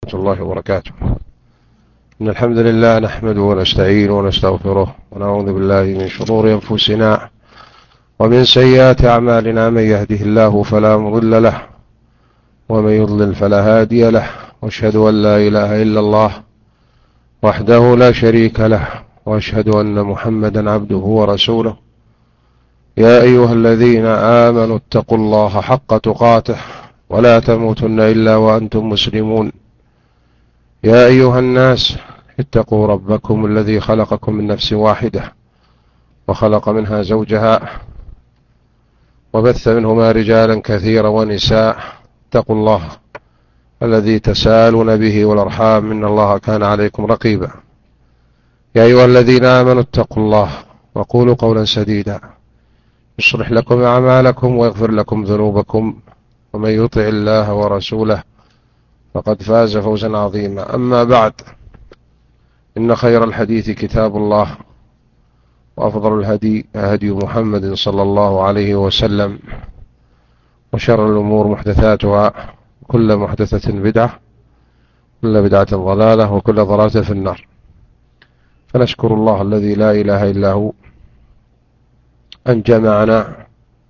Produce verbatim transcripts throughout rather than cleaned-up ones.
الله وبركاته. إن الحمد لله نحمده ونستعينه ونستغفره ونعوذ بالله من شرور أنفسنا ومن سيئات أعمالنا. من يهده الله فلا مضل له ومن يضلل فلا هادي له، وأشهد أن لا إله إلا الله وحده لا شريك له، وأشهد أن محمدا عبده ورسوله. يا أيها الذين آمنوا اتقوا الله حق تقاته ولا تموتن إلا وأنتم مسلمون. يا أيها الناس اتقوا ربكم الذي خلقكم من نفس واحدة وخلق منها زوجها وبث منهما رجالا كثيرا ونساء. اتقوا الله الذي تسالون به والأرحام إن الله كان عليكم رقيبا. يا أيها الذين آمنوا اتقوا الله وقولوا قولا سديدا يصلح لكم أعمالكم ويغفر لكم ذنوبكم، ومن يطع الله ورسوله فقد فاز فوزا عظيما. أما بعد، إن خير الحديث كتاب الله، وأفضل الهدي هدي محمد صلى الله عليه وسلم، وشر الأمور محدثاتها، كل محدثة بدعة، كل بدعة ضلالة، وكل ضلالة في النار. فنشكر الله الذي لا إله إلا هو أن جمعنا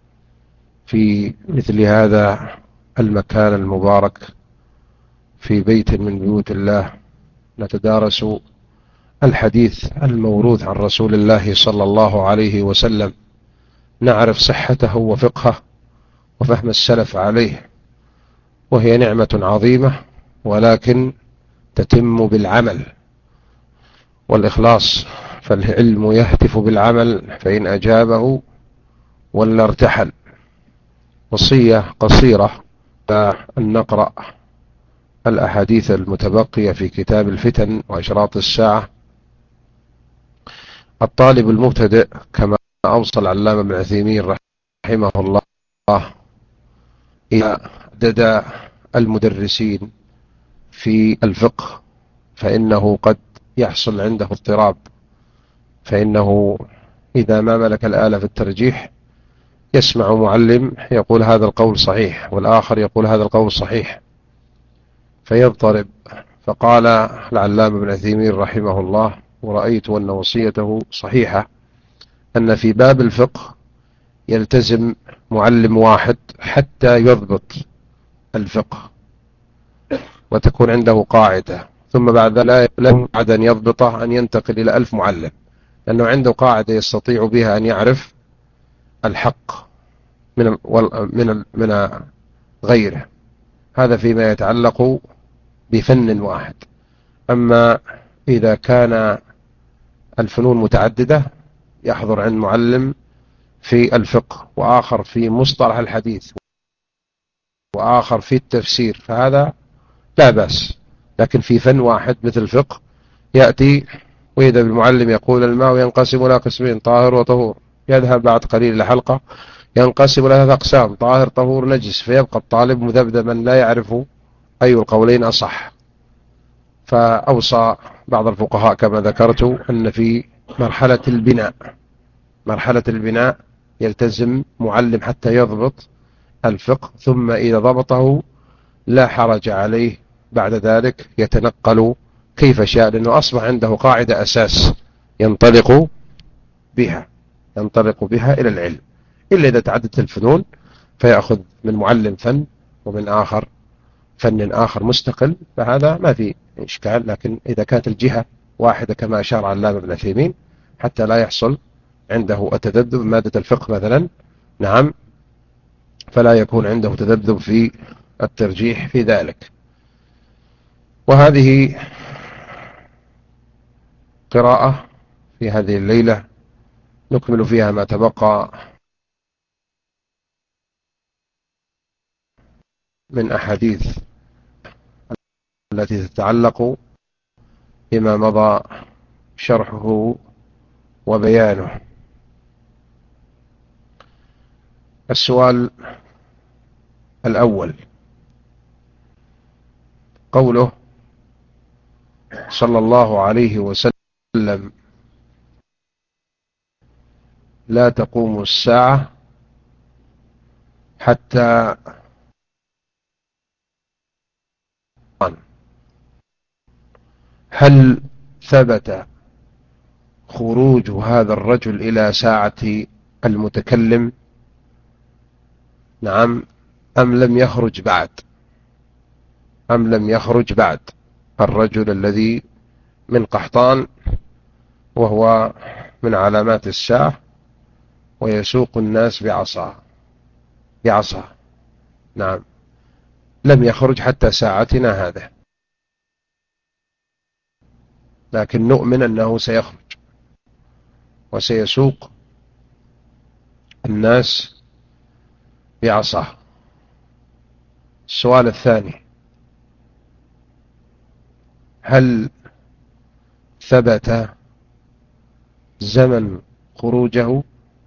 في مثل هذا المكان المبارك في بيت من بيوت الله، نتدارس الحديث الموروث عن رسول الله صلى الله عليه وسلم، نعرف صحته وفقهه وفهم السلف عليه، وهي نعمة عظيمة، ولكن تتم بالعمل والإخلاص. فالعلم يهتف بالعمل، فإن أجابه ولا ارتحل. وصية قصيرة أن نقرأ الأحاديث المتبقية في كتاب الفتن وأشراط الساعة. الطالب المبتدئ كما أوصى العلامة ابن عثيمين رحمه الله إلى عدد المدرسين في الفقه، فإنه قد يحصل عنده اضطراب، فإنه إذا ما ملك الآلة في الترجيح يسمع معلم يقول هذا القول صحيح والآخر يقول هذا القول صحيح فيضطرب. فقال العلامة ابن عثيمين رحمه الله، ورأيت أن وصيته صحيحة، أن في باب الفقه يلتزم معلم واحد حتى يضبط الفقه وتكون عنده قاعدة، ثم بعد ذلك لا بعد أن يضبطه أن ينتقل إلى ألف معلم، لأنه عنده قاعدة يستطيع بها أن يعرف الحق من من من غيره. هذا فيما يتعلق بفن واحد. أما إذا كان الفنون متعددة يحضر عند معلم في الفقه، وآخر في مصطلح الحديث، وآخر في التفسير، فهذا لا بأس. لكن في فن واحد مثل الفقه يأتي وإذا بالمعلم يقول الماء ينقسم إلى قسمين طاهر وطهور، يذهب بعد قليل إلى حلقة ينقسم إلى ثلاث أقسام طاهر طهور نجس، فيبقى الطالب مذبذبا لا يعرف أي القولين أصح. فأوصى بعض الفقهاء كما ذكرت أن في مرحلة البناء مرحلة البناء يلتزم معلم حتى يضبط الفقه، ثم إذا ضبطه لا حرج عليه بعد ذلك يتنقل كيف شاء، لأنه أصبح عنده قاعدة أساس ينطلق بها ينطلق بها إلى العلم. إلا إذا تعددت الفنون فيأخذ من معلم فن ومن آخر فن آخر مستقل، فهذا ما في إشكال. لكن إذا كانت الجهة واحدة كما أشار علامة ابن عثيمين حتى لا يحصل عنده التذبذب مادة الفقه مثلا، نعم، فلا يكون عنده تذبذب في الترجيح في ذلك. وهذه قراءة في هذه الليلة نكمل فيها ما تبقى من أحاديث التي تتعلق بما مضى شرحه وبيانه. السؤال الأول قوله صلى الله عليه وسلم لا تقوم الساعة حتى هل ثبت خروج هذا الرجل إلى ساعة المتكلم؟ نعم، أم لم يخرج بعد أم لم يخرج بعد الرجل الذي من قحطان، وهو من علامات الساعة، ويسوق الناس بعصاه بعصاه نعم، لم يخرج حتى ساعتنا هذا، لكن نؤمن أنه سيخرج وسيسوق الناس بعصاه. السؤال الثاني: هل ثبت زمن خروجه؟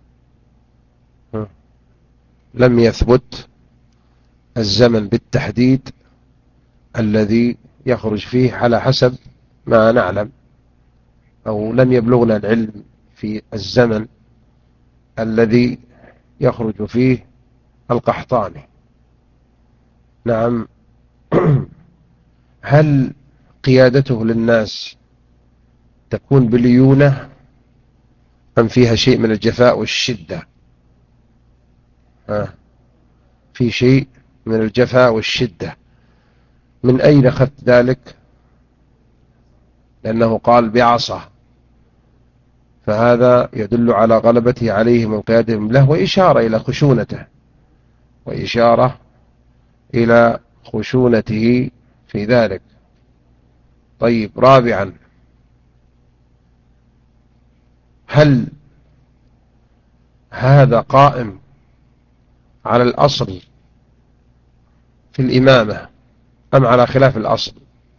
لم يثبت الزمن بالتحديد الذي يخرج فيه على حسب ما نعلم، أو لم يبلغنا العلم في الزمن الذي يخرج فيه القحطاني. نعم. هل قيادته للناس تكون بليونة أم فيها شيء من الجفاء والشدة؟ ها، في شيء من الجفاء والشدة. من أين أخذت ذلك؟ لأنه قال بعصا، فهذا يدل على غلبته عليهم وانقيادهم له، وإشارة إلى خشونته وإشارة إلى خشونته في ذلك. طيب، رابعا: هل هذا قائم على الأصل في الإمامة أم على خلاف الأصل؟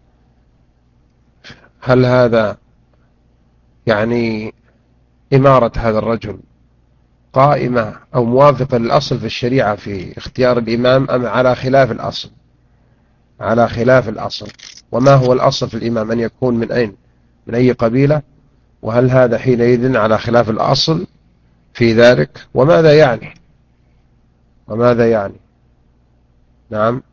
هل هذا يعني إمارة هذا الرجل قائمة أو موافقة للأصل في الشريعة في اختيار الإمام، أم على خلاف الأصل؟ على خلاف الأصل. وما هو الأصل في الإمام؟ أن يكون من أين؟ من أي قبيلة؟ وهل هذا حينئذ على خلاف الأصل في ذلك؟ وماذا يعني وماذا يعني نعم،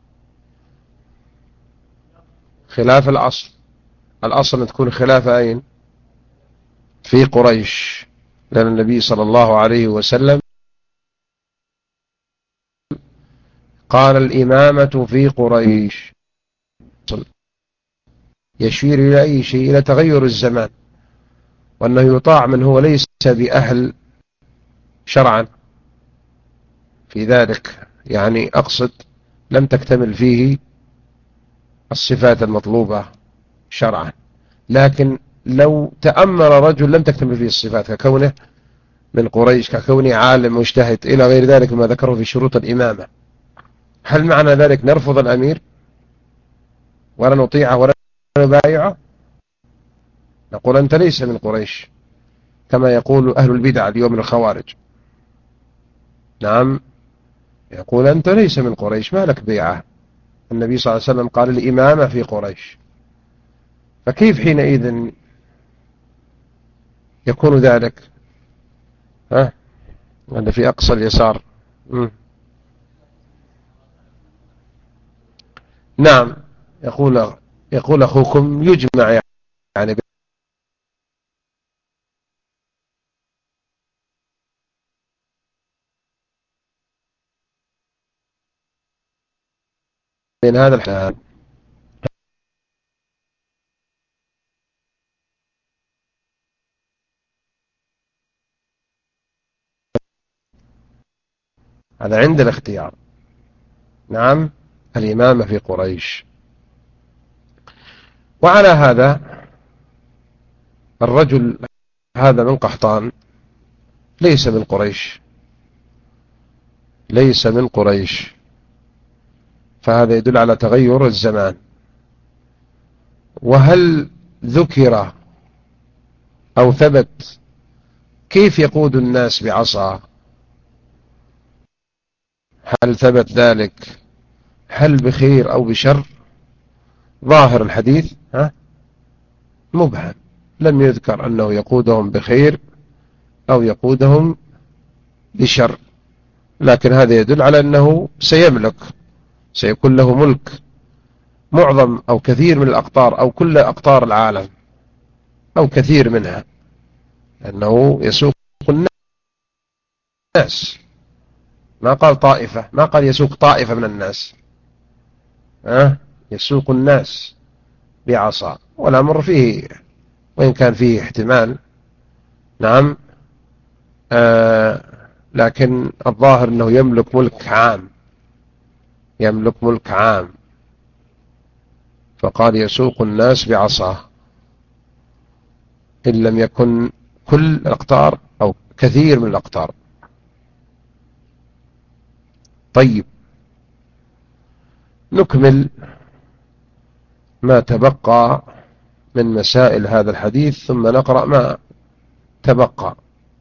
خلاف الأصل. الأصل أن تكون خلاف أين؟ في قريش، لأن النبي صلى الله عليه وسلم قال الإمامة في قريش، يشير إلى أي شيء؟ إلى تغير الزمان، وأنه يطاع من هو ليس بأهل شرعا في ذلك. يعني أقصد لم تكتمل فيه الصفات المطلوبة شرعا، لكن لو تأمل رجل لم تكتمل فيه الصفات، ككونه من قريش، ككونه عالم مجتهد إلى غير ذلك ما ذكره في شروط الإمامة، هل معنى ذلك نرفض الأمير ولا نطيعه ولا نبايعه؟ نقول أنت ليس من قريش، كما يقول أهل البدع اليوم من الخوارج. نعم، يقول أنت ليس من قريش، ما لك بيعة. النبي صلى الله عليه وسلم قال الإمامة في قريش، فكيف حينئذ يكون ذلك؟ ها، هذا في أقصى اليسار. م. نعم، يقول يقول أخوكم يجمع يعني بين هذا الحال. هذا عند الاختيار. نعم، الإمامة في قريش. وعلى هذا الرجل هذا من قحطان ليس من قريش ليس من قريش فهذا يدل على تغير الزمان. وهل ذكر أو ثبت كيف يقود الناس بعصا؟ هل ثبت ذلك؟ هل بخير أو بشر؟ ظاهر الحديث ها مبهم، لم يذكر أنه يقودهم بخير أو يقودهم بشر، لكن هذا يدل على أنه سيملك، سيكون له ملك معظم أو كثير من الأقطار أو كل أقطار العالم أو كثير منها، أنه يسوق الناس. ما قال طائفة، ما قال يسوق طائفة من الناس، أه؟ يسوق الناس بعصا. والأمر فيه وإن كان فيه احتمال، نعم، آه لكن الظاهر أنه يملك ملك عام، يملك ملك عام، فقال يسوق الناس بعصاه، إن لم يكن كل الأقطار أو كثير من الأقطار. طيب، نكمل ما تبقى من مسائل هذا الحديث ثم نقرأ ما تبقى.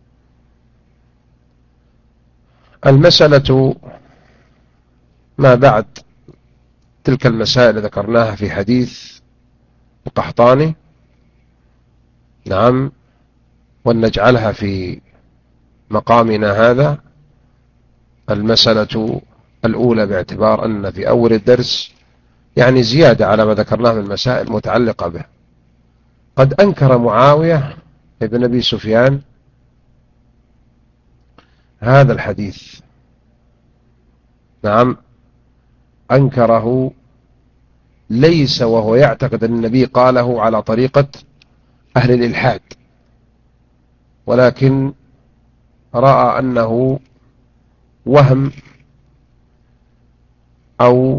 المسألة ما بعد تلك المسائل ذكرناها في حديث القحطاني، نعم، ولنجعلها في مقامنا هذا. المسألة الأولى، باعتبار أن في أول الدرس يعني زيادة على ما ذكرناه من مسائل متعلقة به. قد أنكر معاوية ابن أبي سفيان هذا الحديث، نعم، أنكره ليس وهو يعتقد أن النبي قاله على طريقة أهل الإلحاد، ولكن رأى أنه وهم أو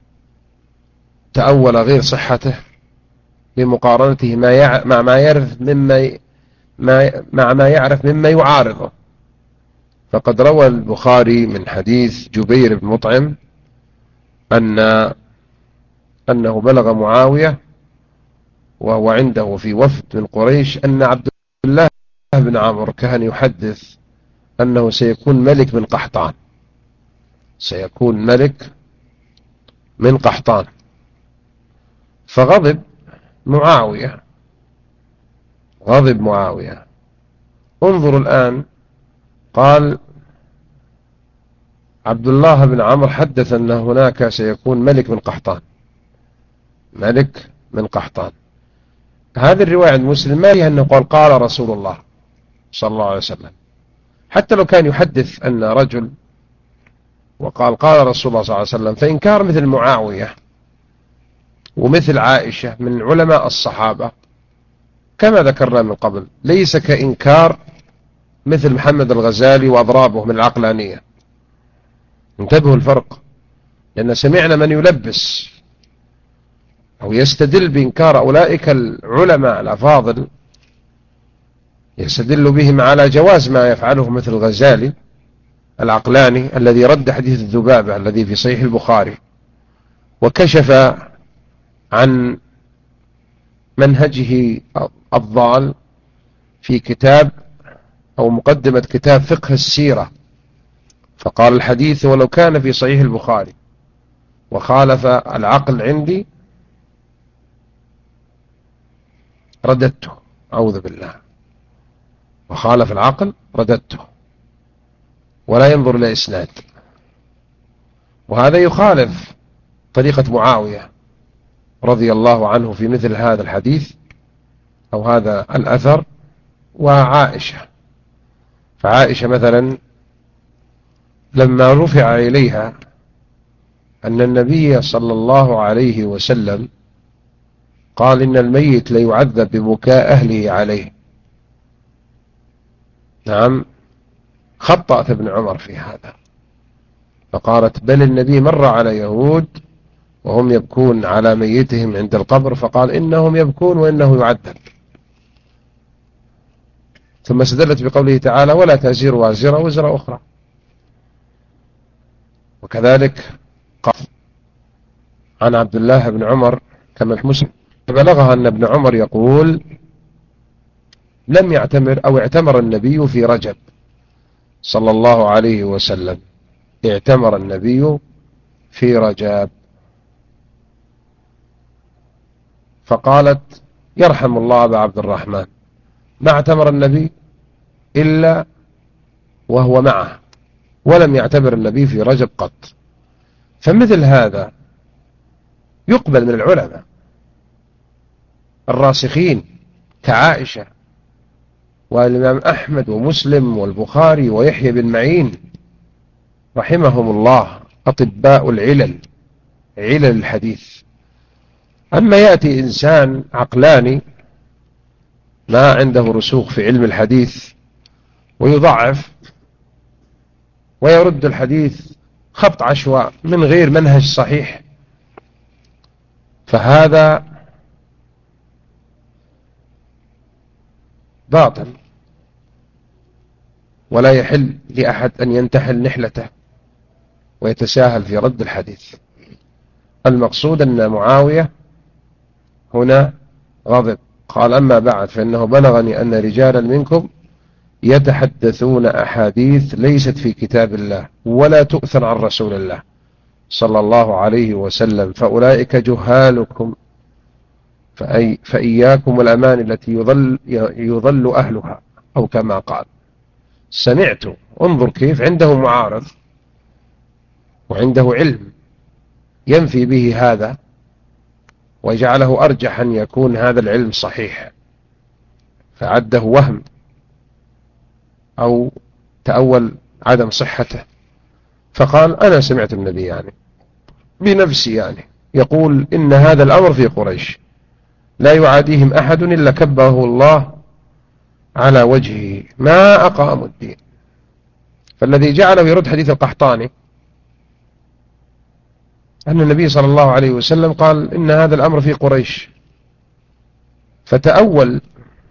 تأول غير صحته بمقارنته ما يع... مع ما يعرف مما ما... مع ما يعرف مما يعارضه. فقد روى البخاري من حديث جبير بن مطعم أن أنه بلغ معاوية وهو عنده في وفد من قريش أن عبد الله بن عمرو كان يحدث أنه سيكون ملك من قحطان، سيكون ملك من قحطان. فغضب معاوية، غضب معاوية. انظروا الآن، قال عبد الله بن عمرو حدث أن هناك سيكون ملك من قحطان، ملك من قحطان. هذه الرواية عند مسلم ما فيها أنه قال قال رسول الله صلى الله عليه وسلم. حتى لو كان يحدث أن رجل وقال قال رسول الله صلى الله عليه وسلم، فإنكار مثل معاوية ومثل عائشة من علماء الصحابة كما ذكرنا من قبل ليس كإنكار مثل محمد الغزالي وأضرابه من العقلانية. انتبهوا الفرق، لأن سمعنا من يلبس أو يستدل بإنكار أولئك العلماء الأفاضل، يستدل بهم على جواز ما يفعله مثل الغزالي العقلاني الذي رد حديث الذبابة الذي في صحيح البخاري وكشف عن منهجه الضال في كتاب أو مقدمة كتاب فقه السيرة، فقال الحديث ولو كان في صحيح البخاري وخالف العقل عندي رددته، أعوذ بالله، وخالف العقل رددته، ولا ينظر إلى إسناد. وهذا يخالف طريقة معاوية رضي الله عنه في مثل هذا الحديث أو هذا الأثر وعائشة. فعائشة مثلا لما رفع إليها أن النبي صلى الله عليه وسلم قال إن الميت ليعذب ببكاء أهله عليه، نعم، خطأت ابن عمر في هذا، فقالت بل النبي مر على يهود وهم يبكون على ميتهم عند القبر فقال إنهم يبكون وإنه يعذب، ثم استدلت بقوله تعالى ولا تزر وازرة وزر أخرى. وكذلك قال عن عبد الله بن عمر كما في مسلم بلغها أن ابن عمر يقول لم يعتمر أو اعتمر النبي في رجب صلى الله عليه وسلم، اعتمر النبي في رجب. فقالت يرحم الله أبا عبد الرحمن ما اعتمر النبي إلا وهو معه، ولم يعتبر النبي في رجب قط. فمثل هذا يقبل من العلماء الراسخين كعائشة والإمام أحمد ومسلم والبخاري ويحيى بن معين رحمهم الله، أطباء العلل، علل الحديث. أما يأتي إنسان عقلاني ما عنده رسوخ في علم الحديث ويضعف ويرد الحديث خبط عشواء من غير منهج صحيح، فهذا باطل، ولا يحل لأحد أن ينتحل نحلته ويتساهل في رد الحديث. المقصود أن معاوية هنا غضب، قال: أما بعد فإنه بلغني أن رجالا منكم يتحدثون أحاديث ليست في كتاب الله ولا تؤثر عن رسول الله صلى الله عليه وسلم، فأولئك جهالكم، فأي فإياكم الأمان التي يضل, يضل أهلها، أو كما قال. سمعت، انظر كيف عنده معارض وعنده علم ينفي به هذا وجعله أرجح أن يكون هذا العلم صحيح، فعده وهم أو تأول عدم صحته، فقال: أنا سمعت النبي يعني بنفسي يعني يقول إن هذا الأمر في قريش لا يعاديهم أحد إلا كبه الله على وجهه ما أقاموا الدين. فالذي جعله يرد حديث القحطاني أن النبي صلى الله عليه وسلم قال إن هذا الأمر في قريش، فتأول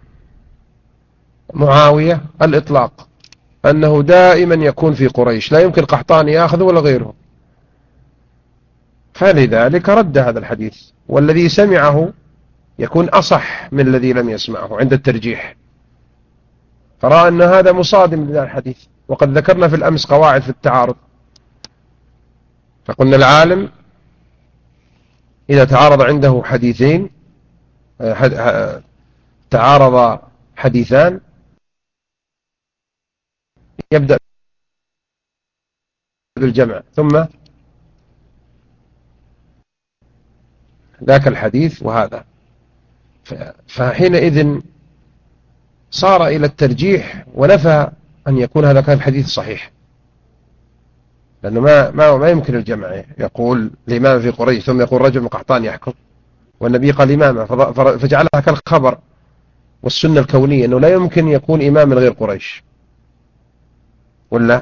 معاوية الإطلاق أنه دائما يكون في قريش، لا يمكن قحطاني يأخذه ولا غيره، فلذلك رد هذا الحديث، والذي سمعه يكون أصح من الذي لم يسمعه عند الترجيح، فرأى أن هذا مصادم لهذا الحديث. وقد ذكرنا في الأمس قواعد في التعارض، فقلنا العالم إذا تعارض عنده حديثين، تعارض حديثان، يبدأ بالجمع ثم ذاك الحديث وهذا، فحينئذ صار إلى الترجيح ونفى أن يكون هذا كان الحديث صحيح، لأنه ما ما ما يمكن الجمع. يقول الإمام في قريش ثم يقول رجل من قحطان يحكم، والنبي قال إمامه، فجعلها كالخبر والسنة الكونية أنه لا يمكن يكون إمام من غير قريش، ولا؟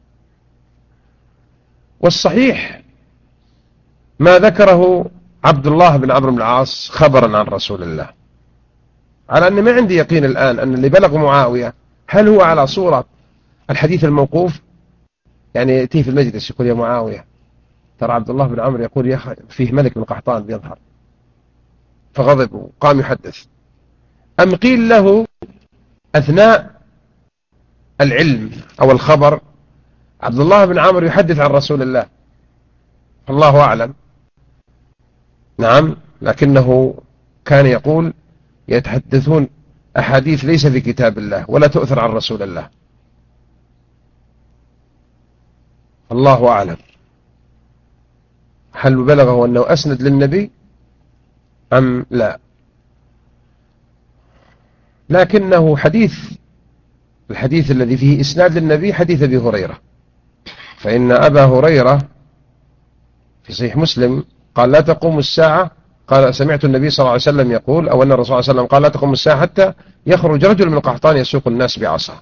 والصحيح ما ذكره عبد الله بن عمرو بن العاص خبرا عن رسول الله، على أن ما عندي يقين الآن أن اللي بلغ معاوية هل هو على صورة الحديث الموقوف، يعني يأتيه في المجلس يقول: يا معاوية ترى عبد الله بن عمرو يقول يا فيه ملك من قحطان بيظهر، فغضب وقام يحدث، أم قيل له أثناء العلم أو الخبر عبد الله بن عمرو يحدث عن رسول الله، الله أعلم. نعم، لكنه كان يقول يتحدثون أحاديث ليس في كتاب الله ولا تؤثر عن رسول الله، الله أعلم هل بلغه أنه أسند للنبي أم لا. لكنه حديث، الحديث الذي فيه إسناد للنبي حديث أبي هريرة، فإن أبا هريرة في صحيح مسلم قال: لا تقوم الساعة، قال سمعت النبي صلى الله عليه وسلم يقول، أو أن الرسول صلى الله عليه وسلم قال: لا تقوم الساعة حتى يخرج رجل من قحطان يسوق الناس بعصاه.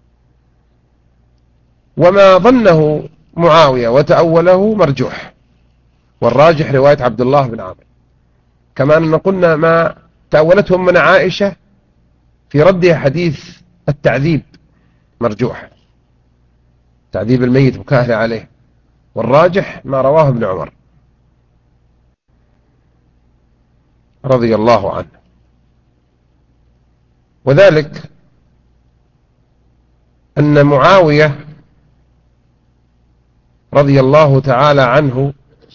وما ظنه معاوية وتأوله مرجوح، والراجح رواية عبد الله بن عمرو، كما أننا قلنا ما تأولته من عائشة في ردها حديث التعذيب مرجوح، تعذيب الميت وكاهل عليه، والراجح ما رواه ابن عمر رضي الله عنه. وذلك أن معاوية رضي الله تعالى عنه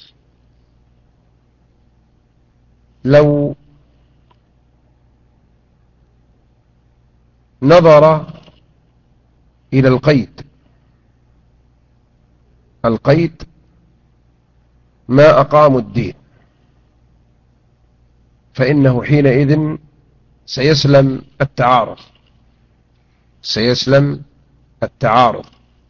لو نظر إلى القيد، القيد ما أقاموا الدين، فإنه حينئذ سيسلم التعارض سيسلم التعارض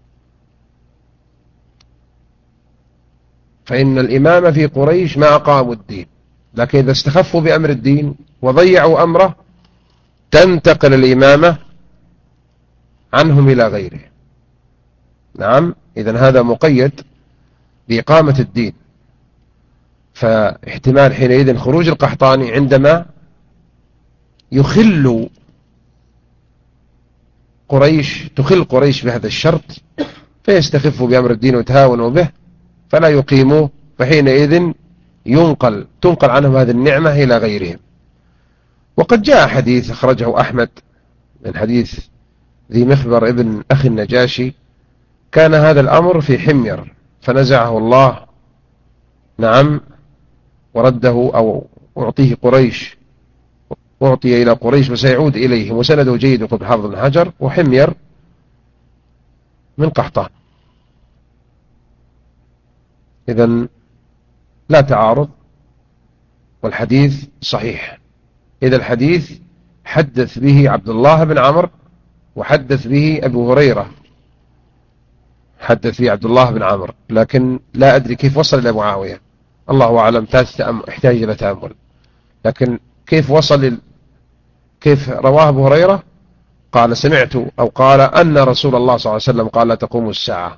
فإن الإمام في قريش ما أقاموا الدين، لكن إذا استخفوا بأمر الدين وضيعوا أمره تنتقل الإمامة عنهم إلى غيره. نعم، إذن هذا مقيد بإقامة الدين. فاحتمال حينئذ خروج القحطاني عندما يخل قريش تخل قريش بهذا الشرط فيستخفوا بأمر الدين وتهاونوا به فلا يقيموه، فحينئذ ينقل تنقل عنهم هذه النعمة إلى غيرهم. وقد جاء حديث أخرجه أحمد من حديث ذي مخبر ابن أخي النجاشي، كان هذا الأمر في حمير فنزعه الله، نعم، ورده أو أعطيه قريش، أعطي إلى قريش وسيعود إليهم، وسنده جيد وقد حافظ بن حجر. وحمير من قحطان. إذن لا تعارض والحديث صحيح. إذا الحديث حدث به عبد الله بن عمرو وحدث به أبو هريرة، حدث به عبد الله بن عمرو، لكن لا أدري كيف وصل إلى معاوية، الله أعلم، يحتاج إلى تأمل. لكن كيف وصل، كيف رواه أبو هريرة؟ قال سمعت أو قال أن رسول الله صلى الله عليه وسلم قال لا تقوم الساعة.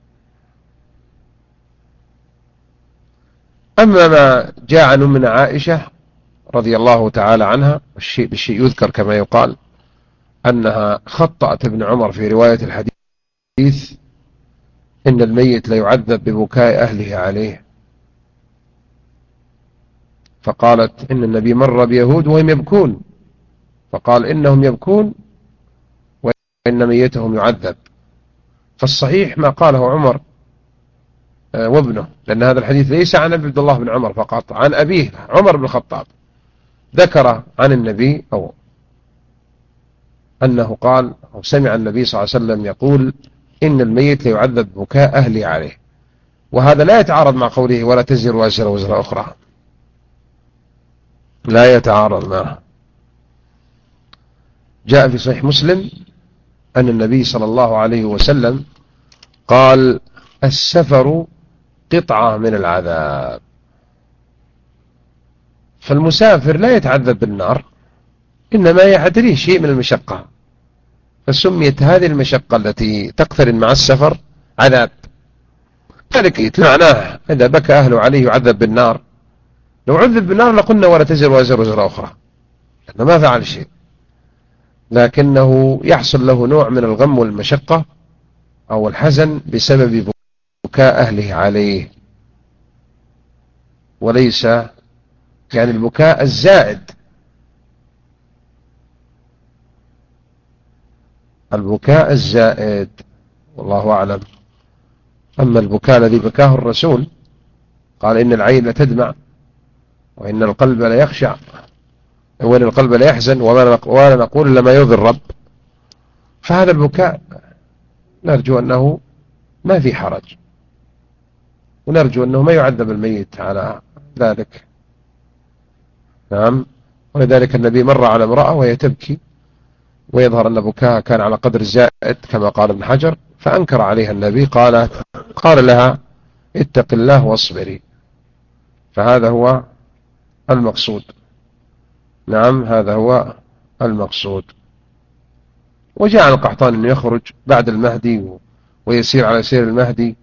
أما ما جاء عن أمنا عائشة رضي الله تعالى عنها، الشيء بالشيء يذكر كما يقال، أنها خطأت ابن عمر في رواية الحديث إن الميت ليعذب ببكاء أهله عليه، فقالت إن النبي مر بيهود وهم يبكون، فقال إنهم يبكون وإن ميتهم يعذب. فالصحيح ما قاله عمر وابنه، لأن هذا الحديث ليس عن عبد الله بن عمر فقط، عن أبيه عمر بن الخطاب، ذكر عن النبي أو أنه قال أو سمع النبي صلى الله عليه وسلم يقول إن الميت ليعذب بكاء أهلي عليه، وهذا لا يتعارض مع قوله ولا تزر وازرة وزر أخرى، لا يتعارض معه. جاء في صحيح مسلم أن النبي صلى الله عليه وسلم قال السفر قطعة من العذاب، فالمسافر لا يتعذب بالنار، إنما يعتريه شيء من المشقة، فسميت هذه المشقة التي تقترن مع السفر عذاب. ذلك معناه إذا بكى أهله عليه يعذب بالنار، لو عذب بالنار لقلنا ولا تزر وازر وزر أخرى، لأنه ما فعل شيء، لكنه يحصل له نوع من الغم والمشقة أو الحزن بسبب بكاء أهله عليه، وليس يعني البكاء الزائد، البكاء الزائد والله أعلم. أما البكاء الذي بكاه الرسول قال إن العين لتدمع وإن القلب لا يخشع وإن القلب لا يحزن ولا نقول إلا ما يرضي الرب، فهذا البكاء نرجو أنه ما في حرج، ونرجو أنه ما يعذب الميت على ذلك. نعم. ولذلك النبي مر على امرأة وهي تبكي ويظهر أن بكاها كان على قدر زائد كما قال ابن حجر، فأنكر عليها النبي، قال قال لها اتق الله واصبري، فهذا هو المقصود. نعم، هذا هو المقصود. وجاء عن القحطان أنه يخرج بعد المهدي ويسير على سير المهدي،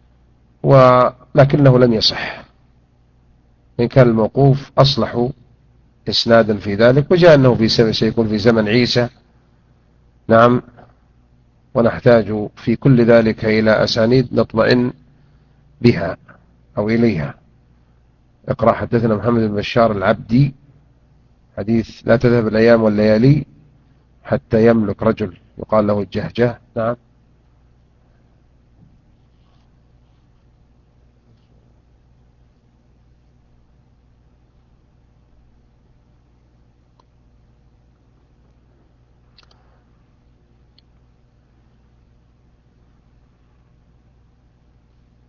ولكنه لم يصح، إن كان الموقوف أصلح إسنادا في ذلك. وجاء أنه في سنة سيكون في زمن عيسى. نعم. ونحتاج في كل ذلك إلى أسانيد نطمئن بها أو إليها. اقرأ حدثنا محمد بن بشار العبدي حديث لا تذهب الأيام والليالي حتى يملك رجل يقال له الجهجه. نعم.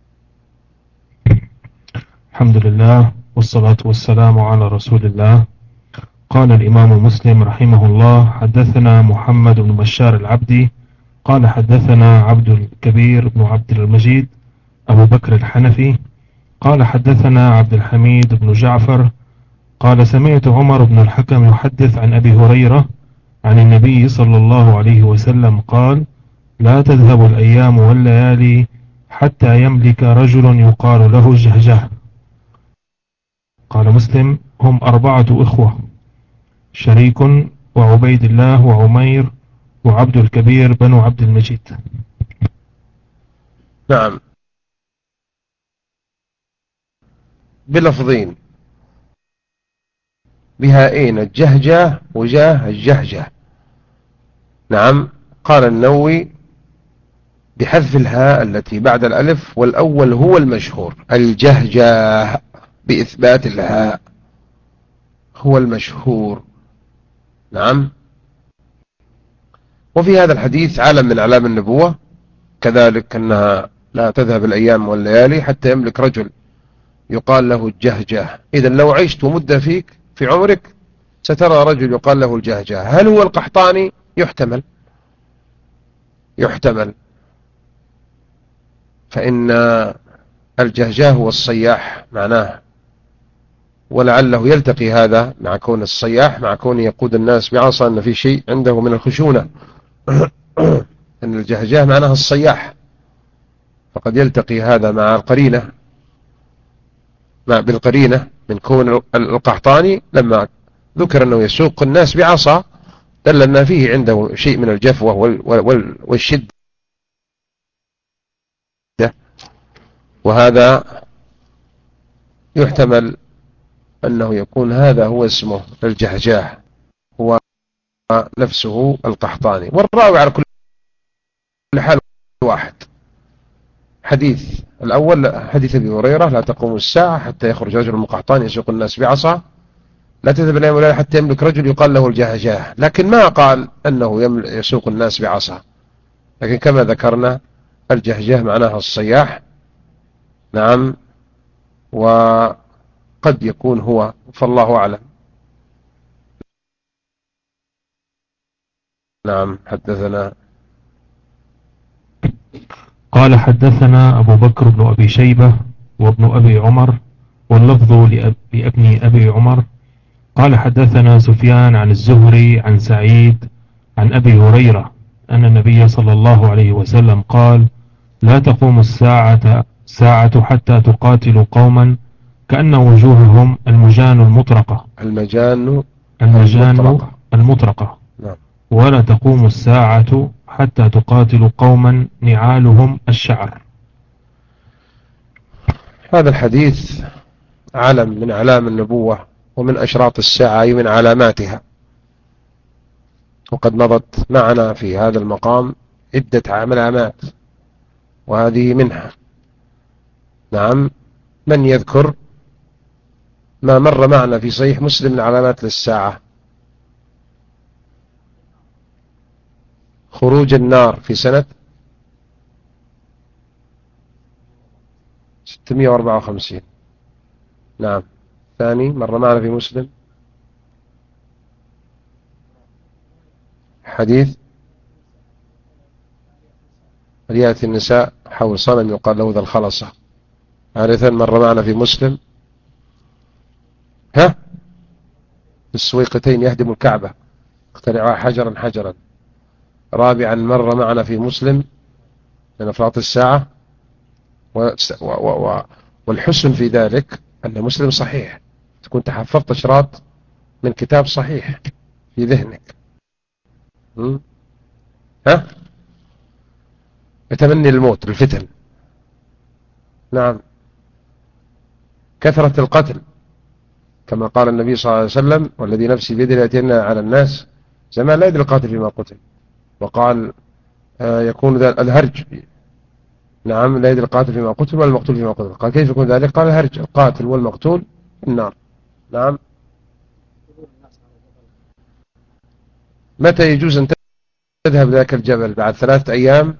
الحمد لله والصلاة والسلام على رسول الله قال الإمام مسلم رحمه الله: حدثنا محمد بن بشار العبدي قال حدثنا عبد الكبير بن عبد المجيد أبو بكر الحنفي قال حدثنا عبد الحميد بن جعفر قال سمعت عمر بن الحكم يحدث عن أبي هريرة عن النبي صلى الله عليه وسلم قال: لا تذهب الأيام والليالي حتى يملك رجل يقال له جهجه. قال مسلم: هم أربعة إخوة: شريك وعبيد الله وعمير وعبد الكبير بن عبد المجيد. نعم، بلفظين بهائين: الجهجة وجاه الجهجة. نعم. قال النووي بحذف الهاء التي بعد الألف، والأول هو المشهور، الجهجة بإثبات الهاء هو المشهور. نعم. وفي هذا الحديث علم من أعلام النبوة، كذلك أنها لا تذهب الأيام والليالي حتى يملك رجل يقال له الجهجة. إذا لو عشت مدة فيك في عمرك سترى رجل يقال له الجهجة. هل هو القحطاني؟ يحتمل يحتمل فإن الجهجة هو الصياح معناه، ولعله يلتقي هذا مع كون الصياح مع كونه يقود الناس بعصا، أن في شيء عنده من الخشونة أن الجهجة معناها الصياح، فقد يلتقي هذا مع القرينة مع بالقرينة من كون القحطاني لما ذكر أنه يسوق الناس بعصا دل أن فيه عنده شيء من الجفوة والشدة، وهذا يحتمل أنه يكون هذا هو اسمه الجهجاه، هو نفسه القحطاني. والراوي على كل حال واحد. حديث الأول حديث أبي هريرة: لا تقوم الساعة حتى يخرج رجل من قحطان يسوق الناس بعصا، لا تذهب الأيام ولا حتى يملك رجل يقال له الجهجاه، لكن ما قال أنه يسوق الناس بعصا، لكن كما ذكرنا الجهجاه معناها الصياح. نعم. وقد يكون هو، فالله أعلم. نعم. حدثنا قال حدثنا أبو بكر بن أبي شيبة وابن أبي عمر واللفظ لابن أبي عمر قال حدثنا سفيان عن الزهري عن سعيد عن أبي هريرة أن النبي صلى الله عليه وسلم قال: لا تقوم الساعة ساعة حتى تقاتل قوما كأن وجوههم المجان المطرقة المجان المجان المطرقة, المطرقة. نعم. ولا تقوم الساعة حتى تقاتل قوما نعالهم الشعر. هذا الحديث علم من أعلام النبوة ومن أشراط الساعة، أي من علاماتها، وقد مضت معنا في هذا المقام عدة علامات وهذه منها. نعم. من يذكر ما مر معنا في صحيح مسلم من علامات للساعة؟ خروج النار في سنة ستمائة وأربعة وخمسين. نعم. ثاني مر معنا في مسلم حديث يأتي النساء حول صنم يقال له ذا الخلصة. ثالثا مر معنا في مسلم ها السويقتين يهدم الكعبة اخترعها حجرا حجرا. رابعا مر معنا في مسلم من أفراط الساعة، و و و والحسن في ذلك أن مسلم صحيح، تكون تحفظت أشراط من كتاب صحيح في ذهنك. ها يتمني الموت، الفتن. نعم. كثرة القتل كما قال النبي صلى الله عليه وسلم: والذي نفسي بيده ليأتينا على الناس زمان لا يدري القاتل فيما قتل. وقال آه يكون ذا الهرج. نعم. لا يدري القاتل فيما قتل ولا المقتول فيما قتل. قال كيف يكون ذلك؟ قال الهرج القاتل والمقتول في النار. نعم. متى يجوز أن تذهب ذاك الجبل؟ بعد ثلاثة أيام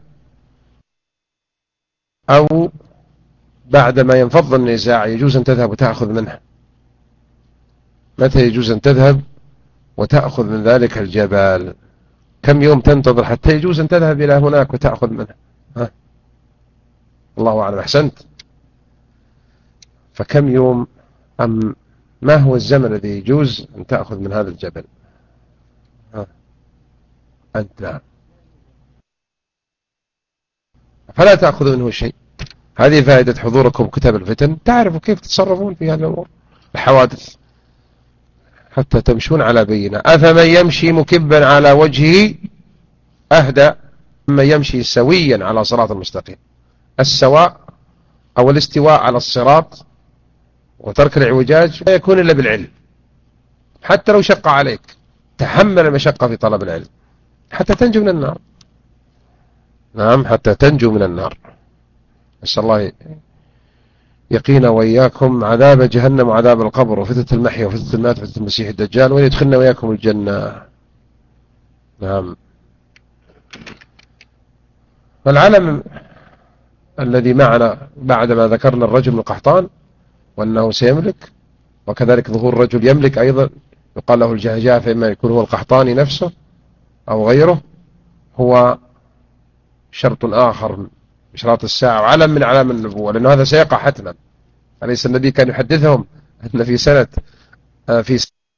أو بعد ما ينفض النزاع يجوز أن تذهب وتأخذ منه؟ متى يجوز أن تذهب وتأخذ من ذلك الجبل، كم يوم تنتظر حتى يجوز أن تذهب إلى هناك وتأخذ منه؟ ها؟ الله أعلم. أحسنت. فكم يوم؟ أم ما هو الزمن الذي يجوز أن تأخذ من هذا الجبل؟ ها؟ أنت فلا تأخذ منه شيء. هذه فائدة حضوركم كتاب الفتن، تعرفوا كيف تتصرفون في هذه الأمور الحوادث حتى تمشون على بينة. أفمن يمشي مكبا على وجهه أهدى ممن يمشي سويا على صراط المستقيم. السواء أو الاستواء على الصراط وترك الاعوجاج لا يكون إلا بالعلم، حتى لو شق عليك تحمل المشقة في طلب العلم حتى تنجو من النار. نعم، حتى تنجو من النار. نسأل الله يقينا وإياكم عذاب جهنم وعذاب القبر وفتنة المحيا وفتنة المات وفتنة المسيح الدجال، وأن يدخلنا وإياكم الجنة. نعم. العلم الذي معنا بعدما ذكرنا الرجل من القحطان وأنه سيملك، وكذلك ظهور رجل يملك أيضا يقال له الجهجاه، فإما يكون هو القحطاني نفسه أو غيره، هو شرط آخر من شراط الساعة وعلم من علام النبوة، لأنه هذا سيقع حتما. أليس النبي كان يحدثهم أن في سنة في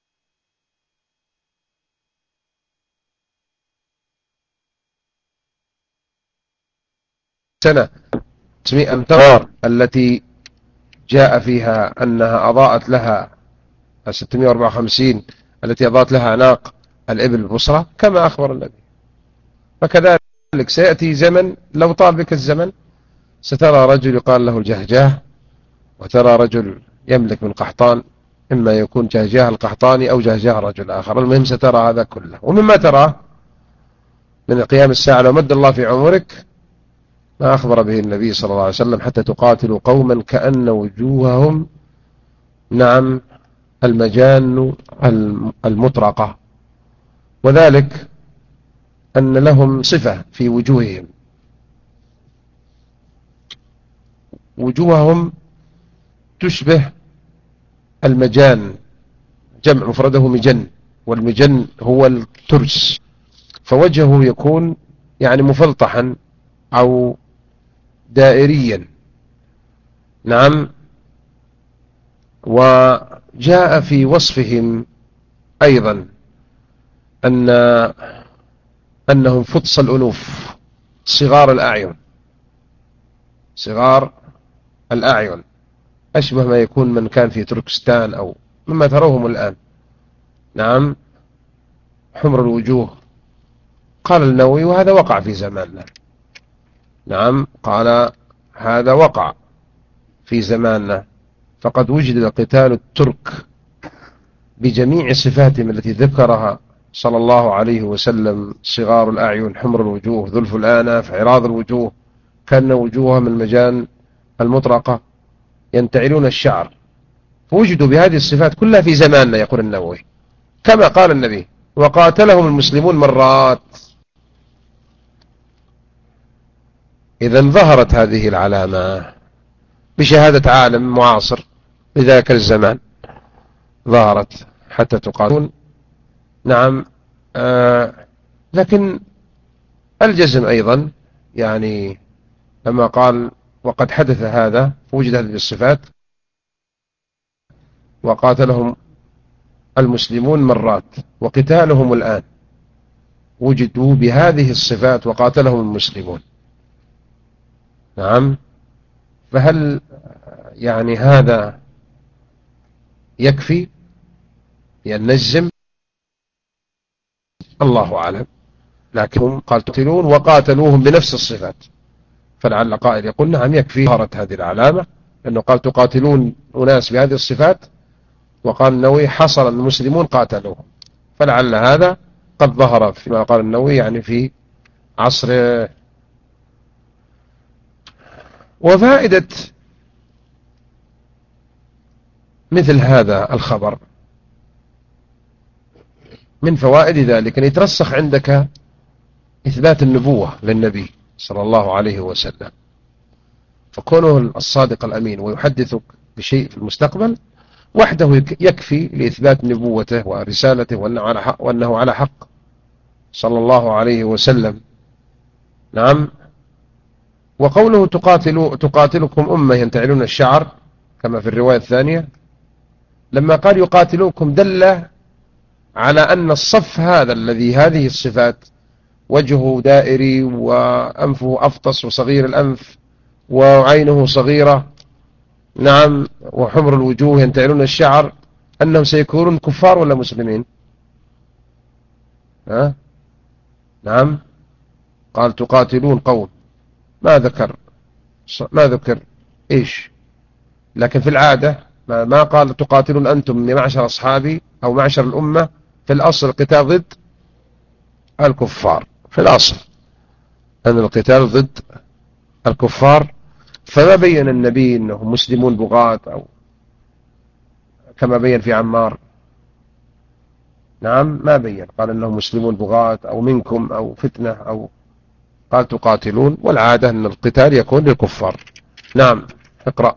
سنة أمتار التي جاء فيها أنها أضاءت لها ستمائة وأربعة وخمسين التي أضاءت لها أعناق الإبل البصرة كما أخبر النبي. فكذلك سيأتي زمن لو طال بك الزمن سترى رجل يقال له الجهجاه، وترى رجل يملك من قحطان، إما يكون جهجاه القحطاني أو جهجاه رجل آخر. المهم سترى هذا كله. ومما تراه من قيام الساعة لو مد الله في عمرك ما أخبر به النبي صلى الله عليه وسلم، حتى تقاتلوا قوما كأن وجوههم نعم المجان المطرقة، وذلك أن لهم صفة في وجوههم، وجوههم تشبه المجان، جمع مفرده مجن، والمجن هو الترس، فوجهه يكون يعني مفلطحا أو دائريا. نعم. وجاء في وصفهم أيضا أن أنهم فطس الأنوف، صغار الأعين، صغار الأعين، أشبه ما يكون من كان في تركستان أو مما تروهم الآن. نعم. حمر الوجوه. قال النووي وهذا وقع في زماننا. نعم، قال هذا وقع في زماننا، فقد وجد قتال الترك بجميع صفاتهم التي ذكرها صلى الله عليه وسلم: صغار الأعين، حمر الوجوه، ذلف الآناف، عراض الوجوه، كان وجوههم المجان المطرقة، ينتعلون الشعر. فوجدوا بهذه الصفات كلها في زماننا، يقول النووي، كما قال النبي: وقاتلهم المسلمون مرات. إذن ظهرت هذه العلامة بشهادة عالم معاصر لذاك الزمان، ظهرت حتى تقاتلون. نعم. آه لكن الجزم أيضا يعني لما قال وقد حدث هذا فوجد هذه الصفات وقاتلهم المسلمون مرات، وقتالهم الآن وجدوا بهذه الصفات وقاتلهم المسلمون. نعم. فهل يعني هذا يكفي أن نجزم؟ الله أعلم. لكنهم قاتلون وقاتلوهم بنفس الصفات، فلعل قائل يقول نعم يكفي ظهرت هذه العلامة، لأنه قال تقاتلون أناس بهذه الصفات، وقال النووي حصل المسلمون قاتلوهم، فلعل هذا قد ظهر فيما قال النووي يعني في عصر. وفائدة مثل هذا الخبر من فوائد ذلك أن يترسخ عندك إثبات النبوة للنبي صلى الله عليه وسلم، فكونه الصادق الأمين ويحدثك بشيء في المستقبل وحده يكفي لإثبات نبوته ورسالته وأنه على حق, وأنه على حق صلى الله عليه وسلم. نعم. وقوله تقاتل تقاتلكم أمة ينتعلون الشعر كما في الرواية الثانية، لما قال يقاتلوكم دل على أن الصف هذا الذي هذه الصفات، وجهه دائري وأنفه أفطس وصغير الأنف وعينه صغيرة، نعم، وحمر الوجوه ينتعلون الشعر، أنهم سيكونون كفار ولا مسلمين؟ ها؟ نعم. قال تقاتلون قوم، ما ذكر ما ذكر إيش، لكن في العادة ما, ما قال تقاتلون أنتم يا معشر أصحابي أو معشر الأمة، في الأصل القتال ضد الكفار، في الأصل أن القتال ضد الكفار. فما بين النبي أنهم مسلمون بغاة أو كما بين في عمار، نعم، ما بين قال أنهم مسلمون بغاة أو منكم أو فتنة، أو قال تقاتلون، والعادة أن القتال يكون للكفار. نعم. اقرأ.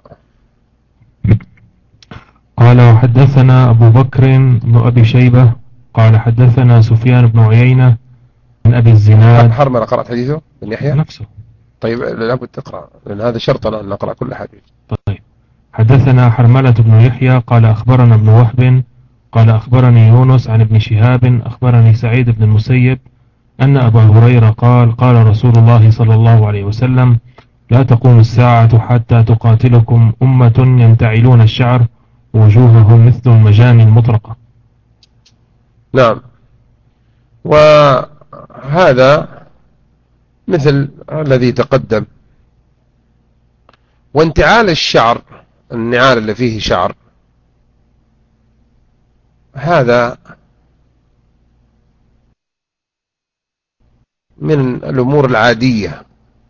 قال وحدثنا أبو بكر بن أبي شيبة قال حدثنا سفيان بن عيينة عن أبي الزناد. حرملة قرأت حديثه من يحيى نفسه. طيب لابد تقرأ لأن هذا شرطنا أن نقرأ كل حديث. طيب. حدثنا حرملة بن يحيى قال أخبرنا ابن وهب قال أخبرني يونس عن ابن شهاب أخبرني سعيد بن المسيب أن أبا هريرة قال قال رسول الله صلى الله عليه وسلم لا تقوم الساعة حتى تقاتلكم أمة ينتعلون الشعر وجوههم مثل المجاني المطرقة. نعم. وهذا مثل الذي تقدم. وانتعال الشعر، النعال اللي فيه شعر، هذا من الأمور العادية،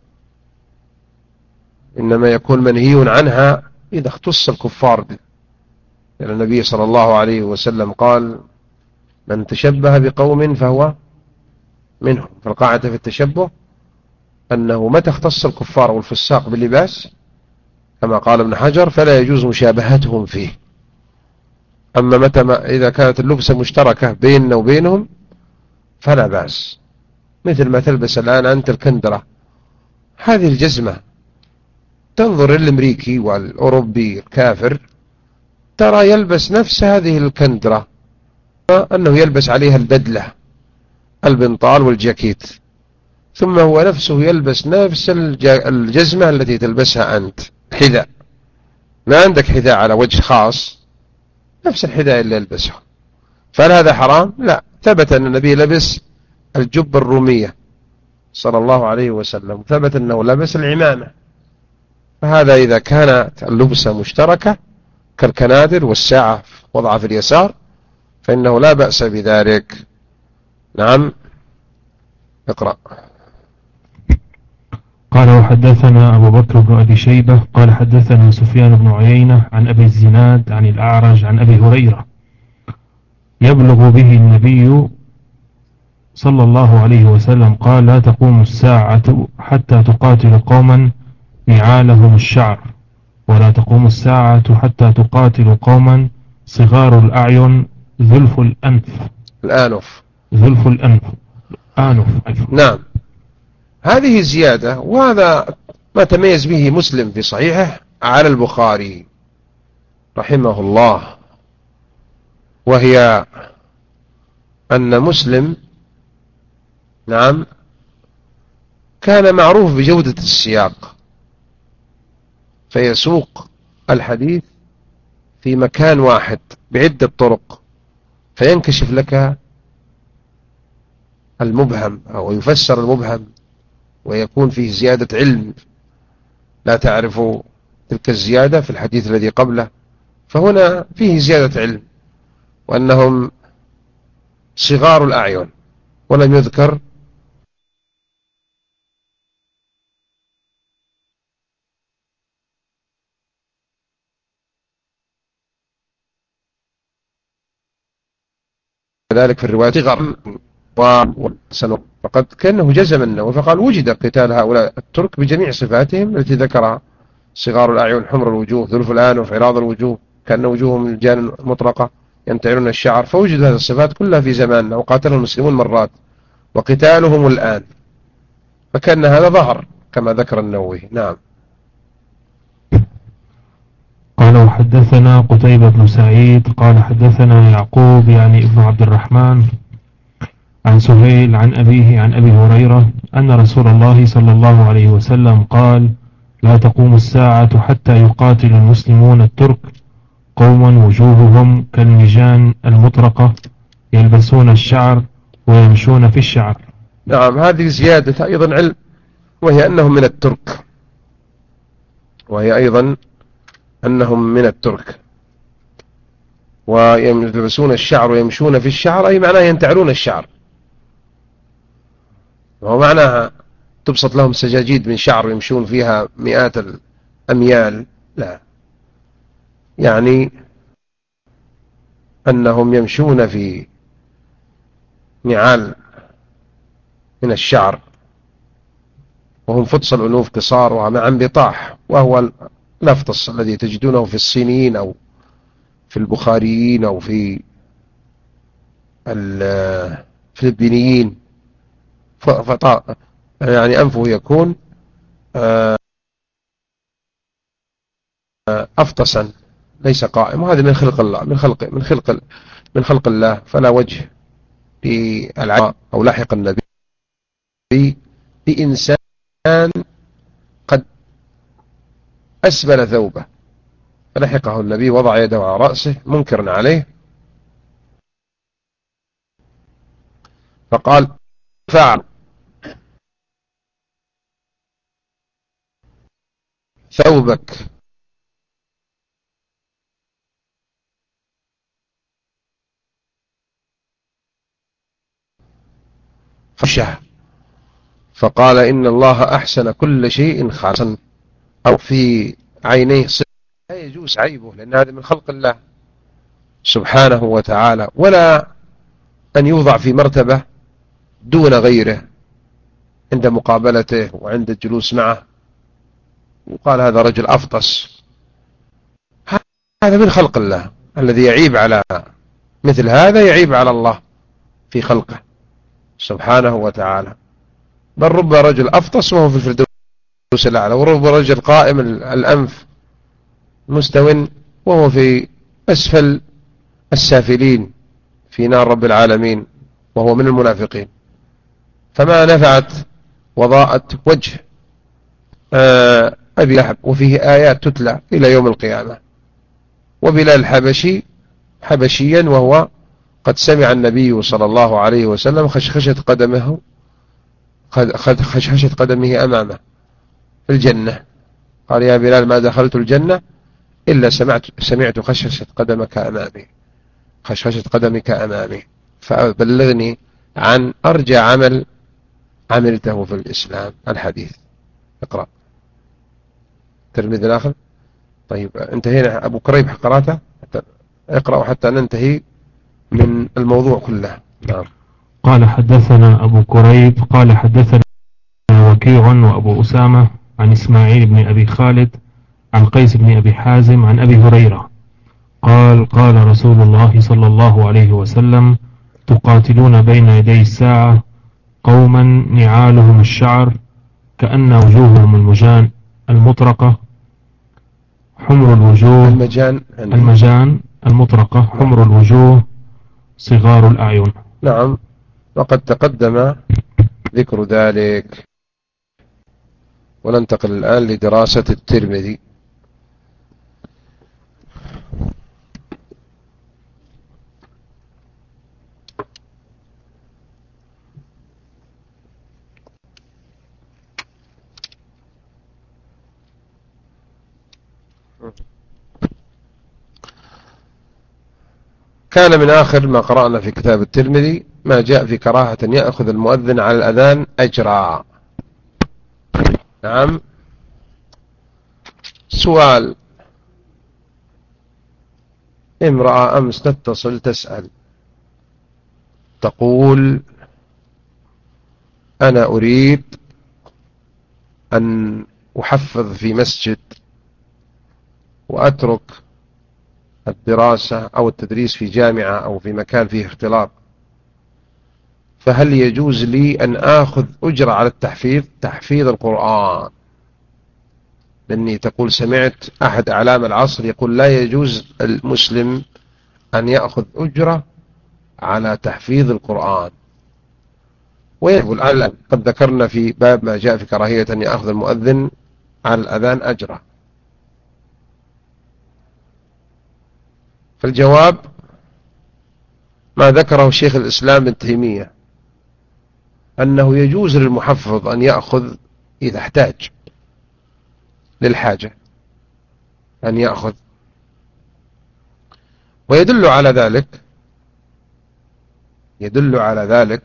إنما يكون منهي عنها إذا اختص الكفار به، لأن النبي صلى الله عليه وسلم قال من تشبه بقوم فهو منهم. فالقاعدة في التشبه أنه متى اختص الكفار والفساق باللباس كما قال ابن حجر فلا يجوز مشابهتهم فيه. أما متى ما إذا كانت اللبسة مشتركة بيننا وبينهم فلا بأس، مثل ما تلبس الآن أنت الكندرة، هذه الجزمة، تنظر الأمريكي والأوروبي الكافر ترى يلبس نفس هذه الكندرة، أنه يلبس عليها البدلة البنطال والجاكيت، ثم هو نفسه يلبس نفس الجزمة التي تلبسها أنت، حذاء، ما عندك حذاء على وجه خاص، نفس الحذاء اللي يلبسها. فهل هذا حرام؟ لا. ثبت أن النبي لبس الجب الرومية صلى الله عليه وسلم، ثبت أنه لبس العمامة. فهذا إذا كانت اللبسة مشتركة كالكنادر والساعة وضعها في اليسار فإنه لا بأس بذلك. نعم. اقرأ. قال وحدثنا أبو بكر بن أبي شيبة قال حدثنا سفيان بن عيينة عن أبي الزناد عن الأعرج عن أبي هريرة يبلغ به النبي صلى الله عليه وسلم قال لا تقوم الساعة حتى تقاتل قوما نعالهم الشعر، ولا تقوم الساعة حتى تقاتل قوما صغار الأعين ذلف الأنف الآنف ذلف الأنف آنف. نعم. هذه زيادة، وهذا ما تميز به مسلم في صحيحه على البخاري رحمه الله، وهي أن مسلم نعم كان معروف بجودة السياق، فيسوق الحديث في مكان واحد بعدة طرق فينكشف لك المبهم أو يفسر المبهم، ويكون فيه زيادة علم لا تعرف تلك الزيادة في الحديث الذي قبله. فهنا فيه زيادة علم وأنهم صغار الأعين، ولم يذكر ذلك في الرواية صغر وسنو، فقد كأنه جزم النووي فقال وجد قتال هؤلاء الترك بجميع صفاتهم التي ذكرها: صغار الأعين، حمر الوجوه، ذلف الآنف، عراض الوجوه، كأن وجوههم الجان مطرقة ينتعلون الشعر. فوجد هذه الصفات كلها في زماننا، وقاتل المسلمون مرات وقتالهم الآن، فكأن هذا ظهر كما ذكر النووي. نعم. قال وحدثنا قتيبة بن سعيد قال حدثنا يعقوب يعني ابن عبد الرحمن عن سهيل عن أبيه عن أبي هريرة أن رسول الله صلى الله عليه وسلم قال لا تقوم الساعة حتى يقاتل المسلمون الترك قوما وجوههم كالمجان المطرقة يلبسون الشعر ويمشون في الشعر. نعم، هذه زيادة أيضا علم، وهي أنهم من الترك، وهي أيضا أنهم من الترك ويلبسون الشعر ويمشون في الشعر، أي معناه ينتعلون الشعر، وهو معناها تبسط لهم سجاجيد من شعر ويمشون فيها مئات الأميال، لا، يعني أنهم يمشون في نعال من الشعر، وهم فطس الأنوف قصار ومع انبطاح، وهو الأفطس الذي تجدونه في الصينيين أو في البخاريين أو في الفلبينيين، فطاء يعني أنفه يكون أفطسا ليس قائم، وهذا من خلق الله، من خلق من خلق من خلق الله، فلا وجه للعلم أو لاحق النبي بإنسان قد أسبل ثوبه، فلحقه النبي وضع يده على رأسه منكرا عليه فقال فعل ثوبك فشه، فقال إن الله أحسن كل شيء خاصا أو في عينيه صفة لا يجوز عيبه، لأن هذا من خلق الله سبحانه وتعالى، ولا أن يوضع في مرتبة دون غيره عند مقابلته وعند الجلوس معه، وقال هذا رجل أفطس، هذا من خلق الله. الذي يعيب على مثل هذا يعيب على الله في خلقه سبحانه وتعالى، بل رب رجل أفطس وهو في الفردوس الأعلى، ورب رجل قائم الأنف مستو وهو في أسفل السافلين في نار رب العالمين وهو من المنافقين. فما نفعت وضاءة وجه أبي لهب، وفيه آيات تتلى إلى يوم القيامة. وبلال الحبشي حبشيا، وهو قد سمع النبي صلى الله عليه وسلم خشخشة قدمه خشخشة قدمه أمامه في الجنة، قال يا بلال ما دخلت الجنة إلا سمعت سمعت خشخشة قدمك أمامي خشخشة قدمك أمامي، فبلغني عن أرجى عمل عملته في الإسلام. الحديث. اقرأ ترمذي الآخر. طيب انتهينا. أبو كريب قرأته، اقرأ حتى ننتهي من الموضوع كله. نعم. قال حدثنا أبو كريب قال حدثنا وكيع وأبو أسامة عن إسماعيل بن أبي خالد عن قيس بن أبي حازم عن أبي هريرة قال قال رسول الله صلى الله عليه وسلم تقاتلون بين يدي الساعة قوما نعالهم الشعر كأن وجوههم المجان المطرقة حمر الوجوه المجان المجان المطرقة حمر الوجوه صغار الأعين. نعم، وقد تقدم ذكر ذلك، وننتقل الآن لدراسة الترمذي. كان من آخر ما قرأنا في كتاب الترمذي ما جاء في كراهة أن يأخذ المؤذن على الأذان أجرا. نعم. سؤال: امرأة أمس تتصل تسأل تقول أنا أريد أن أحفظ في مسجد وأترك الدراسة أو التدريس في جامعة أو في مكان فيه اختلاط، فهل يجوز لي أن آخذ أجرة على التحفيظ تحفيظ القرآن؟ لأني تقول سمعت أحد أعلام العصر يقول لا يجوز المسلم أن يأخذ أجرة على تحفيظ القرآن. ويقول الآن قد ذكرنا في باب ما جاء في كراهية أن يأخذ المؤذن على الأذان أجرة. فالجواب ما ذكره شيخ الإسلام ابن تيمية أنه يجوز للمحفظ أن يأخذ إذا احتاج للحاجة أن يأخذ. ويدل على ذلك يدل على ذلك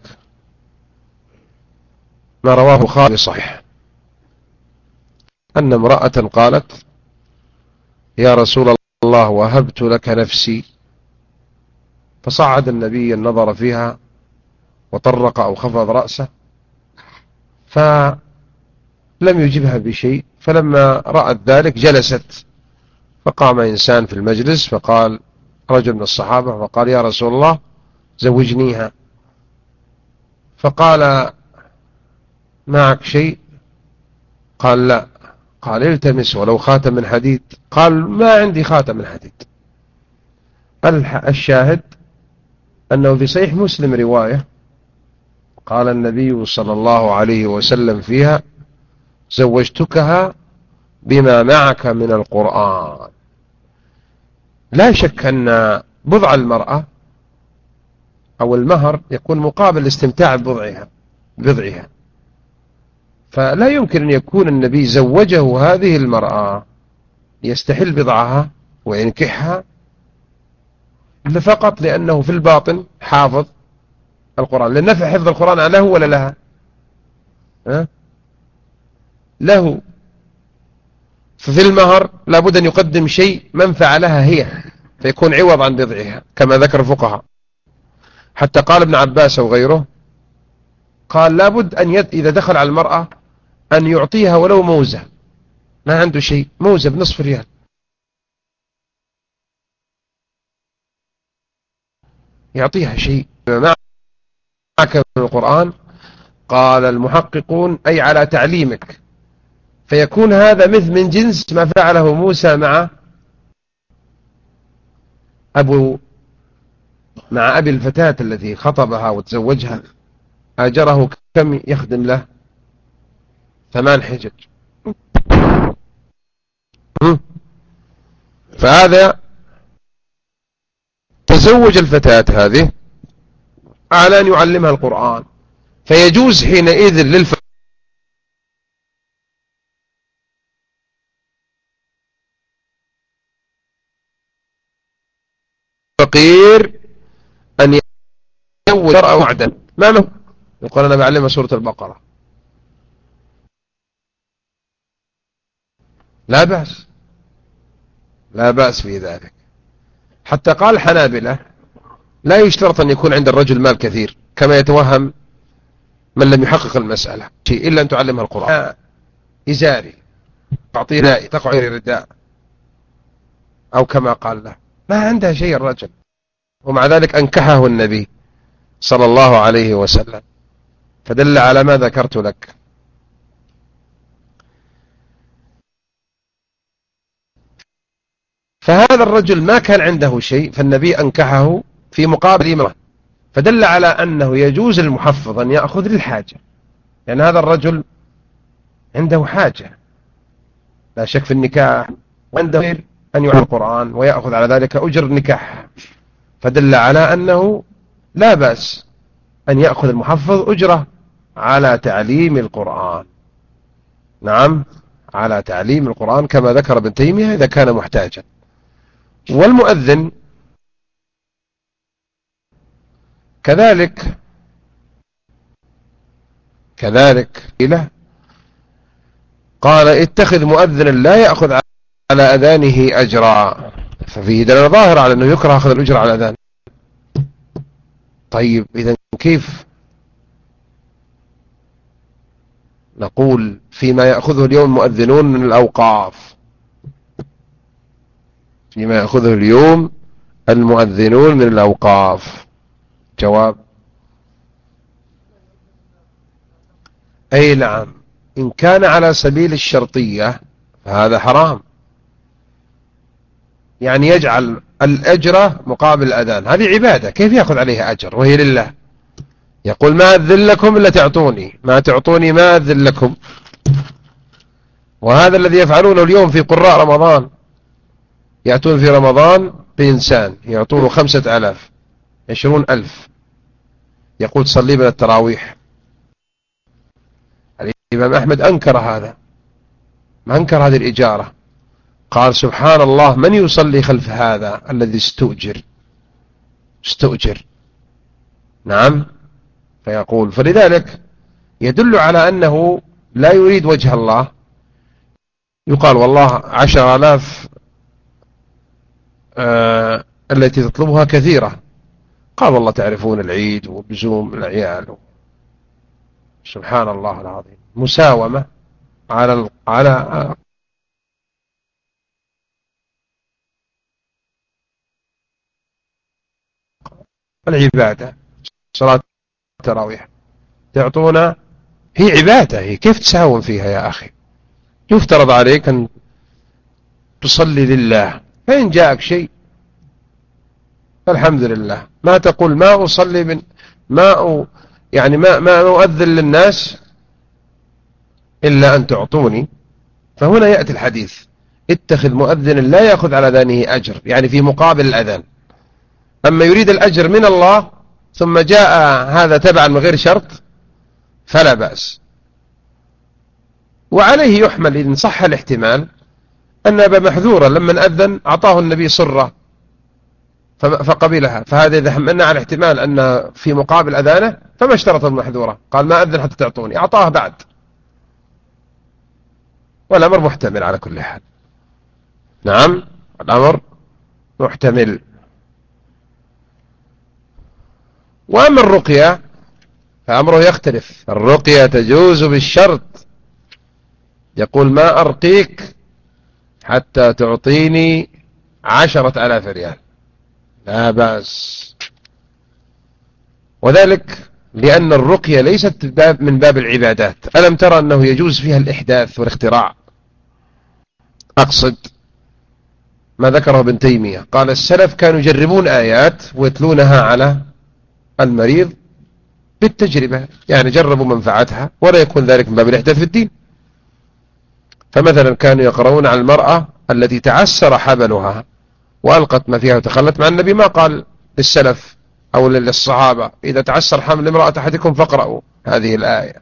ما رواه البخاري صحيح أن امرأة قالت يا رسول الله وهبت لك نفسي، فصعد النبي النظر فيها وطرق أو خفض رأسه فلم يجبها بشيء، فلما رأت ذلك جلست، فقام إنسان في المجلس فقال رجل من الصحابة فقال يا رسول الله زوجنيها، فقال معك شيء؟ قال لا. قال التمس ولو خاتم من حديد. قال ما عندي خاتم من حديد. الشاهد أنه في صحيح مسلم رواية قال النبي صلى الله عليه وسلم فيها زوجتكها بما معك من القرآن. لا شك أن بضع المرأة أو المهر يكون مقابل الاستمتاع ببضعها بضعها، فلا يمكن أن يكون النبي زوجه هذه المرأة يستحل بضعها وينكحها فقط لأنه في الباطن حافظ القرآن. لأن نفع حفظ القرآن له ولا لها؟ أه؟ له. ففي المهر لابد أن يقدم شيء منفع لها هي فيكون عوض عن بضعها كما ذكر الفقهاء. حتى قال ابن عباس وغيره قال لابد أن يد إذا دخل على المرأة أن يعطيها ولو موزة، ما عنده شيء، موزة بنصف ريال، يعطيها شيء معك من القرآن. قال المحققون أي على تعليمك، فيكون هذا مثل من جنس ما فعله موسى مع أبو مع أبي الفتاة التي خطبها وتزوجها، أجره كم يخدم له؟ ثمان حجج. فهذا تزوج الفتاة هذه على أن يعلمها القرآن، فيجوز حينئذ للفقير أن يزوج مرأة وعدا. ما له؟ يقول أنا بعلمها سورة البقرة، لا بأس، لا بأس في ذلك. حتى قال الحنابلة لا يشترط أن يكون عند الرجل مال كثير كما يتوهم من لم يحقق المسألة شيء إلا أن تعلمها القرآن. إزاري تعطيه لا تقع رداء أو كما قال له، ما عندها شيء الرجل، ومع ذلك أنكحه النبي صلى الله عليه وسلم، فدل على ما ذكرت لك. فهذا الرجل ما كان عنده شيء فالنبي أنكحه في مقابل امرأة، فدل على أنه يجوز المحفظ أن يأخذ للحاجة، لأن يعني هذا الرجل عنده حاجة لا شك في النكاح، وعنده غير أن يعلم القرآن ويأخذ على ذلك أجر النكاح، فدل على أنه لا بأس أن يأخذ المحفظ أجرة على تعليم القرآن. نعم، على تعليم القرآن كما ذكر ابن تيمية إذا كان محتاجا. والمؤذن كذلك كذلك إله قال اتخذ مؤذنا لا يأخذ على أذانه أجرا، ففيه دلالة ظاهرة على أنه يكره أخذ الأجر على الأذان. طيب إذا كيف نقول فيما يأخذه اليوم المؤذنون من الأوقاف؟ فيما يأخذه اليوم المؤذنون من الأوقاف. جواب: أي نعم، إن كان على سبيل الشرطية فهذا حرام، يعني يجعل الأجر مقابل الأذان. هذه عبادة، كيف يأخذ عليها أجر وهي لله؟ يقول ما أذن لكم إلا تعطوني، ما تعطوني ما أذن لكم. وهذا الذي يفعلونه اليوم في قراء رمضان، يأتون في رمضان بإنسان يعطونه خمسة ألاف، عشرون ألف، يقول صلي من التراويح. الإمام أحمد أنكر هذا، ما أنكر هذه الإجارة، قال سبحان الله من يصلي خلف هذا الذي استؤجر استؤجر نعم. فيقول فلذلك يدل على أنه لا يريد وجه الله. يقال والله عشر آلاف آه التي تطلبها كثيرة. قال والله تعرفون العيد وبزوم العيال. سبحان الله العظيم، مساومة على على العبادة. صلاة التراويح تعطونا، هي عبادة، هي كيف تساوم فيها يا أخي؟ يفترض عليك أن تصلي لله، فإن جاءك شيء فالحمد لله. ما تقول ما أصلي من ما أ... يعني ما ما أؤذن للناس إلا أن تعطوني. فهنا يأتي الحديث اتخذ مؤذن لا يأخذ على ذانه أجر، يعني في مقابل الأذان. أما يريد الأجر من الله ثم جاء هذا تبعا من غير شرط فلا بأس. وعليه يحمل إن صح الاحتمال أن أبا محذورا لما أذن أعطاه النبي صرة فقبلها، فهذا إذا حملنا على احتمال أن في مقابل أذانه فما اشترط المحذورة، قال ما أذن حتى تعطوني، أعطاه بعد، والأمر محتمل على كل حال. نعم الأمر محتمل. وأما الرقية فأمره يختلف. الرقية تجوز بالشرط، يقول ما أرقيك حتى تعطيني عشرة آلاف ريال، لا بأس. وذلك لأن الرقية ليست باب من باب العبادات. ألم ترى أنه يجوز فيها الإحداث والاختراع؟ أقصد ما ذكره ابن تيمية، قال السلف كانوا يجربون آيات ويتلونها على المريض بالتجربة، يعني جربوا منفعتها ولا يكون ذلك من باب الإحداث في الدين. فمثلا كانوا يقرؤون على المرأة التي تعسر حبلها وألقت ما فيها وتخلت، مع النبي ما قال للسلف أو للصحابة إذا تعسر حمل امرأة أحدكم فاقرأوا هذه الآية،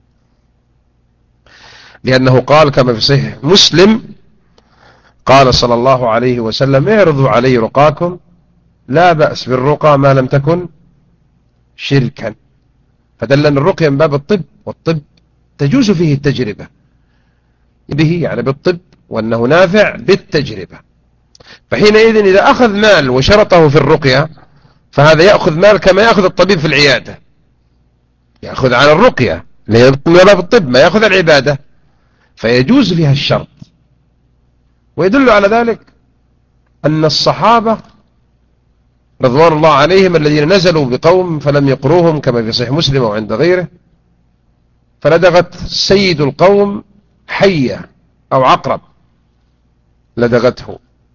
لأنه قال كما في صحيح مسلم قال صلى الله عليه وسلم اعرضوا علي رقاكم لا بأس بالرقى ما لم تكن شركا. فدل أن الرقية من باب الطب، والطب تجوز فيه التجربة به، يعني بالطب، وأنه نافع بالتجربة. فحينئذ إذا أخذ مال وشرطه في الرقية فهذا يأخذ مال كما يأخذ الطبيب في العيادة، يأخذ على الرقية من باب الطب ما يأخذ العبادة، فيجوز فيها الشرط. ويدل على ذلك أن الصحابة رضوان الله عليهم الذين نزلوا بقوم فلم يقروهم كما في صحيح مسلم وعند غيره، فلدغت سيد القوم حية أو عقرب لدغته،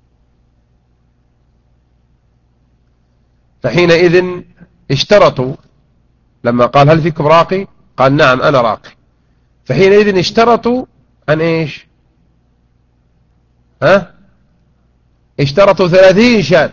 فحينئذ اشترطوا لما قال هل فيكم راقي؟ قال نعم أنا راقي. فحينئذ اشترطوا أن إيش؟ ها؟ اشترطوا ثلاثين شاة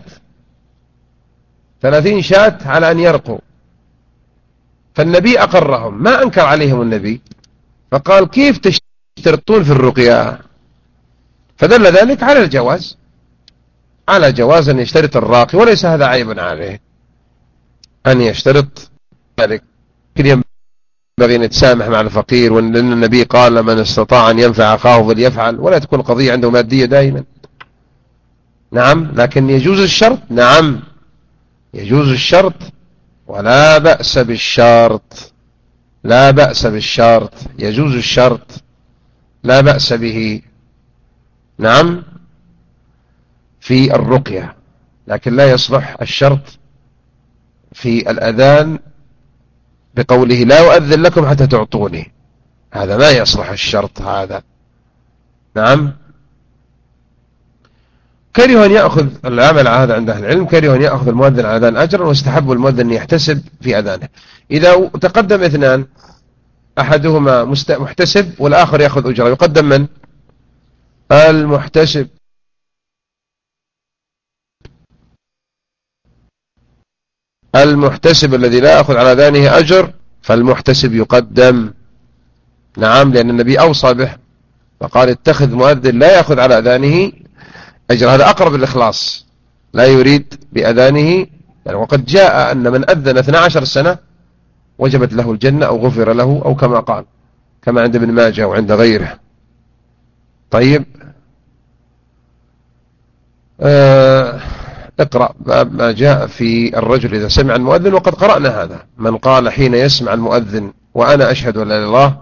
ثلاثين شاة على أن يرقوا. فالنبي أقرهم، ما أنكر عليهم النبي، فقال كيف تشترطون في الرقية؟ فدل ذلك على الجواز، على جواز أن يشترط الراقي، وليس هذا عيب عليه أن يشترط ذلك. ينبغي أن يتسامح مع الفقير، وأن النبي قال من استطاع أن ينفع أخاه فليفعل، ولا تكون القضية عنده مادية دائما. نعم، لكن يجوز الشرط، نعم يجوز الشرط ولا بأس بالشرط، لا بأس بالشرط، يجوز الشرط لا بأس به. نعم. في الرقية، لكن لا يصلح الشرط في الأذان بقوله لا أؤذن لكم حتى تعطوني، هذا ما يصلح الشرط هذا. نعم. كره أن يأخذ العمل على هذا عند أهل العلم، كره أن يأخذ المؤذن على أذان أجرا، واستحب المؤذن أن يحتسب في أذانه. إذا تقدم اثنان أحدهما محتسب والآخر يأخذ أجرة، يقدم من؟ المحتسب. المحتسب الذي لا يأخذ على أذانه أجر، فالمحتسب يقدم. نعم، لأن النبي أوصى به فقال اتخذ مؤذن لا يأخذ على أذانه أجر، هذا أقرب الإخلاص، لا يريد بأذانه يعني. وقد جاء أن من أذن اثنتا عشرة سنة وجبت له الجنة أو غفر له، أو كما قال، كما عند ابن ماجه وعند غيره. طيب، آه اقرأ باب ما جاء في الرجل إذا سمع المؤذن، وقد قرأنا هذا. من قال حين يسمع المؤذن وأنا أشهد أن لا إله إلا الله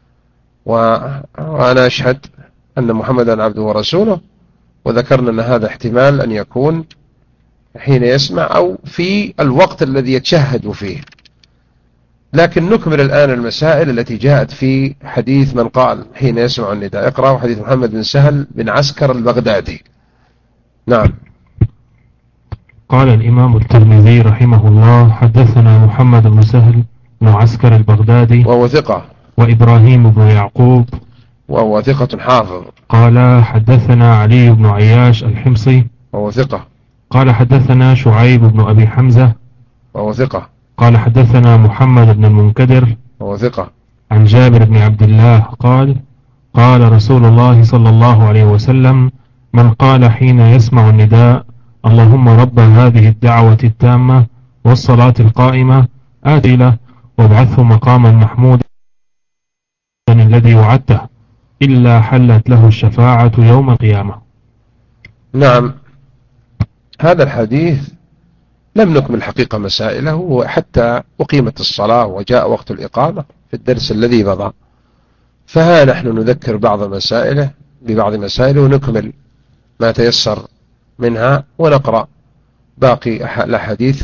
وأنا أشهد أن محمدا عبده ورسوله، وذكرنا أن هذا احتمال أن يكون حين يسمع أو في الوقت الذي يتشهد فيه. لكن نكمل الآن المسائل التي جاءت في حديث من قال حين يسمع النداء. اقرأ حديث محمد بن سهل بن عسكر البغدادي. نعم. قال الإمام الترمذي رحمه الله: حدثنا محمد بن سهل بن عسكر البغدادي وهو ثقة، وإبراهيم بن يعقوب وهو ثقة حافظ. قال حدثنا علي بن عياش الحمصي وهو ثقة. قال حدثنا شعيب بن أبي حمزة وهو ثقة. قال حدثنا محمد بن المنكدر وهو ثقة. عن جابر بن عبد الله قال: قال رسول الله صلى الله عليه وسلم: من قال حين يسمع النداء اللهم رب هذه الدعوة التامة والصلاة القائمة آتي له وابعثه مقاما محمودا الذي وعدته إلا حلت له الشفاعة يوم القيامة. نعم، هذا الحديث لم نكمل حقيقة مسائله، وحتى أقيمت الصلاة وجاء وقت الإقامة في الدرس الذي مضى، فها نحن نذكر بعض مسائله ببعض مسائله ونكمل ما تيسر منها، ونقرأ باقي الأحاديث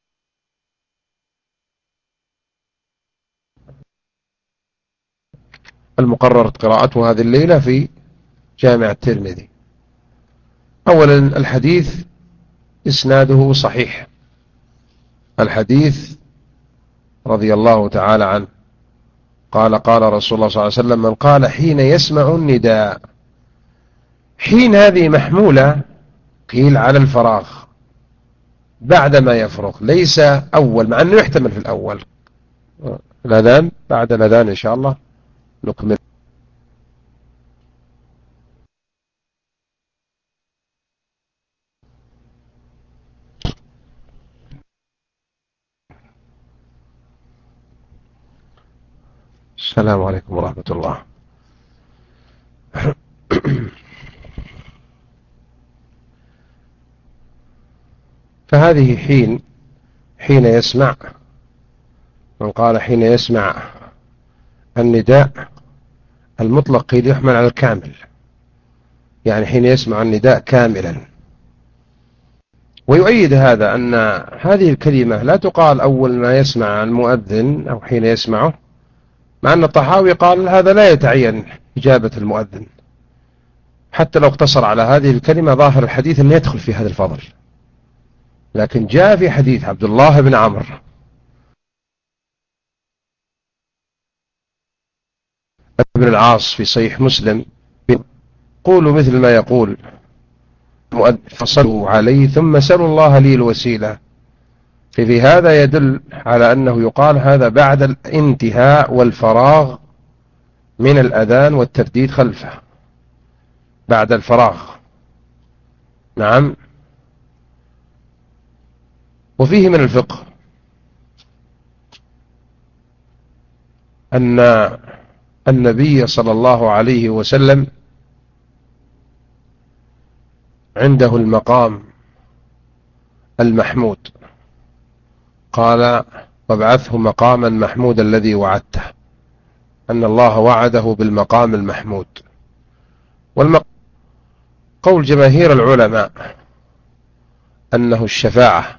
المقررة قراءته هذه الليلة في جامع الترمذي. أولا، الحديث إسناده صحيح. الحديث رضي الله تعالى عنه قال: قال رسول الله صلى الله عليه وسلم: من قال حين يسمع النداء. حين هذه محمولة قيل على الفراغ بعد ما يفرغ، ليس أول، مع أنه يحتمل في الأول. الأذان بعد الأذان إن شاء الله نكمل. السلام عليكم ورحمة الله. فهذه حين حين يسمع، من قال حين يسمع النداء المطلق قيل يحمل على الكامل، يعني حين يسمع النداء كاملا. ويؤيد هذا أن هذه الكلمة لا تقال أول ما يسمع المؤذن أو حين يسمعه، مع أن الطحاوي قال هذا لا يتعين إجابة المؤذن، حتى لو اقتصر على هذه الكلمة ظاهر الحديث أن يدخل في هذا الفضل. لكن جاء في حديث عبد الله بن عمرو بن العاص في صحيح مسلم: قولوا مثل ما يقول المؤذن فصلوا عليه ثم سلوا الله لي الوسيلة. في هذا يدل على أنه يقال هذا بعد الانتهاء والفراغ من الأذان والترديد خلفه، بعد الفراغ. نعم. وفيه من الفقه أن النبي صلى الله عليه وسلم عنده المقام المحمود، قال: وابعثه مقاما محمودا الذي وعدته، أن الله وعده بالمقام المحمود. والمقام قول جماهير العلماء أنه الشفاعة.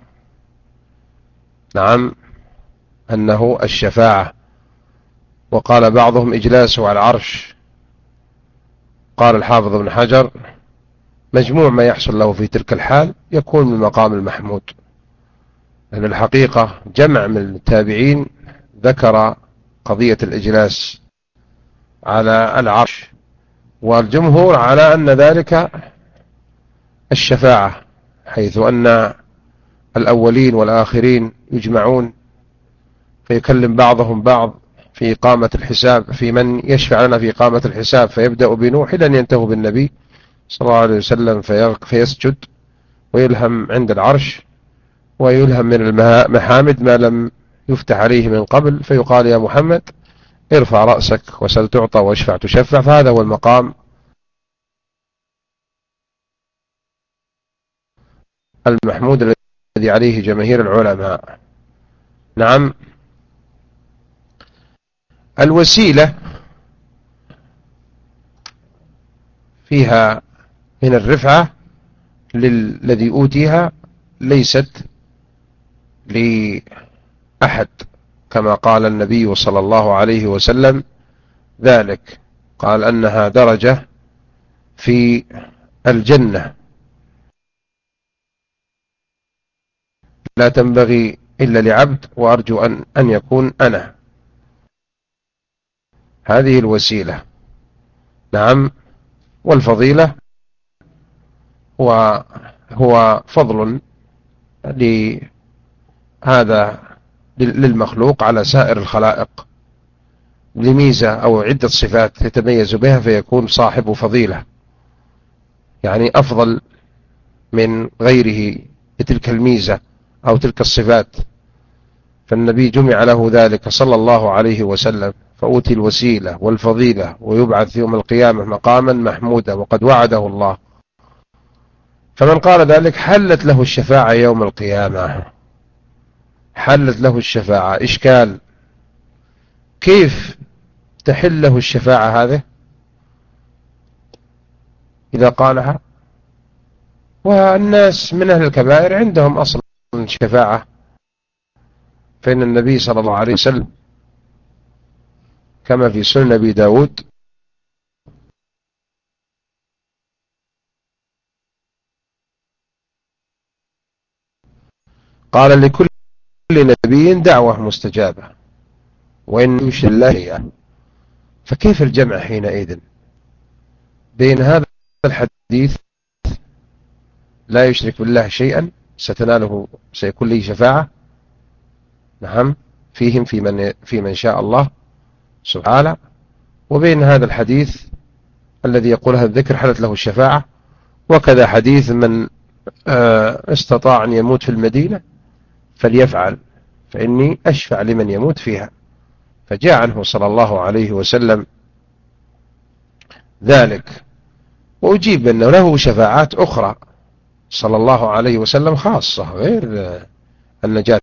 نعم، أنه الشفاعة. وقال بعضهم إجلاسه على العرش. قال الحافظ ابن حجر: مجموع ما يحصل له في تلك الحال يكون من مقام المحمود، لأن الحقيقة جمع من التابعين ذكر قضية الإجلاس على العرش، والجمهور على أن ذلك الشفاعة، حيث أن الأولين والآخرين يجمعون فيكلم بعضهم بعض في إقامة الحساب، في من يشفع لنا في إقامة الحساب، فيبدأ بنوح إلى أن ينتهوا بالنبي صلى الله عليه وسلم فيسجد ويلهم عند العرش، ويلهم من المحامد ما لم يفتح عليه من قبل، فيقال: يا محمد ارفع رأسك وسل تعطى واشفع تشفع. فهذا هو المقام المحمود الذي عليه جماهير العلماء. نعم. الوسيلة فيها من الرفعة للذي أوتيها ليست لأحد، كما قال النبي صلى الله عليه وسلم ذلك، قال أنها درجة في الجنة لا تنبغي إلا لعبد، وأرجو أن, أن يكون أنا هذه الوسيلة. نعم. والفضيلة وهو فضل لهذا للمخلوق على سائر الخلائق لميزة أو عدة صفات يتميز بها فيكون صاحب فضيلة، يعني أفضل من غيره بتلك الميزة أو تلك الصفات. فالنبي جمع له ذلك صلى الله عليه وسلم، فأوتي الوسيلة والفضيلة ويبعث يوم القيامة مقاما محمودا وقد وعده الله. فمن قال ذلك حلت له الشفاعة يوم القيامة، حلت له الشفاعة. إشكال: كيف تحل له الشفاعة هذه إذا قالها؟ والناس من أهل الكبائر عندهم أصلا شفاعة، فإن النبي صلى الله عليه وسلم كما في سنن أبي داود قال: لكل نبي دعوة مستجابة وإن يشرك الله. فكيف الجمع حينئذ بين هذا الحديث لا يشرك بالله شيئا ستناله سيكون لي شفاعة، نعم، فيهم في من, في من شاء الله سبحانه، وبين هذا الحديث الذي يقول هذا الذكر حلت له الشفاعة، وكذا حديث من استطاع أن يموت في المدينة فليفعل فإني أشفع لمن يموت فيها. فجاء عنه صلى الله عليه وسلم ذلك، وأجيب أنه له شفاعات أخرى صلى الله عليه وسلم خاصة غير النجاة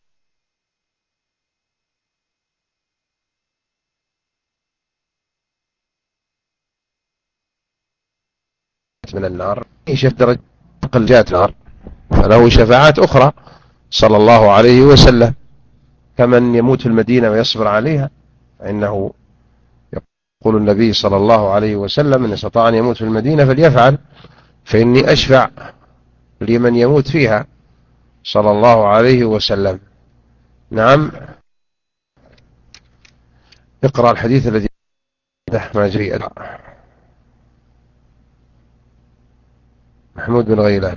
من النار، يشف درجة قلجات النار، فله شفاعات أخرى صلى الله عليه وسلم، كمن يموت في المدينة ويصبر عليها، فإنه يقول النبي صلى الله عليه وسلم: إن استطاع أن يموت في المدينة فليفعل فإني أشفع لمن يموت فيها صلى الله عليه وسلم. نعم. اقرأ الحديث الذي ما جري محمود بن غيلان.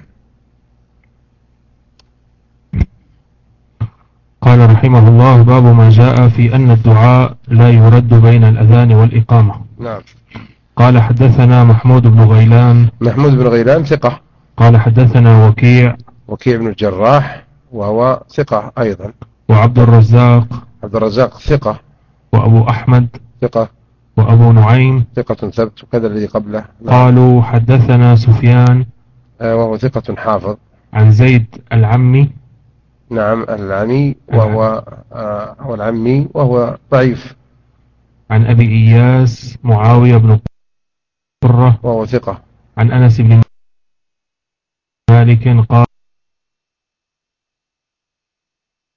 قال رحمه الله: باب ما جاء في أن الدعاء لا يرد بين الأذان والإقامة. نعم. قال حدثنا محمود بن غيلان. محمود بن غيلان ثقة. قال حدثنا وكيع. وكيع بن الجراح وهو ثقة أيضا. وعبد الرزاق. عبد الرزاق ثقة. وأبو أحمد ثقة. وأبو نعيم ثقة ثبت، وكذا الذي قبله. نعم. قالوا حدثنا سفيان وهو ثقة حافظ. عن زيد العمي. نعم، العمي وهو آه هو العمي وهو ضعيف. عن أبي إياس معاوية بن قرة وهو ثقة. عن أنس بن مالك قال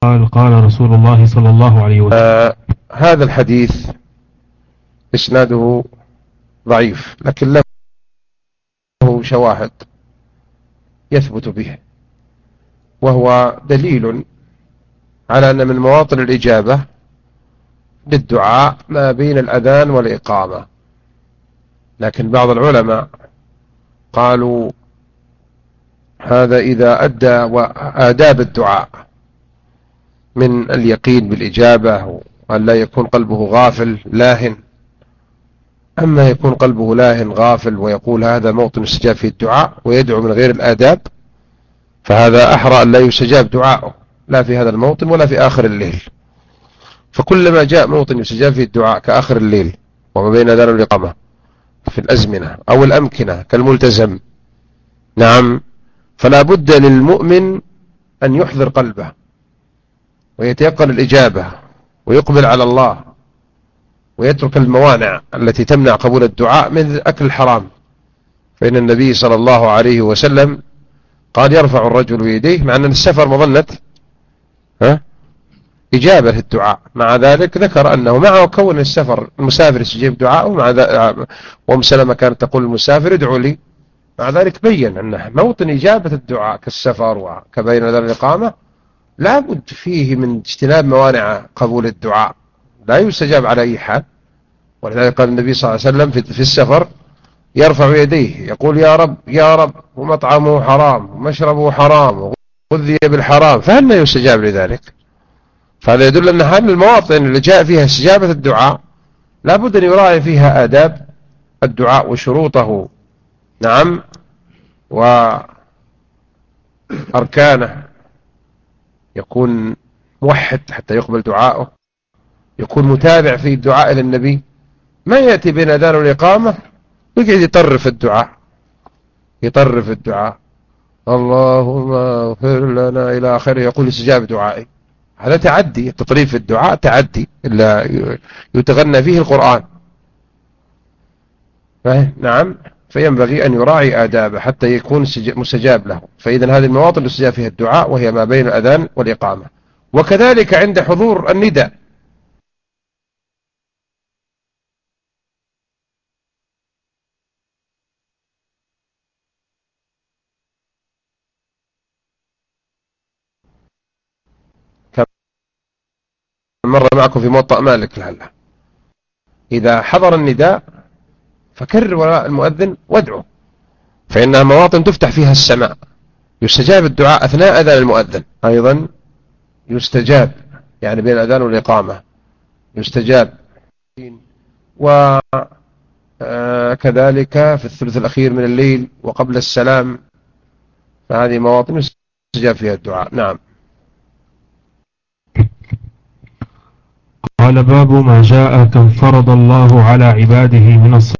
قال قال رسول الله صلى الله عليه وسلم. آه هذا الحديث إسناده ضعيف، لكن له شواهد يثبت به، وهو دليل على أن من مواطن الإجابة للدعاء ما بين الأذان والإقامة. لكن بعض العلماء قالوا هذا إذا أدى وآداب الدعاء من اليقين بالإجابة، وأن لا يكون قلبه غافل لاهن. أما يكون قلبه لاهن غافل ويقول هذا موطن استجاب في الدعاء ويدعو من غير الآداب، فهذا أحرى أن لا يستجاب دعاؤه، لا في هذا الموطن ولا في آخر الليل. فكلما جاء موطن يستجاب فيه الدعاء كآخر الليل وما بين أذان والإقامة في الأزمنة أو الأمكنة كالملتزم، نعم، فلا بد للمؤمن أن يحضر قلبه ويتيقن الإجابة ويقبل على الله ويترك الموانع التي تمنع قبول الدعاء من أكل الحرام. فإن النبي صلى الله عليه وسلم قال يرفع الرجل يديه، مع أن السفر مظنة ها إجابة الدعاء، مع ذلك ذكر أنه مع كون السفر المسافر يستجيب دعاءه، مع ذلك وأم سلمة كانت تقول المسافر ادعوا لي، مع ذلك بين أنه موطن إجابة الدعاء كالسفر وكبين ذلك الإقامة لا بد فيه من اجتناب موانع قبول الدعاء، لا يستجاب على أي حال. ولذلك قال النبي صلى الله عليه وسلم في السفر يرفع يديه يقول يا رب يا رب، ومطعمه حرام ومشربه حرام وغذي بالحرام، فهل لا يستجاب لذلك؟ فهذا يدل أن هذه المواطن اللي جاء فيها استجابة الدعاء لا بد أن يراعي فيها آداب الدعاء وشروطه، نعم، وأركانه، يكون موحد حتى يقبل دعاءه، يكون متابع في الدعاء إلى النبي، ما يأتي بين أذان والإقامة ويقعد يطرف الدعاء يطرف الدعاء اللهم اغفر لنا إلى آخره، يقول استجاب دعائي. هذا تعدي، تطريف الدعاء تعدي إلا يتغنى فيه القرآن، نعم. فينبغي أن يراعي آدابه حتى يكون مستجاب له. فإذا هذه المواطن يستجاب فيها الدعاء وهي ما بين الأذان والإقامة. وكذلك عند حضور النداء، مر معكم في موطأ مالك لهلا، إذا حضر النداء فكرر وراء المؤذن وادعو، فإنها مواطن تفتح فيها السماء، يستجاب الدعاء أثناء أذان المؤذن، أيضا يستجاب يعني بين الأذان والإقامة يستجاب، وكذلك في الثلث الأخير من الليل وقبل السلام، فهذه مواطن يستجاب فيها الدعاء. نعم. قال باب ما جاء كم فرض الله على عباده من الصلوات.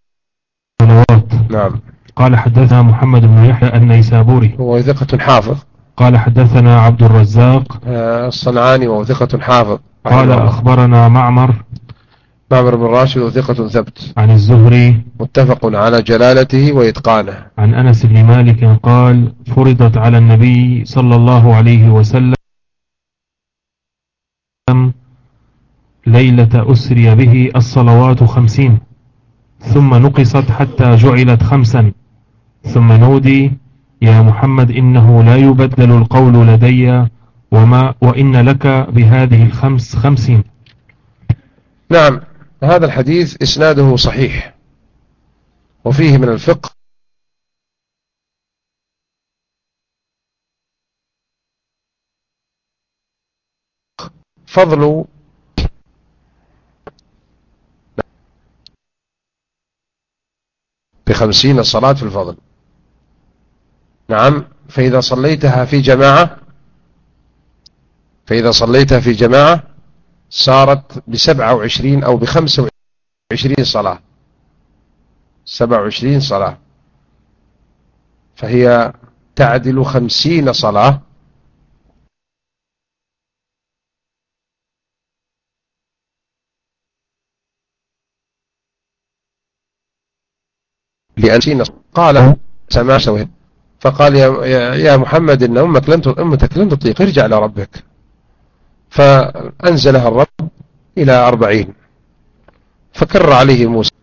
نعم. قال حدثنا محمد بن يحيى النيسابوري هو ثقة حافظ. قال حدثنا عبد الرزاق الصنعاني وهو ثقة حافظ. قال أخبرنا معمر معمر بن راشد وثقة ثبت عن الزهري متفق على جلالته وإتقانه عن أنس بن مالك قال فرضت على النبي صلى الله عليه وسلم ليلة أسري به الصلوات خمسين، ثم نقصت حتى جعلت خمسا، ثم نودي يا محمد إنه لا يبدل القول لدي وما وإن لك بهذه الخمس خمسين. نعم. هذا الحديث إسناده صحيح، وفيه من الفقه فضل بخمسين صلاة في الفضل. نعم. فإذا صليتها في جماعة فإذا صليتها في جماعة صارت بسبعة وعشرين أو بخمسة وعشرين صلاة، سبعة وعشرين صلاة، فهي تعدل خمسين صلاة لأن قال سمع سوين، فقال يا, يا محمد إن أمك لن أمتك لن تطيق، ارجع لربك فأنزلها الرب إلى أربعين، فكر عليه موسى.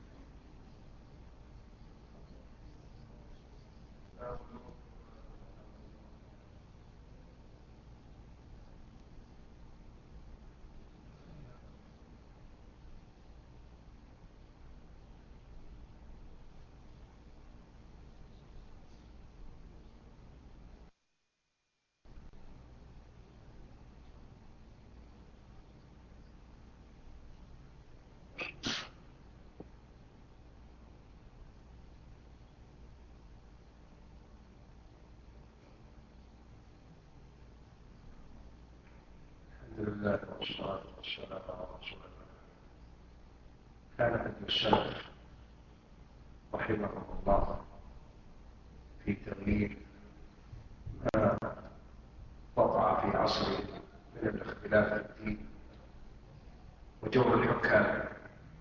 الحمد لله والصلاة والسلام على رسول الله. كان ابن السلف رحمه الله في تغيير ما وقع في عصره من الاختلاف الدين وجور الحكام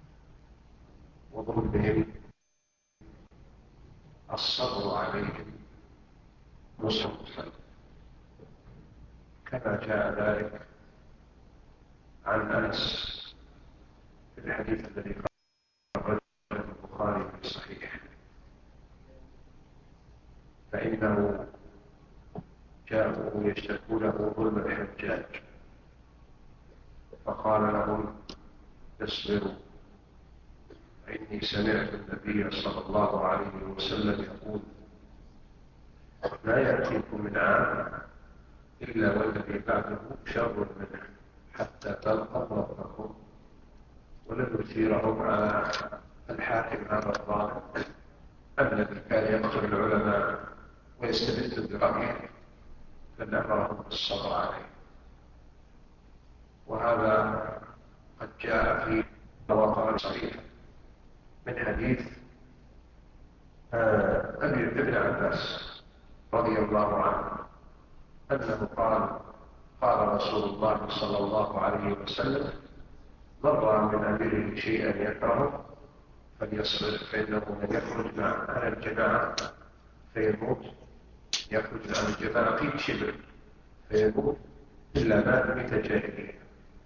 وظلمهم الصبر عليهم مصحف، كما جاء ذلك عن أنس في الحديث الذي خرجه البخاري في صحيحه، فإنه جاءوا يشتكونه ظلم الحجاج فقال لهم اصبروا، فإني سمعت النبي صلى الله عليه وسلم يقول لا يأتيكم من عام إلا والذي بعده شر منه حتى تلقوا ربكم، ولم يثيرهم على الحاكم هذا الظالم الذي كان يقتل العلماء ويستبد برأيه، بل أمرهم بالصبر عليه. وهذا قد جاء في مواقع صحيحة من حديث أبي ابن عباس رضي الله عنه أنه قال قال رسول الله صلى الله عليه وسلم من رأى من أميره شيئا يكرهه فليصبر، فإنه من يخرج عن الجماعة فيموت، يخرج عن الجماعة في شبر فيموت إلا مات ميت جاهلية،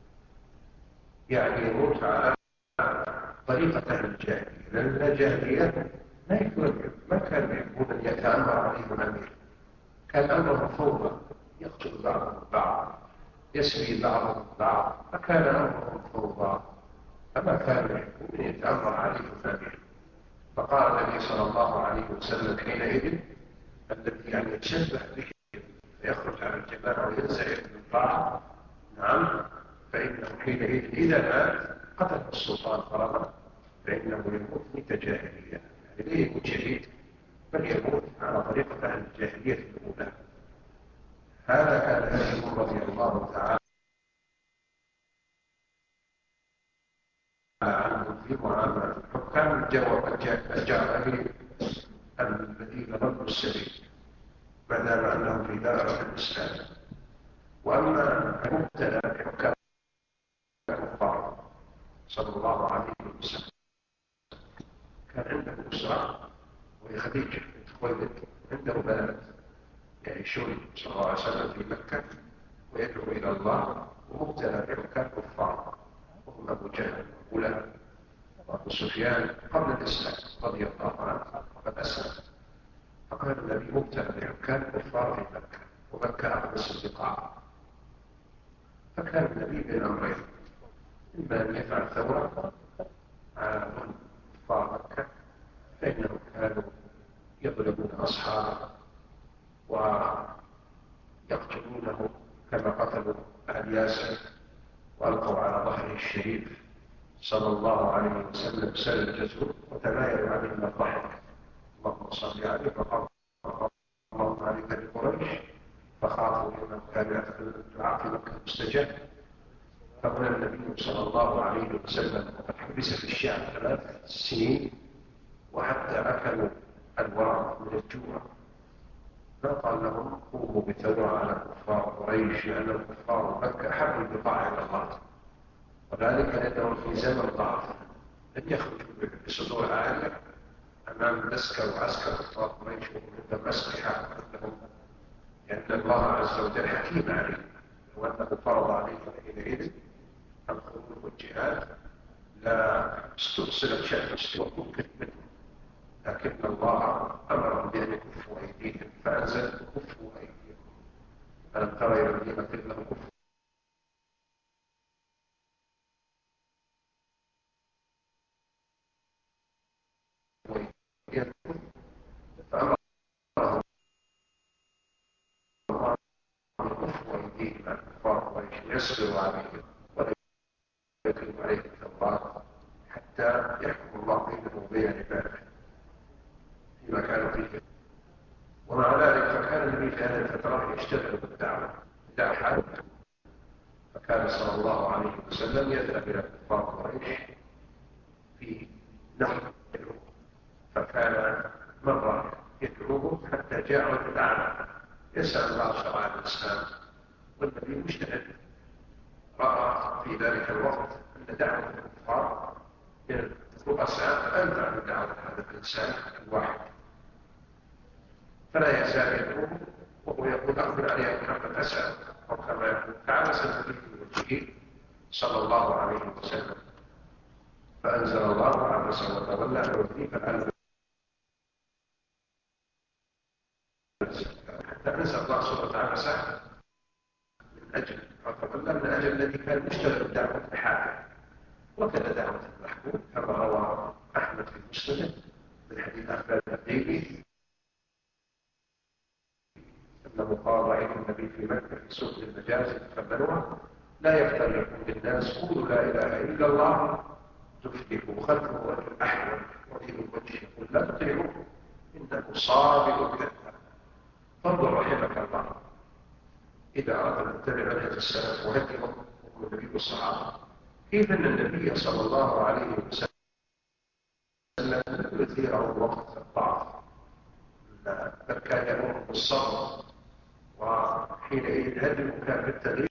يعني يموت على طريقة أهل الجاهلية، لأن الجاهلية ما يكون ما كان يكون أن يتأمر عليهم أمير، كان أمره فوضى، يقتل بعضهم البعض، يسبي بعضهم البعض، فكان أمرهم فوضى، فما كان يكون أن يتأمر عليهم أمير. فقال النبي صلى الله عليه وسلم حينئذ الذي يعني يتشبه به فيخرج على الجماعة وينزعج من بعض، نعم، فإنه حينئذ إذا مات قتل السلطان فرما فإنه يموت ميت جاهلية، يعني لا يموت شهيد بل يموت على طريقة أهل الجاهلية الأولى. هذا كان يجب رضي الله تعالى عنه في معاملة الحكام. جاء جاء به الذين ضلوا السبيل ما دام أنهم في دائرة الإسلام. وأما المبتلى بحكام الكفار صلى الله عليه وسلم كان عنده أسرة وهي خديجة بنت خويلد، عنده بنات يعيشون صلى الله عليه وسلم في مكة ويدعو إلى الله، ومبتلى بحكام كفار وهم أبو جهل وأبو لهب وأبو سفيان قبل الإسلام رضي الله عنه وقد أسلم. فقال النبي مبتلى بحكام كفار في مكة، ومكة أقدس البقاع، فكان النبي بين أمرين، إما أن يفعل ثورة على ظلم كفار مكة فإنهم كانوا يضربون أصحابه ويقتلونه كما قتلوا أهل ياسر وألقوا على ظهره الشريف صلى الله عليه وسلم سل الجزور وتمايلوا عليه من الضحك، اللهم صل عليه فقال الله عليك بقريش فخافوا انه كان يعتقد الدعاء في مكه مستجاب. فهنا النبي صلى الله عليه وسلم قد حبس في الشعب ثلاث سنين وحتى اكلوا الورق من الجوع، ما قال لهم قوموا بثوره على كفار قريش لان الكفار مكه احب البقاع الى الله، وذلك لانهم في زمن ضعف لن يخرجوا بصدور عاليه امام تسكر وعسكر كفار قريش وهم عندهم اسلحه عندهم، لان الله عز وجل حكيم عليهم وأنه فرض عليه حينئذ الخروج والجهاد لا استؤصلت شمس وممكن منه، لكن الله أمر بأن يكفوا أيديهم فأنزل كفوا أيديهم. ألم تر إلى الذين قيل لهم كفوا أيديكم فأمر الله أن يكفوا أيديهم عن الكفار قريش يصبروا عليهم ولا يتم عليهم التوراة حتى يحكم الله بينهم وبين عباده فيما كانوا فيه. ومع ذلك فكان النبي في هذه الفترة يشتغل بالدعوة دعوة حرب، فكان صلى الله عليه وسلم يذهب إلى كفار قريش في نحر الروم، فكان مرة يدعوهم حتى جاء رجل أعمى يسأل الله شرع الإسلام، والنبي مجتهد رأى في ذلك الوقت أن دعوة الكفار من الرؤساء أنفع من دعوة هذا الإنسان الواحد، فلا يزال يدعوه وهو يقول أخبر علي يا محمد أسأل، أو كما يقول فعبس النبي في وجهه صلى الله عليه وسلم، فأنزل الله عبس وتولى ويؤذي فالأنزل حتى أنزل الله سورة عبس من أجل وتولى من أجل الذي كان مشتغل بدعوة الحاكم، وكذا دعوة المحكوم كما روى أحمد في مسلم من حديث أخبار الديبي أنه قال رأيت النبي في مكة في سوق المجاز فمنوه لا يفترقون الناس قولوا لا إله إلا الله تفلحوا خلفه رجل أحول وفي الوجه يقول لا تطيعوه إنه صابر كذاب. فانظر رحمك الله إذا أردت أن تتبع منهج السلف وهديهم النبي والصحابة كيف أن النبي صلى الله عليه وسلم لم يثيره وقت الضعف، بل كان يأمر بالصبر، وحينئذ هديه كان بالتغيير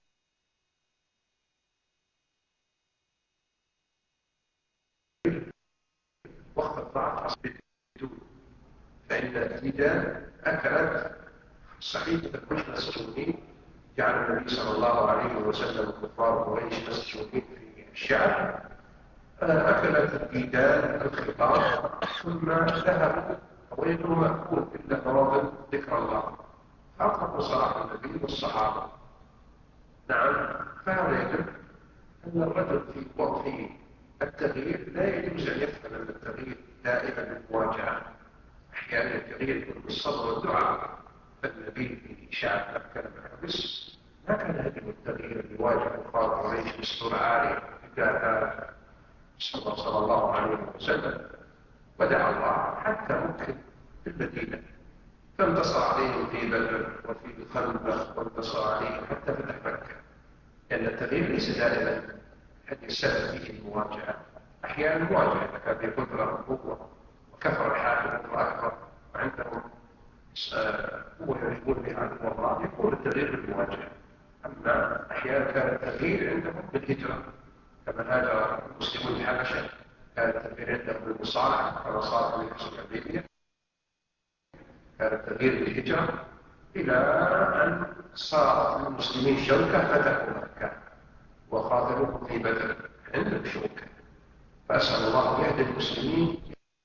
وقت الضعف بدون، فإن الإيدان أكلت صحيفة الكشف السنين، جعل النبي صلى الله عليه وسلم كفار قريش مسجونين في الشعب، أكلت الإيدان الخطاب ثم ذهبوا وغير مأكول إلا مواطن ذكر الله، فأطلقوا صلاح النبي والصحابة. نعم، فهذا يدل أن الرجل في وقت التغيير لا يجوز أن يفهم أن التغيير دائما مواجهة، أحيانا التغيير يكون بالصبر والدعاء. فالنبي في شعب مكة لما حبس ما كان هدم التغيير اللي يواجه كفار قريش بالصورة عالية، إذا صلى الله عليه وسلم ودعا الله حتى مكة في المدينة، فانتصر عليهم في بدر وفي الخندق، وانتصر عليهم حتى فتح مكة، لأن التغيير ليس دائما حد السبب فيه المواجهة، أحيانا مواجهة إذا كان في قدرة وقوة وكفر الحاكم قدرة أكبر وعندهم قوة يغلبون بها عدو الله يكون التغيير بالمواجهة. أما أحيانا كان التغيير عندهم بالهجرة كما هاجر المسلمون الحبشة، كان التغيير عندهم بالمصالحة كما صار في الحصول الحديبية، كان التغيير بالهجرة إلى أن صار المسلمين شوكة فتحوا مكة وقاتلوهم في بدر عندهم شوكة. فأسأل الله يهدي المسلمين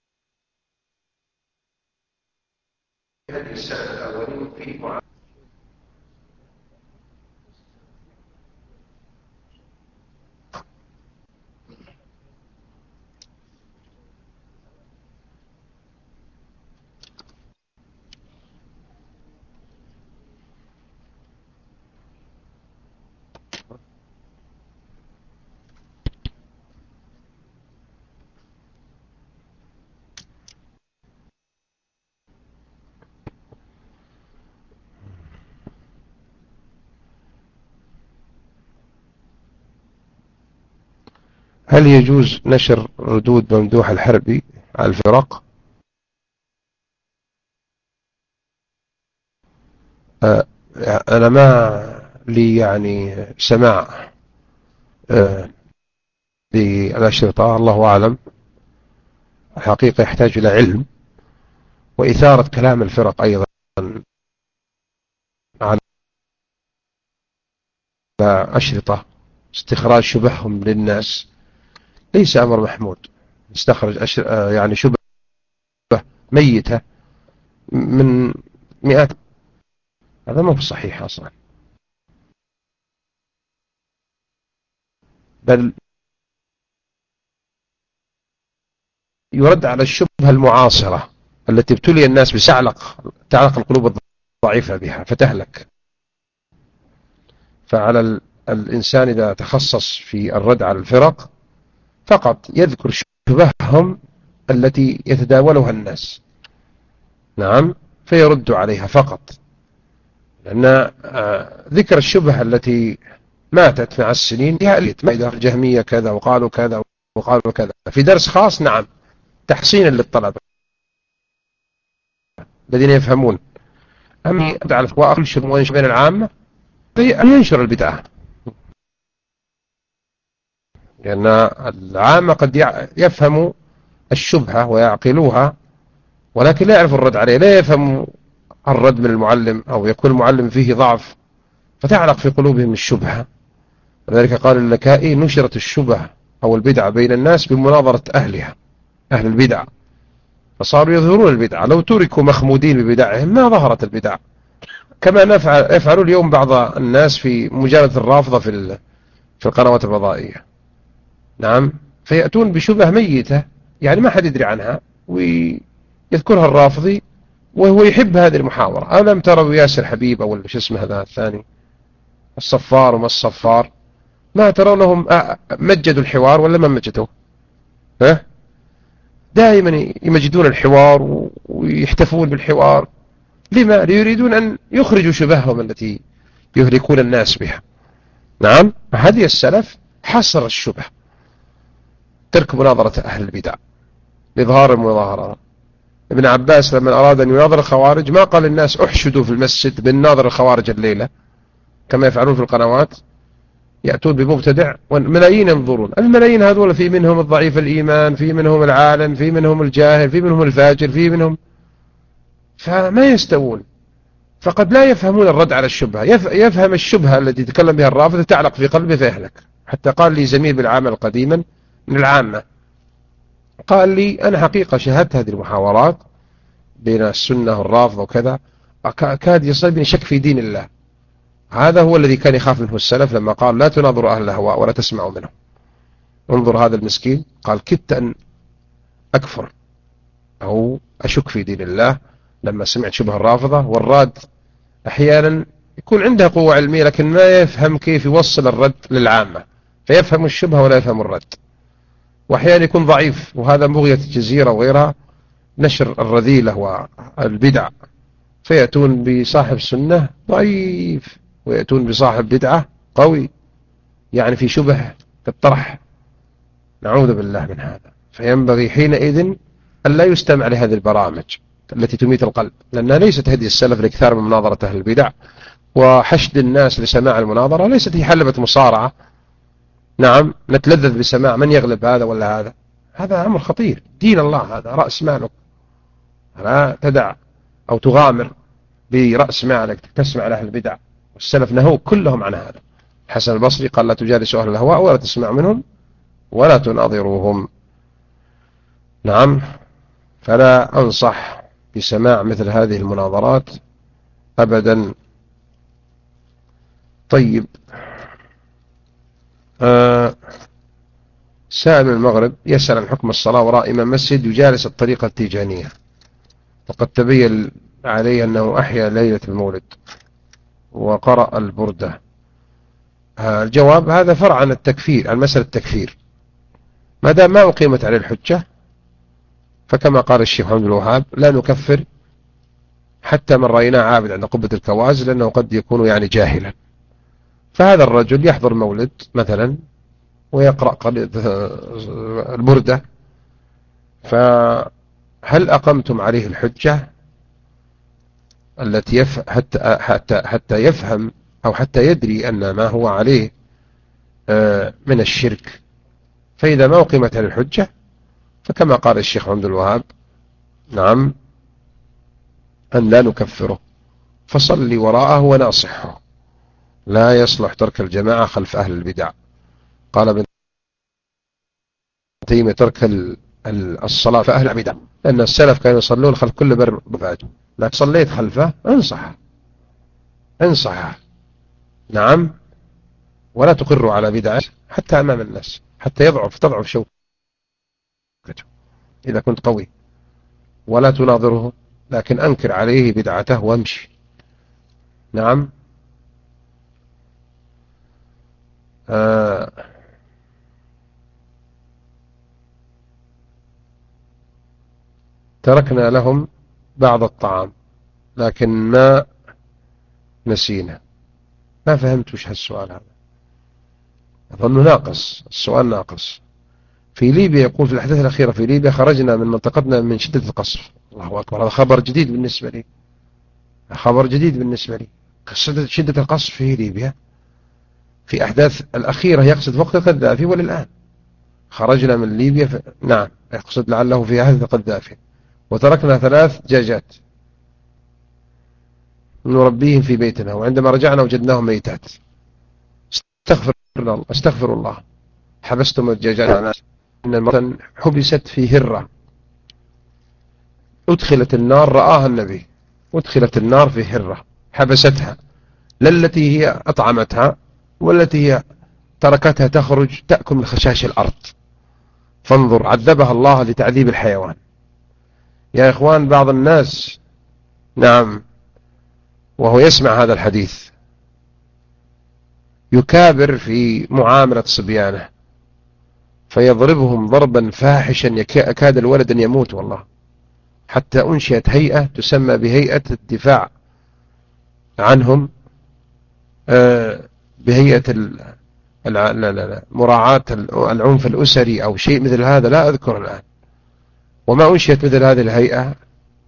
يهدي السلف الأولين في معاملة. هل يجوز نشر ردود ممدوح الحربي على الفرق؟ آه أنا ما لي يعني سماع آه بالأشرطة، الله أعلم، حقيقة يحتاج إلى علم وإثارة كلام الفرق أيضا على أشرطة استخراج شبههم للناس ليس أمر محمود. استخرج أشر... يعني شبه ميتة من مئات، هذا ما هو صحيح أصلا، بل يرد على الشبهة المعاصرة التي ابتلي الناس بسعلق تعلق القلوب الضعيفة بها فتهلك. فعلى الإنسان إذا تخصص في الرد على الفرق فقط يذكر شبههم التي يتداولها الناس، نعم، فيرد عليها فقط، لأن ذكر الشبهة التي ماتت مع السنين ما الجهمية كذا وقالوا كذا وقالوا كذا في درس خاص، نعم، تحصينا للطلبة الذين يفهمون. أما على كل شبهة بين العامة ينشر البدعة، لأن العامة قد يفهموا الشبهة ويعقلوها ولكن لا يعرف الرد عليه، لا يفهم الرد من المعلم أو يكون المعلم فيه ضعف فتعلق في قلوبهم الشبهة. ولذلك قال اللكائي نشرت الشبهة أو البدعة بين الناس بمناظرة أهلها، أهل البدع، فصاروا يظهرون البدعة، لو تركوا مخمودين ببدعهم ما ظهرت البدع، كما نفعل يفعل اليوم بعض الناس في مجالة الرافضة في في القنوات الفضائية، نعم، فيأتون بشبه ميتة يعني ما حد يدري عنها ويذكرها الرافضي وهو يحب هذه المحاورة. ألم تروا ياسر حبيب أو شو اسمه هذا الثاني الصفار وما الصفار، ما ترونهم مجدوا الحوار ولا ما مجدوه؟ ها؟ دائما يمجدون الحوار ويحتفون بالحوار، لما؟ ليريدون أن يخرجوا شبههم التي يهلكون الناس بها. نعم، هذه السلف حصر الشبه، ترك مناظرة أهل البدع لإظهار المظاهرة. ابن عباس لما أراد أن يناظر الخوارج ما قال الناس احشدوا في المسجد بالناظر الخوارج الليلة كما يفعلون في القنوات، يأتون بمبتدع والملايين ينظرون. الملايين هذول في منهم الضعيف الإيمان، في منهم العالم، في منهم الجاهل، في منهم الفاجر، في منهم، فما يستوون، فقد لا يفهمون الرد على الشبهة. يفهم الشبهة التي يتكلم بها الرافض تعلق في قلبه فيهلك. حتى قال لي زميل بالعمل قديما من العامة، قال لي أنا حقيقة شاهدت هذه المحاورات بين السنة والرافض وكذا، كاد يصيبني شك في دين الله. هذا هو الذي كان يخاف منه السلف لما قال لا تناظروا أهل الهواء ولا تسمعوا منهم. انظر هذا المسكين، قال كدت أن أكفر أو أشك في دين الله لما سمعت شبه الرافضة. والراد أحيانا يكون عنده قوة علمية لكن ما يفهم كيف يوصل الرد للعامة، فيفهم الشبهة ولا يفهم الرد. وأحيانا يكون ضعيف، وهذا بغية الجزيرة وغيرها نشر الرذيلة والبدع، فيأتون بصاحب سنة ضعيف ويأتون بصاحب بدعة قوي، يعني في شبه الطرح، نعوذ بالله من هذا. فينبغي حينئذ أن لا يستمع لهذه البرامج التي تميت القلب، لأنها ليست هدي السلف لإكثار من مناظرة أهل البدع وحشد الناس لسماع المناظرة، ليست هي حلبة مصارعة، نعم، نتلذذ بسماع من يغلب هذا ولا هذا. هذا أمر خطير، دين الله هذا رأس مالك، لا تدع أو تغامر برأس مالك تسمع لأهل البدع. والسلف نهوا كلهم عن هذا. حسن البصري قال لا تجالسوا أهل الهواء ولا تسمع منهم ولا تناظروهم. نعم، فلا أنصح بسماع مثل هذه المناظرات أبدا. طيب، آه سائل من المغرب يسأل عن حكم الصلاة وراء إمام مسجد يجالس الطريقة التيجانية وقد تبين عليه أنه أحيا ليلة المولد وقرأ البردة. آه الجواب هذا فرع عن التكفير، عن مسألة التكفير، ما دام ما أقيمت عليه الحجة فكما قال الشيخ محمد الوهاب لا نكفر حتى من رأيناه عابد عند قبة الكواز، لأنه قد يكون يعني جاهلا. فهذا الرجل يحضر مولد مثلا ويقرأ البردة، فهل أقمتم عليه الحجة التي يف... حتى... حتى... حتى يفهم أو حتى يدري أن ما هو عليه من الشرك؟ فإذا ما أقيمت عليه الحجة فكما قال الشيخ محمد الوهاب، نعم، أن لا نكفره، فصلي وراءه وناصحه. لا يصلح ترك الجماعة خلف أهل البدع. قال ابن تيمية ترك الصلاة في أهل البدع، لأن السلف كانوا يصلون خلف كل بر فاجر، لكن صليت خلفه انصح انصح نعم، ولا تقروا على بدعه حتى أمام الناس، حتى يضعف تضعف شوكته إذا كنت قوي، ولا تناظره، لكن أنكر عليه بدعته وامشي. نعم. آه تركنا لهم بعض الطعام لكن ما نسينا. ما فهمت وش هالسؤال هذا، أظنه ناقص، السؤال ناقص. في ليبيا يقول في الأحداث الأخيرة في ليبيا خرجنا من منطقتنا من شدة القصف. الله أكبر، هذا خبر جديد بالنسبة لي، خبر جديد بالنسبة لي. شدة القصف في ليبيا في أحداث الأخيرة يقصد وقت القذافي وللآن. خرجنا من ليبيا ف... نعم يقصد لعله في عهد القذافي، وتركنا ثلاث دجاجات نربيهم في بيتنا، وعندما رجعنا وجدناهم ميتات. استغفر الله استغفر الله. حبستم الدجاجات على ناس إن المرأة حبست في هرة، أدخلت النار، رآها النبي، أدخلت النار في هرة حبستها، لا التي هي أطعمتها والتي هي تركتها تخرج تأكل من خشاش الأرض. فانظر، عذبها الله لتعذيب الحيوان. يا إخوان بعض الناس نعم وهو يسمع هذا الحديث يكابر في معاملة صبيانه فيضربهم ضربا فاحشا يكاد الولد أن يموت والله، حتى أنشئت هيئة تسمى بهيئة الدفاع عنهم، بهيئة مراعاة العنف الأسري أو شيء مثل هذا، لا أذكر الآن. وما أنشئت مثل هذه الهيئة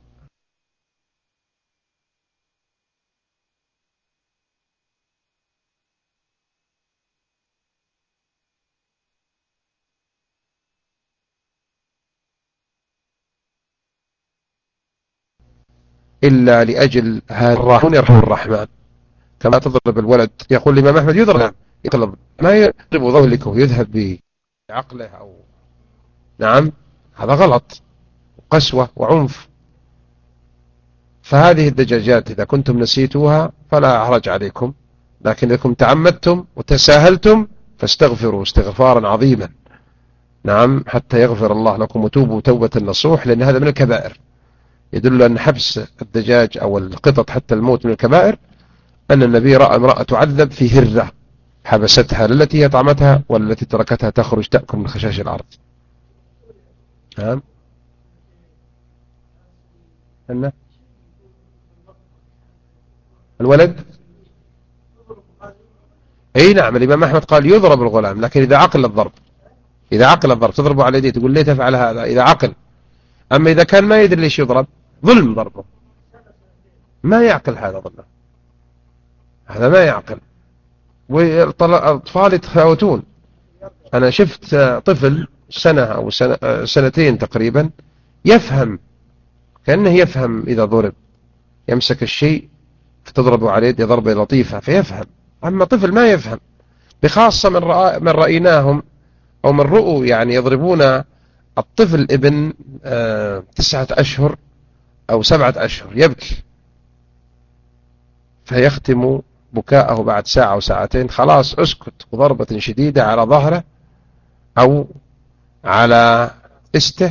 إلا لأجل هذا الراحون يرحم الرحمن. كما تضرب الولد، يقول الإمام أحمد يضرب، يطلب ما يضرب ظهلكه يذهب بعقله أو نعم، هذا غلط، قسوة وعنف. فهذه الدجاجات إذا كنتم نسيتوها فلا أحرج عليكم، لكن إذا كنتم تعمدتم وتساهلتم فاستغفروا استغفارا عظيما نعم حتى يغفر الله لكم، وتوبوا توبة النصوح، لأن هذا من الكبائر. يدل أن حبس الدجاج أو القطط حتى الموت من الكبائر، أن النبي رأى امرأة تعذب في هرة حبستها التي هي طعمتها والتي تركتها تخرج تأكل من خشاش الأرض. نعم. أن الولد أي نعم، الإمام أحمد قال يضرب الغلام، لكن إذا عقل الضرب، إذا عقل الضرب تضربه على يديه تقول ليه تفعل هذا إذا عقل. أما إذا كان ما يدري ليش يضرب ظلم ضربه، ما يعقل هذا ظلم، هذا ما يعقل. والأطفال يتفاوتون. أنا شفت طفل سنة أو سنة سنتين تقريبا يفهم، كأنه يفهم إذا ضرب، يمسك الشيء فتضربه على يده ضربة لطيفة فيفهم. أما طفل ما يفهم، بخاصة من, رأى من رأيناهم أو من رؤوا يعني يضربون الطفل ابن آه تسعة أشهر أو سبعة أشهر يبكي، فيختم بكاءه بعد ساعة أو ساعتين، خلاص اسكت، وضربة شديدة على ظهره أو على استه،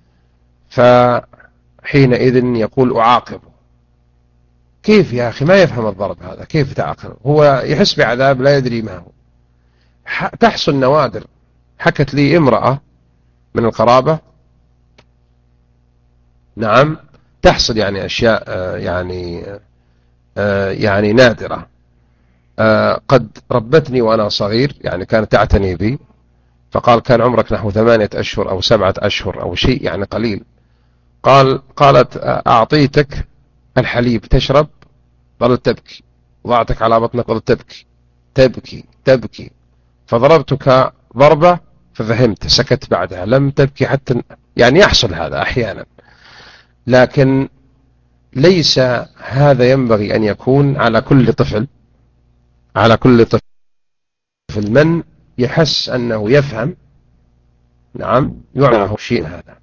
فحينئذ يقول أعاقبه. كيف يا أخي ما يفهم الضرب هذا، كيف تعاقب؟ هو يحس بعذاب لا يدري ما هو. تحصل نوادر. حكت لي امرأة من القرابة نعم، تحصل يعني أشياء يعني يعني نادرة. قد ربتني وأنا صغير، يعني كانت تعتني بي، فقال كان عمرك نحو ثمانية أشهر أو سبعة أشهر أو شيء يعني قليل. قال قالت أعطيتك الحليب تشرب ظلت تبكي، وضعتك على بطنك ظلت تبكي تبكي تبكي، فضربتك ضربة ففهمت، سكت بعدها لم تبكي حتى. يعني يحصل هذا أحيانا، لكن ليس هذا ينبغي أن يكون على كل طفل، على كل طفل من يحس أنه يفهم، نعم، يعرف شيء هذا.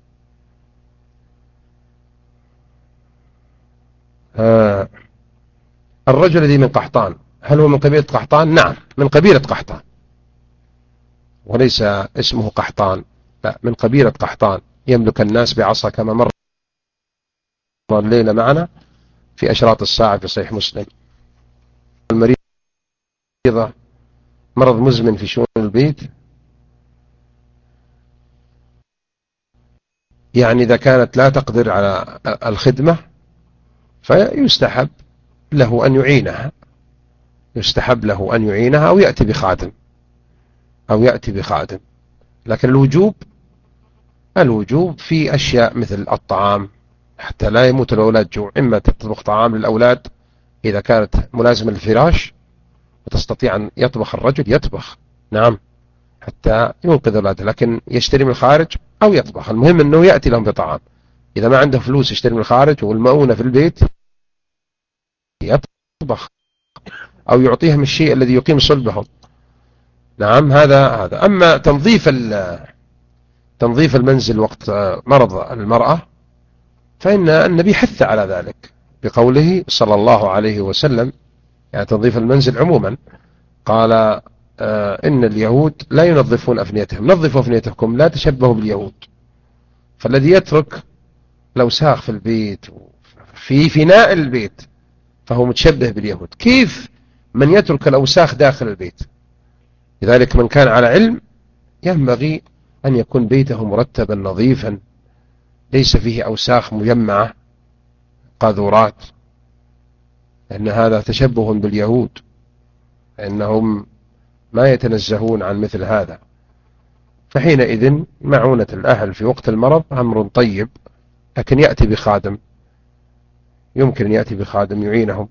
آه الرجل الذي من قحطان، هل هو من قبيلة قحطان؟ نعم، من قبيلة قحطان، وليس اسمه قحطان، لا، من قبيلة قحطان، يملك الناس بعصا كما مر الليلة معنا في أشراط الساعة في صحيح مسلم. المريضة مرض مزمن في شؤون البيت، يعني إذا كانت لا تقدر على الخدمة فيستحب له أن يعينها، يستحب له أن يعينها أو يأتي بخادم، أو يأتي بخادم. لكن الوجوب الوجوب في أشياء مثل الطعام، حتى لا يموت الأولاد جوع، إما تطبخ طعام للأولاد إذا كانت ملازمة للفراش وتستطيع أن يطبخ الرجل يطبخ، نعم، حتى ينقذ أولاده، لكن يشتري من الخارج أو يطبخ، المهم أنه يأتي لهم بطعام. إذا ما عنده فلوس يشتري من الخارج والمؤونة في البيت يطبخ أو يعطيهم الشيء الذي يقيم صلبهم، نعم. هذا هذا أما تنظيف تنظيف المنزل وقت مرض المرأة فإن النبي حث على ذلك بقوله صلى الله عليه وسلم، يعني تنظيف المنزل عموما، قال آه إن اليهود لا ينظفون أفنيتهم، نظفوا أفنيتكم لا تشبهوا باليهود. فالذي يترك الأوساخ في البيت في فناء البيت فهو متشبه باليهود. كيف من يترك الأوساخ داخل البيت؟ لذلك من كان على علم ينبغي أن يكون بيته مرتبا نظيفا ليس فيه أوساخ مجمعة قاذورات، لأن هذا تشبه باليهود، فإنهم ما يتنزهون عن مثل هذا. فحينئذ معونة الأهل في وقت المرض أمر طيب، لكن يأتي بخادم، يمكن أن يأتي بخادم يعينهم.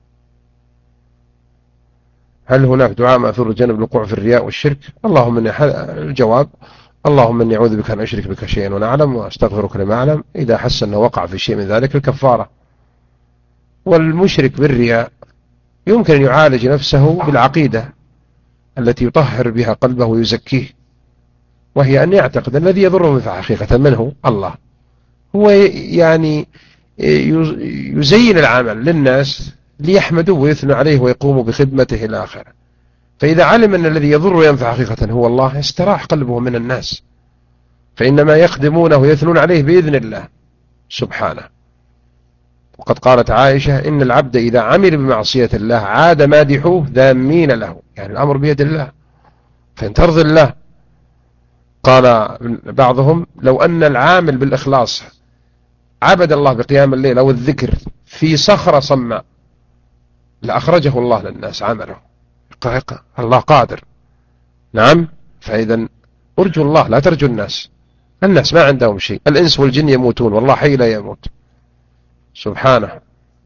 هل هناك دعاء مأثور جنب الوقوع في الرياء والشرك؟ اللهم إني الجواب اللهم إني أعوذ بك أن أشرك بك شيئا وأنا أعلم وأستغفرك لما أعلم. إذا حس أنه وقع في شيء من ذلك الكفارة. والمشرك بالرياء يمكن أن يعالج نفسه بالعقيدة التي يطهر بها قلبه ويزكيه، وهي أن يعتقد الذي يضره في حقيقة من هو؟ الله. هو يعني يزين العمل للناس ليحمدوه ويثنوا عليه ويقوموا بخدمته إلى آخره. فإذا علم أن الذي يضر وينفع حقيقة هو الله استراح قلبه من الناس، فإنما يخدمونه ويثنون عليه بإذن الله سبحانه. وقد قالت عائشة إن العبد إذا عمل بمعصية الله عاد مادحوه ذامين له، يعني الأمر بيد الله، فإن ترضي الله. قال بعضهم لو أن العامل بالإخلاص عبد الله بقيام الليل أو الذكر في صخرة صماء لأخرجه الله للناس عمله، الله قادر، نعم. فإذا أرجو الله لا ترجو الناس، الناس ما عندهم شيء، الإنس والجن يموتون والله حي لا يموت سبحانه.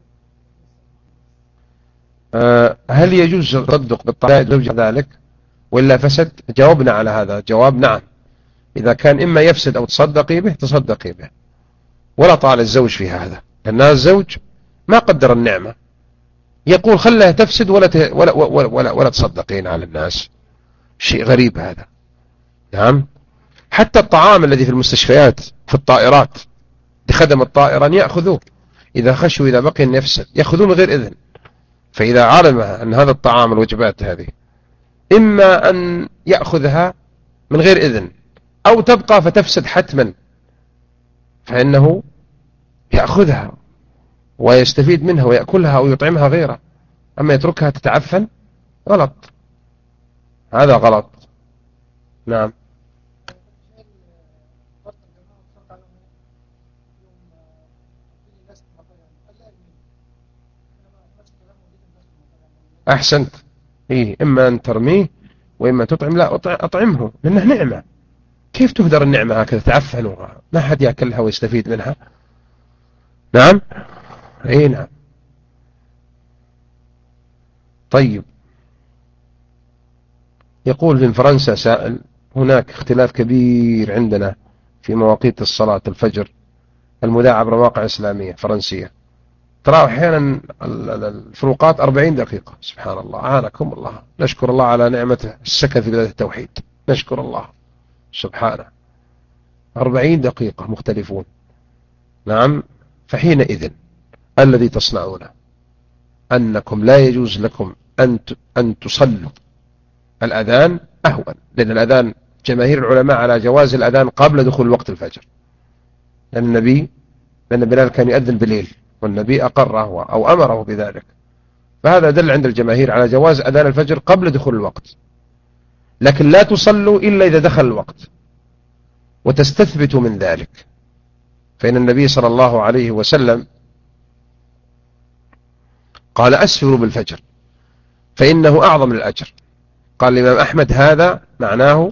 أه هل يجوز التصدق بالطلاق زوج ذلك وإلا فسد؟ جاوبنا على هذا جواب نعم، إذا كان إما يفسد أو تصدقي به تصدقي به، ولا طال الزوج في هذا، لأن الزوج ما قدر النعمة، يقول خلها تفسد ولا ولا ولا, ولا, ولا تصدقين على الناس، شيء غريب هذا، نعم. حتى الطعام الذي في المستشفيات في الطائرات لخدم الطائرة أن يأخذوه إذا خشوا إذا بقي أن يفسد، يأخذوه من غير إذن. فإذا علم أن هذا الطعام الوجبات هذه إما أن يأخذها من غير إذن أو تبقى فتفسد حتما، فإنه يأخذها ويستفيد منها ويأكلها أو يطعمها غيره، أما يتركها تتعفن غلط، هذا غلط، نعم. أحسنت، إيه، إما أن ترميه وإما تطعم، لا أطعمه لأنه نعمة، كيف تهدر النعمة هكذا تعفن ما حد يأكلها ويستفيد منها، نعم، إيه نعم. طيب، يقول في فرنسا سائل هناك اختلاف كبير عندنا في مواقيت الصلاة الفجر المذاعة عبر مواقع إسلامية فرنسية، ترى أحيانا الفروقات أربعين دقيقة. سبحان الله، أعانكم الله. نشكر الله على نعمة السكن في بلاد التوحيد، نشكر الله سبحانه. أربعين دقيقة مختلفون. نعم. فحينئذ الذي تصنعونه أنكم لا يجوز لكم أن أن تصلوا الأذان أهون، لأن الأذان جماهير العلماء على جواز الأذان قبل دخول وقت الفجر، لأن النبي لأن بلال كان يؤذن بالليل والنبي أقره أو أمره بذلك، فهذا دل عند الجماهير على جواز أذان الفجر قبل دخول الوقت. لكن لا تصلوا إلا إذا دخل الوقت وتستثبتوا من ذلك، فإن النبي صلى الله عليه وسلم قال أسفروا بالفجر فإنه أعظم الأجر. قال الإمام أحمد هذا معناه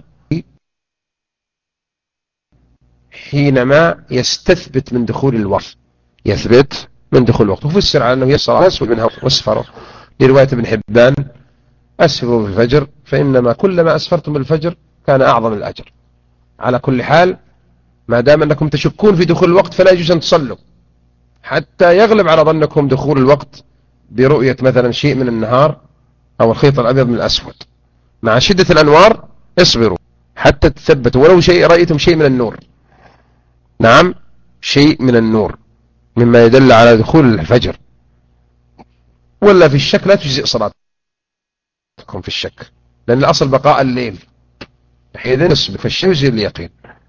حينما يستثبت من دخول الوقت، يثبت من دخول الوقت. وفسر على أنه يسر أسفل منها واسفروا، لرواية ابن حبان أسفروا بالفجر فإنما كلما أسفرتم بالفجر كان أعظم الأجر. على كل حال ما دام أنكم تشكون في دخول الوقت فلا يجوز أن تصلوا حتى يغلب على ظنكم دخول الوقت برؤية مثلا شيء من النهار أو الخيط الأبيض من الأسود. مع شدة الأنوار اصبروا حتى تثبتوا ولو شيء رأيتم شيء من النور. نعم، شيء من النور مما يدل على دخول الفجر. ولا في الشك لا تجزئ صلاتكم في الشك، لأن الأصل بقاء الليل، حينئذ نصبر في الشمس اليقين.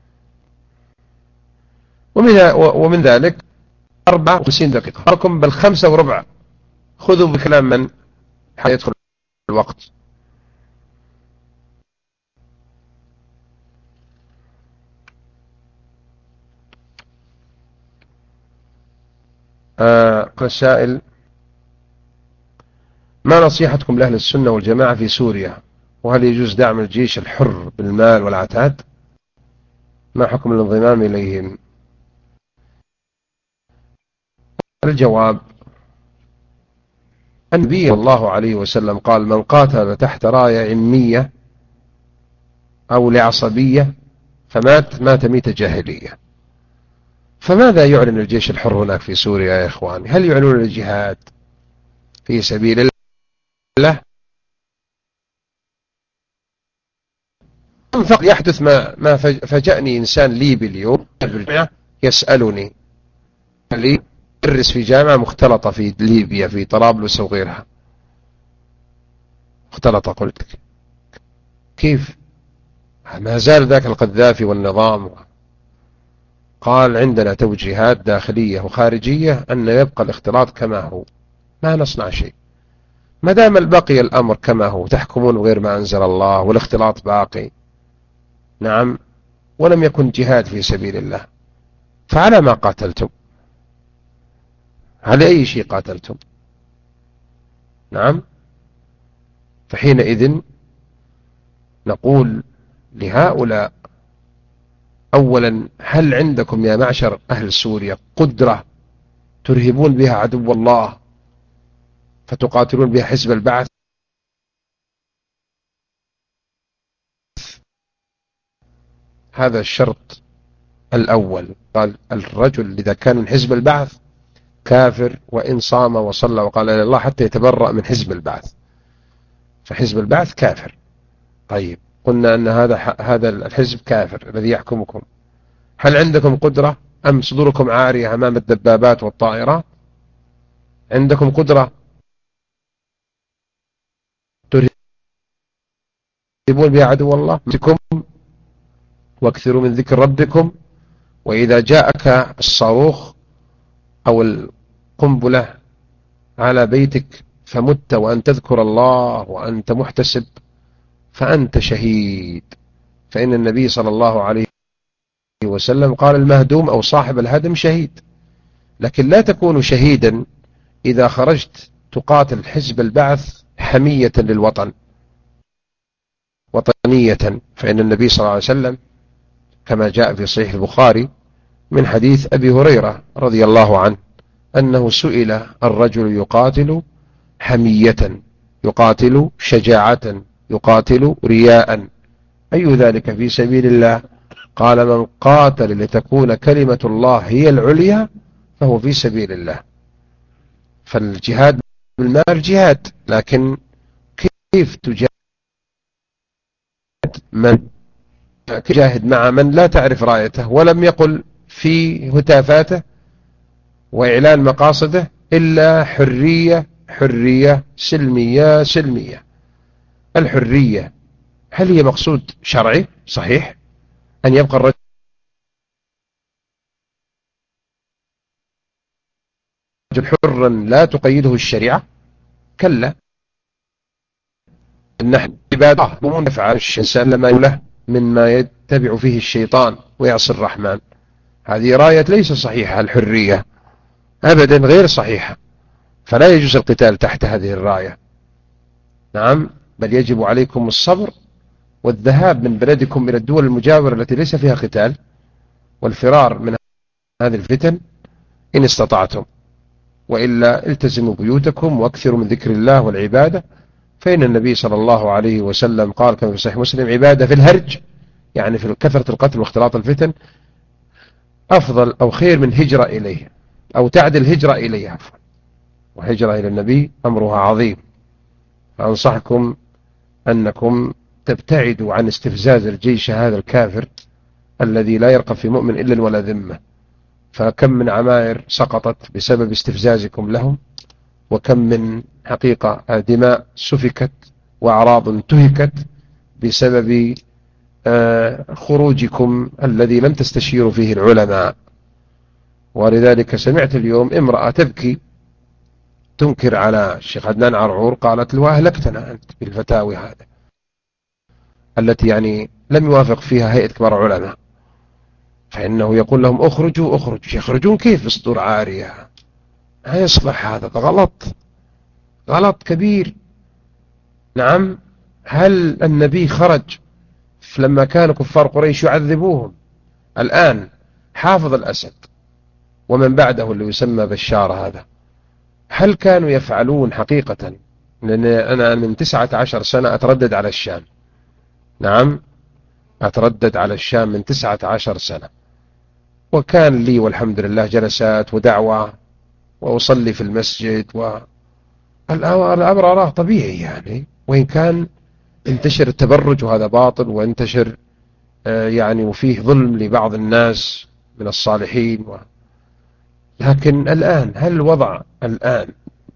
ومن, ومن ذلك أربعة وخمسين دقيقة أركم بالخمسة وربع. خذوا بكلام من حيدخل الوقت. آه السائل: ما نصيحتكم لأهل السنة والجماعة في سوريا؟ وهل يجوز دعم الجيش الحر بالمال والعتاد؟ ما حكم الانضمام إليهم؟ الجواب: النبي صلى الله عليه وسلم قال: من قاتل تحت راية علمية أو لعصبية فمات مات ميت جاهلية. فماذا يعلن الجيش الحر هناك في سوريا يا إخواني؟ هل يعلنون الجهاد في سبيل الله؟ فقط يحدث ما ما فجأني إنسان ليبي اليوم يسألني، لي يدرس في جامعة مختلطة في ليبيا في طرابلس وغيرها مختلطة. قلت كيف؟ ما زال ذاك القذافي والنظام. قال: عندنا توجيهات داخلية وخارجية أن يبقى الاختلاط كما هو، ما نصنع شيء ما دام البقي الأمر كما هو، تحكمون غير ما أنزل الله والاختلاط باقي. نعم، ولم يكن جهاد في سبيل الله، فعلى ما قاتلتم؟ على أي شيء قاتلتم؟ نعم. فحينئذ نقول لهؤلاء: أولا، هل عندكم يا معشر أهل سوريا قدرة ترهبون بها عدو الله فتقاتلون بها حزب البعث؟ هذا الشرط الأول. قال: الرجل إذا كان من حزب البعث كافر وإن صام وصلى وقال إلى الله حتى يتبرأ من حزب البعث، فحزب البعث كافر. طيب، قلنا أن هذا هذا الحزب كافر الذي يحكمكم، هل عندكم قدرة أم صدوركم عارية أمام الدبابات والطائرات؟ عندكم قدرة ترهبون بها عدو الله؟ واكثروا من ذكر ربكم، وإذا جاءك الصاروخ أو القنبلة على بيتك فمت وأن تذكر الله وأنت محتسب فأنت شهيد. فإن النبي صلى الله عليه وسلم قال: المهدوم أو صاحب الهدم شهيد. لكن لا تكون شهيدا إذا خرجت تقاتل حزب البعث حمية للوطن وطنية. فإن النبي صلى الله عليه وسلم كما جاء في صحيح البخاري من حديث أبي هريرة رضي الله عنه أنه سئل: الرجل يقاتل حمية، يقاتل شجاعة، يقاتل رياء، أي ذلك في سبيل الله؟ قال: من قاتل لتكون كلمة الله هي العليا فهو في سبيل الله. فالجهاد بالمال جهاد، لكن كيف تجاهد من تجاهد مع من لا تعرف رايته ولم يقل في هتافاته وإعلان مقاصده إلا حرية حرية سلمية سلمية. الحرية هل هي مقصود شرعي صحيح أن يبقى الرجل حرا لا تقيده الشريعة؟ كلا، نحن عباد ومن يفعل الإنسان لما يله مما يتبع فيه الشيطان ويعصي الرحمن. هذه راية ليس صحيحة، الحرية أبدا غير صحيحة، فلا يجوز القتال تحت هذه الراية. نعم، بل يجب عليكم الصبر والذهاب من بلدكم إلى الدول المجاورة التي ليس فيها قتال والفرار من هذه الفتن إن استطعتم، وإلا التزموا بيوتكم واكثروا من ذكر الله والعبادة، فإن النبي صلى الله عليه وسلم قال كما في صحيح مسلم: عبادة في الهرج، يعني في كثرة القتل واختلاط الفتن، أفضل أو خير من هجرة إليه، أو تعدل هجرة إليه عفوا، وهجرة إلى النبي أمرها عظيم. فأنصحكم أنكم تبتعدوا عن استفزاز الجيش هذا الكافر الذي لا يرقب في مؤمن إلا ولا ذمة. فكم من عمائر سقطت بسبب استفزازكم لهم، وكم من حقيقة دماء سفكت وأعراض انتهكت بسبب خروجكم الذي لم تستشيروا فيه العلماء. ولذلك سمعت اليوم امرأة تبكي تنكر على الشيخ عدنان عرعور، قالت له: أهلكتنا أنت بالفتاوي هذا التي يعني لم يوافق فيها هيئة كبار العلماء، فإنه يقول لهم: أخرجوا أخرجوا. يخرجون كيف بصدور عارية؟ لا يصلح هذا، غلط غلط كبير. نعم، هل النبي خرج لما كان كفار قريش يعذبوهم؟ الآن حافظ الأسد ومن بعده اللي يسمى بشار هذا، هل كانوا يفعلون حقيقة؟ لأن أنا من تسعة عشر سنة أتردد على الشام. نعم، أتردد على الشام من تسعة عشر سنة، وكان لي والحمد لله جلسات ودعوة وأصلي في المسجد، والأمر أراه طبيعي يعني، وإن كان انتشر التبرج وهذا باطل، وانتشر يعني وفيه ظلم لبعض الناس من الصالحين و... لكن الآن هل الوضع الآن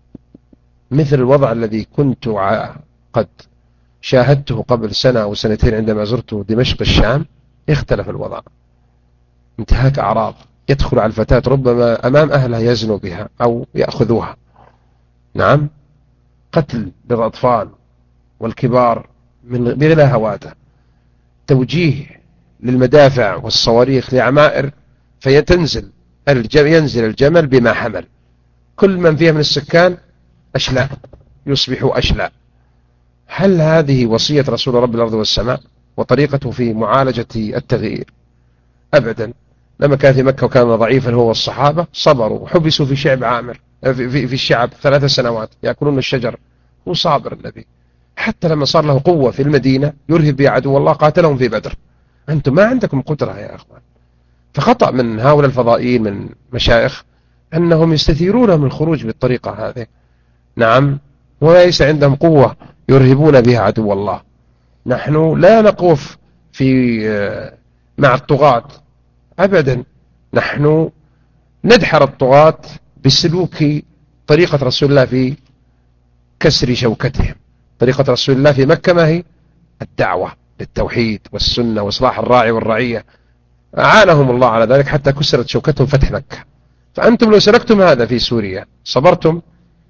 مثل الوضع الذي كنت قد شاهدته قبل سنة أو سنتين عندما زرت دمشق الشام؟ اختلف الوضع، انتهاك أعراض، يدخل على الفتاة ربما أمام أهلها يزنوا بها أو يأخذوها. نعم، قتل للأطفال والكبار من بلا هواته، توجيه للمدافع والصواريخ لعمائر فيتنزل ينزل الجمل بما حمل، كل من فيها من السكان أشلاء يصبحوا أشلاء. هل هذه وصية رسول رب الأرض والسماء وطريقته في معالجة التغيير؟ أبدا. لما كان في مكة وكان ضعيفا هو والصحابة صبروا وحبسوا في شعب عامر في, في, في الشعب ثلاث سنوات يأكلون الشجر، هو صابر النبي. حتى لما صار له قوة في المدينة يرهب بها عدو الله قاتلهم في بدر. أنتم ما عندكم قدرة يا أخوان. فخطأ من هؤلاء الفضائيين من مشايخ أنهم يستثيرون من الخروج بالطريقة هذه. نعم، وليس عندهم قوة يرهبون بها عدو الله. نحن لا نقف في مع الطغاة أبدا، نحن ندحر الطغاة بسلوك طريقة رسول الله في كسر شوكتهم. طريقة رسول الله في مكة ما هي؟ الدعوة للتوحيد والسنة وإصلاح الراعي والرعية، أعانهم الله على ذلك حتى كسرت شوكتهم فتح مكة. فأنتم لو سلكتم هذا في سوريا صبرتم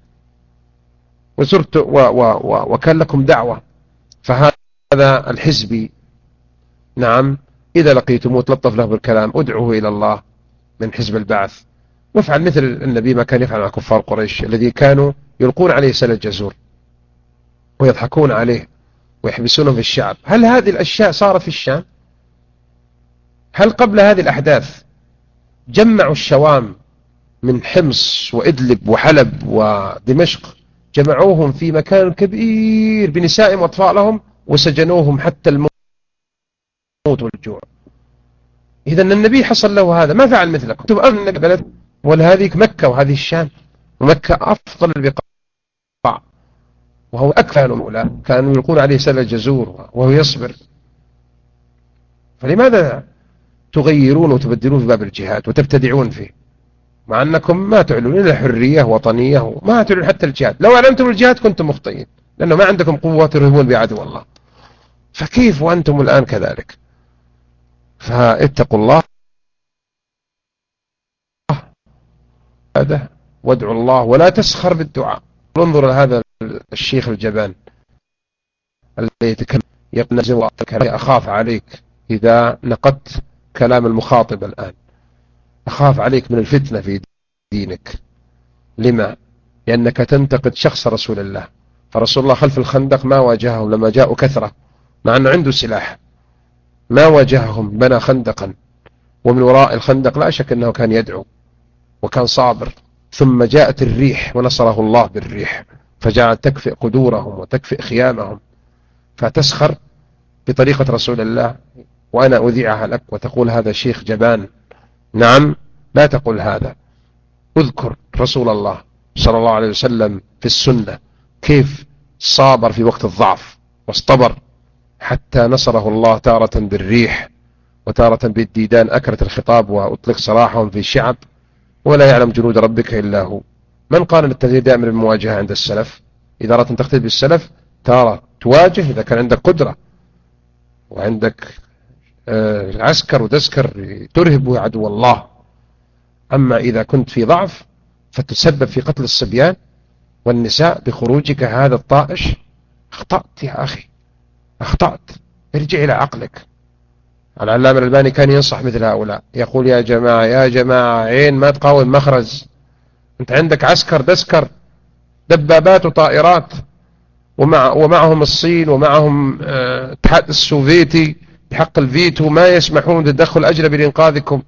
وزرت و و و وكان لكم دعوة، فهذا الحزبي نعم إذا لقيتموه تلطف له بالكلام، ادعوه إلى الله من حزب البعث، وافعل مثل النبي ما كان يفعل مع كفار قريش الذي كانوا يلقون عليه سل الجزور ويضحكون عليه ويحبسونه في الشعب. هل هذه الأشياء صارت في الشام؟ هل قبل هذه الأحداث جمعوا الشوام من حمص وإدلب وحلب ودمشق، جمعوهم في مكان كبير بنسائهم وأطفالهم وسجنوهم حتى الموت والجوع؟ إذا النبي حصل له هذا، ما فعل مثلكم. تبقى بلد ولا هذه مكة وهذه الشام. ومكة أفضل البقاع، وهو أكفى الأولى، كانوا يلقون عليه سل الجزور وهو يصبر. فلماذا تغيرون وتبدلون في باب الجهاد وتبتدعون فيه، مع أنكم ما تعلنون إلا حرية وطنية وما تعلنون حتى الجهاد؟ لو علمتم الجهاد كنتم مخطئين، لأنه ما عندكم قوة ترهبون بعدو الله، فكيف وأنتم الآن كذلك؟ فاتقوا الله هذا وادعوا الله ولا تسخر بالدعاء. انظر هذا الشيخ الجبان الذي يتكلم يقول أخاف عليك إذا نقدت كلام المخاطب الآن، أخاف عليك من الفتنة في دينك. لما؟ لأنك تنتقد شخص رسول الله، فرسول الله خلف الخندق ما واجههم لما جاءوا كثرة، مع أنه عنده سلاح ما واجههم، بنى خندقا، ومن وراء الخندق لا شك أنه كان يدعو وكان صابر. ثم جاءت الريح ونصره الله بالريح فجعلت تكفئ قدورهم وتكفئ خيامهم، فتسخر بطريقة رسول الله وأنا أذيعها لك وتقول هذا شيخ جبان؟ نعم، لا تقول هذا. اذكر رسول الله صلى الله عليه وسلم في السنة كيف صابر في وقت الضعف واصطبر حتى نصره الله، تارة بالريح وتارة بالديدان أكلت الخطاب وأطلق سراحهم في الشعب، ولا يعلم جنود ربك إلا هو. من قال أن التغيير دائما بالمواجهة عند السلف؟ إذا أردت أن تقتدي بالسلف تارة تواجه إذا كان عندك قدرة وعندك عسكر وتسكر ترهب عدو الله. أما إذا كنت في ضعف فتسبب في قتل الصبيان والنساء بخروجك هذا الطائش، أخطأت يا أخي، أخطأت، ارجع إلى عقلك. العلامة الألباني كان ينصح مثل هؤلاء، يقول يا جماعة يا جماعة عين ما تقاوم مخرز، أنت عندك عسكر تسكر دبابات وطائرات، ومع ومعهم الصين ومعهم الاتحاد آه السوفيتي بحق الفيتو ما يسمحون بالتدخل الأجنبي لإنقاذكم.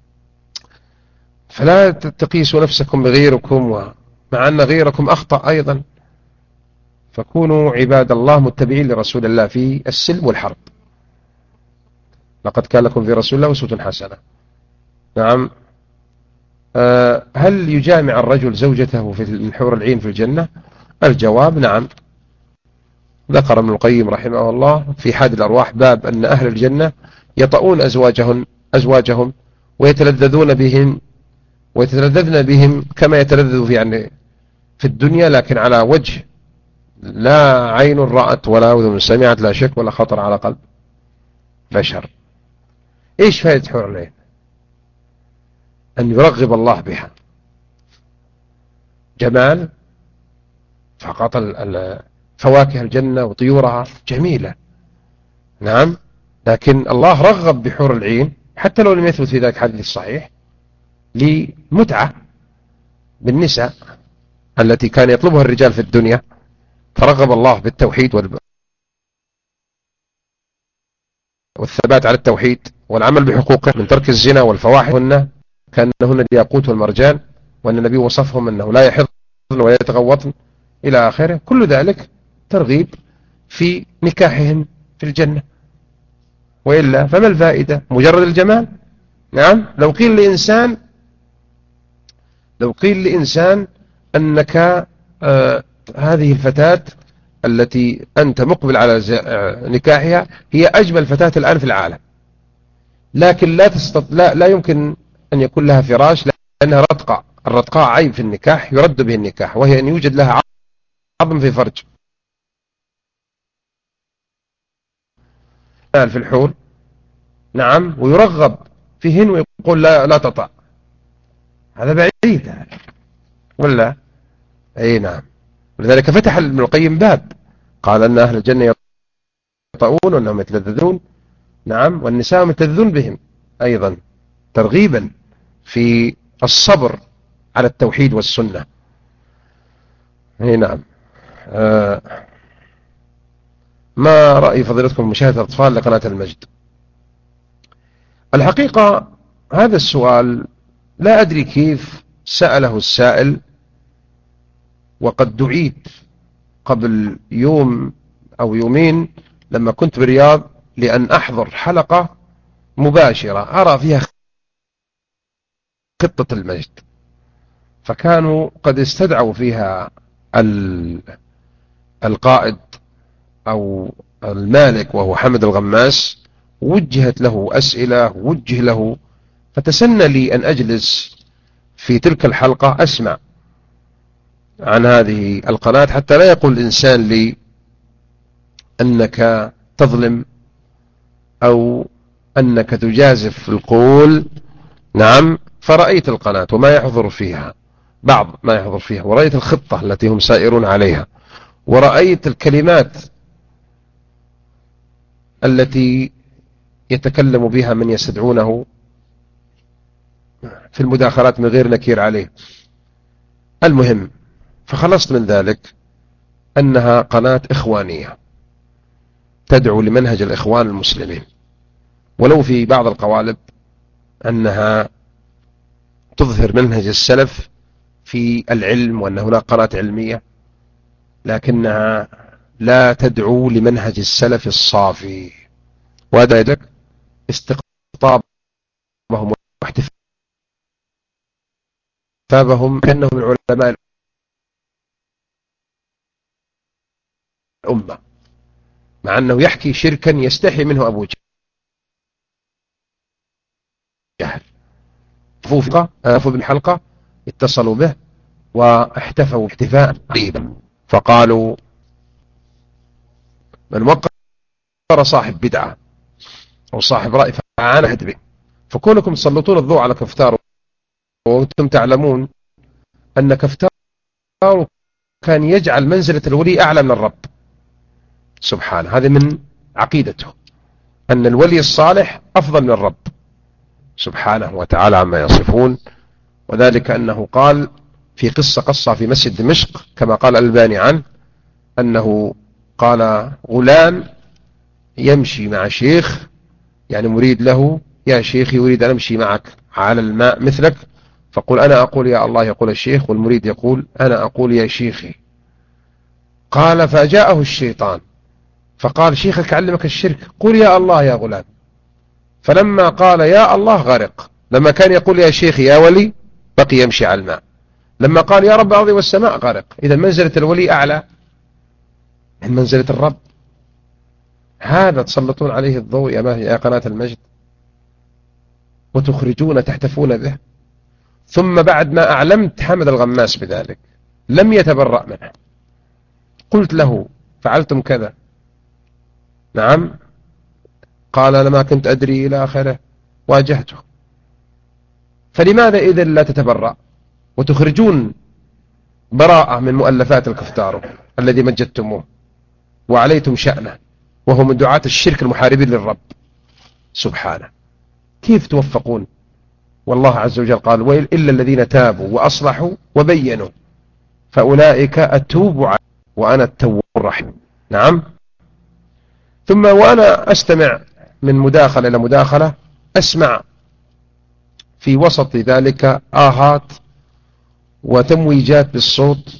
فلا تقيسوا نفسكم بغيركم، ومع أن غيركم أخطأ أيضا. فكونوا عباد الله متبعين لرسول الله في السلم والحرب. لقد كان لكم في رسول الله أسوة حسنة. نعم. أه هل يجامع الرجل زوجته في الحور العين في الجنة؟ الجواب نعم. ذكر ابن القيم رحمه الله في حاد الأرواح باب أن أهل الجنة يطؤون أزواجهم, أزواجهم ويتلذذون بهم ويتلذذن بهم كما يتلذذ في يعني في الدنيا، لكن على وجه لا عين رأت ولا أذن سمعت لا شك ولا خطر على قلب بشر. إيش فائدة حور العين؟ أن يرغب الله بها، جمال فقط. فواكه الجنة وطيورها جميلة، نعم، لكن الله رغب بحور العين حتى لو لم يثبت في ذلك حديث صحيح لمتعة بالنساء التي كان يطلبها الرجال في الدنيا، فرغب الله بالتوحيد والثبات على التوحيد والعمل بحقوقه من ترك الزنا والفواحش، هن كأنهن الياقوت والمرجان، وأن النبي وصفهم أنه لا يحضن ولا يتغوطن إلى آخره. كل ذلك ترغيب في نكاحهم في الجنة، وإلا فما الفائدة؟ مجرد الجمال. نعم. لو قيل لإنسان لو قيل لإنسان أنك آه هذه الفتاة التي أنت مقبل على نكاحها هي أجمل فتاة الآن في العالم، لكن لا, تستط... لا, لا يمكن أن يكون لها فراش لأنها رتقاء. الرتقاء عيب في النكاح يرد به النكاح، وهي أن يوجد لها عظم في فرج. في الحور نعم، ويرغب فيهن ويقول لا, لا تطع، هذا بعيد ولا؟ أي نعم. ولذلك فتح ابن القيم باب قال أن أهل الجنة يطؤون وأنهم يتلذذون، نعم، والنساء يتلذذون بهم أيضا، ترغيبا في الصبر على التوحيد والسنة. أي نعم. آه ما رأي فضيلتكم مشاهدة الأطفال لقناة المجد؟ الحقيقة هذا السؤال لا أدري كيف سأله السائل، وقد دعيت قبل يوم أو يومين لما كنت بالرياض لأن أحضر حلقة مباشرة أرى فيها خطة المجد، فكانوا قد استدعوا فيها القائد أو المالك وهو حمد الغماس، وجهت له أسئلة وجه له، فتسنى لي أن أجلس في تلك الحلقة أسمع عن هذه القناة، حتى لا يقول الإنسان لي أنك تظلم أو أنك تجازف القول. نعم، فرأيت القناة وما يحضر فيها، بعض ما يحضر فيها، ورأيت الخطة التي هم سائرون عليها، ورأيت الكلمات التي يتكلم بها من يستدعونه في المداخلات من غير نكير عليه. المهم، فخلصت من ذلك أنها قناة إخوانية تدعو لمنهج الإخوان المسلمين، ولو في بعض القوالب أنها تظهر منهج السلف في العلم وأن هناك قناة علمية، لكنها لا تدعو لمنهج السلف الصافي. وهذا يدك استقطابهم واحتفابهم كأنهم من علماء الأمة، مع أنه يحكي شركا يستحي منه أبو جهل. فوفوا بالحلقة، اتصلوا به واحتفوا احتفاء قريبا، فقالوا من وقر صاحب بدعة أو صاحب رأي فعانت به. فكونكم تسلطون الضوء على كفتار وأنتم تعلمون أن كفتار كان يجعل منزلة الولي أعلى من الرب سبحانه، هذه من عقيدته أن الولي الصالح أفضل من الرب سبحانه وتعالى عما يصفون. وذلك أنه قال في قصة قصة في مسجد دمشق كما قال الألباني عنه، أنه قال غلام يمشي مع شيخ، يعني مريد له، يا شيخي أريد أن أمشي معك على الماء مثلك، فقل أنا أقول يا الله يقول الشيخ، والمريد يقول أنا أقول يا شيخي. قال فجاءه الشيطان فقال شيخك علمك الشرك، قل يا الله يا غلام. فلما قال يا الله غرق، لما كان يقول يا شيخي يا ولي بقي يمشي على الماء، لما قال يا رب الأرض والسماء غرق. إذا منزلة الولي أعلى من منزلة الرب. هذا تسلطون عليه الضوء يا قناة المجد وتخرجون تحتفون به. ثم بعد ما أعلمت حمد الغماس بذلك لم يتبرأ منه، قلت له فعلتم كذا، نعم، قال لما كنت أدري إلى آخره، واجهته. فلماذا إذن لا تتبرأ وتخرجون براءة من مؤلفات الكفتار الذي مجدتموه وعليتم شأنه، وهو من دعاة الشرك المحاربين للرب سبحانه؟ كيف توفقون؟ والله عز وجل قال ويل إلا الذين تابوا وأصلحوا وبينوا فأولئك أتوب عليهم وأنا التواب الرحيم. نعم. ثم وأنا أستمع من مداخلة إلى مداخلة أسمع في وسط ذلك آهات وتمويجات بالصوت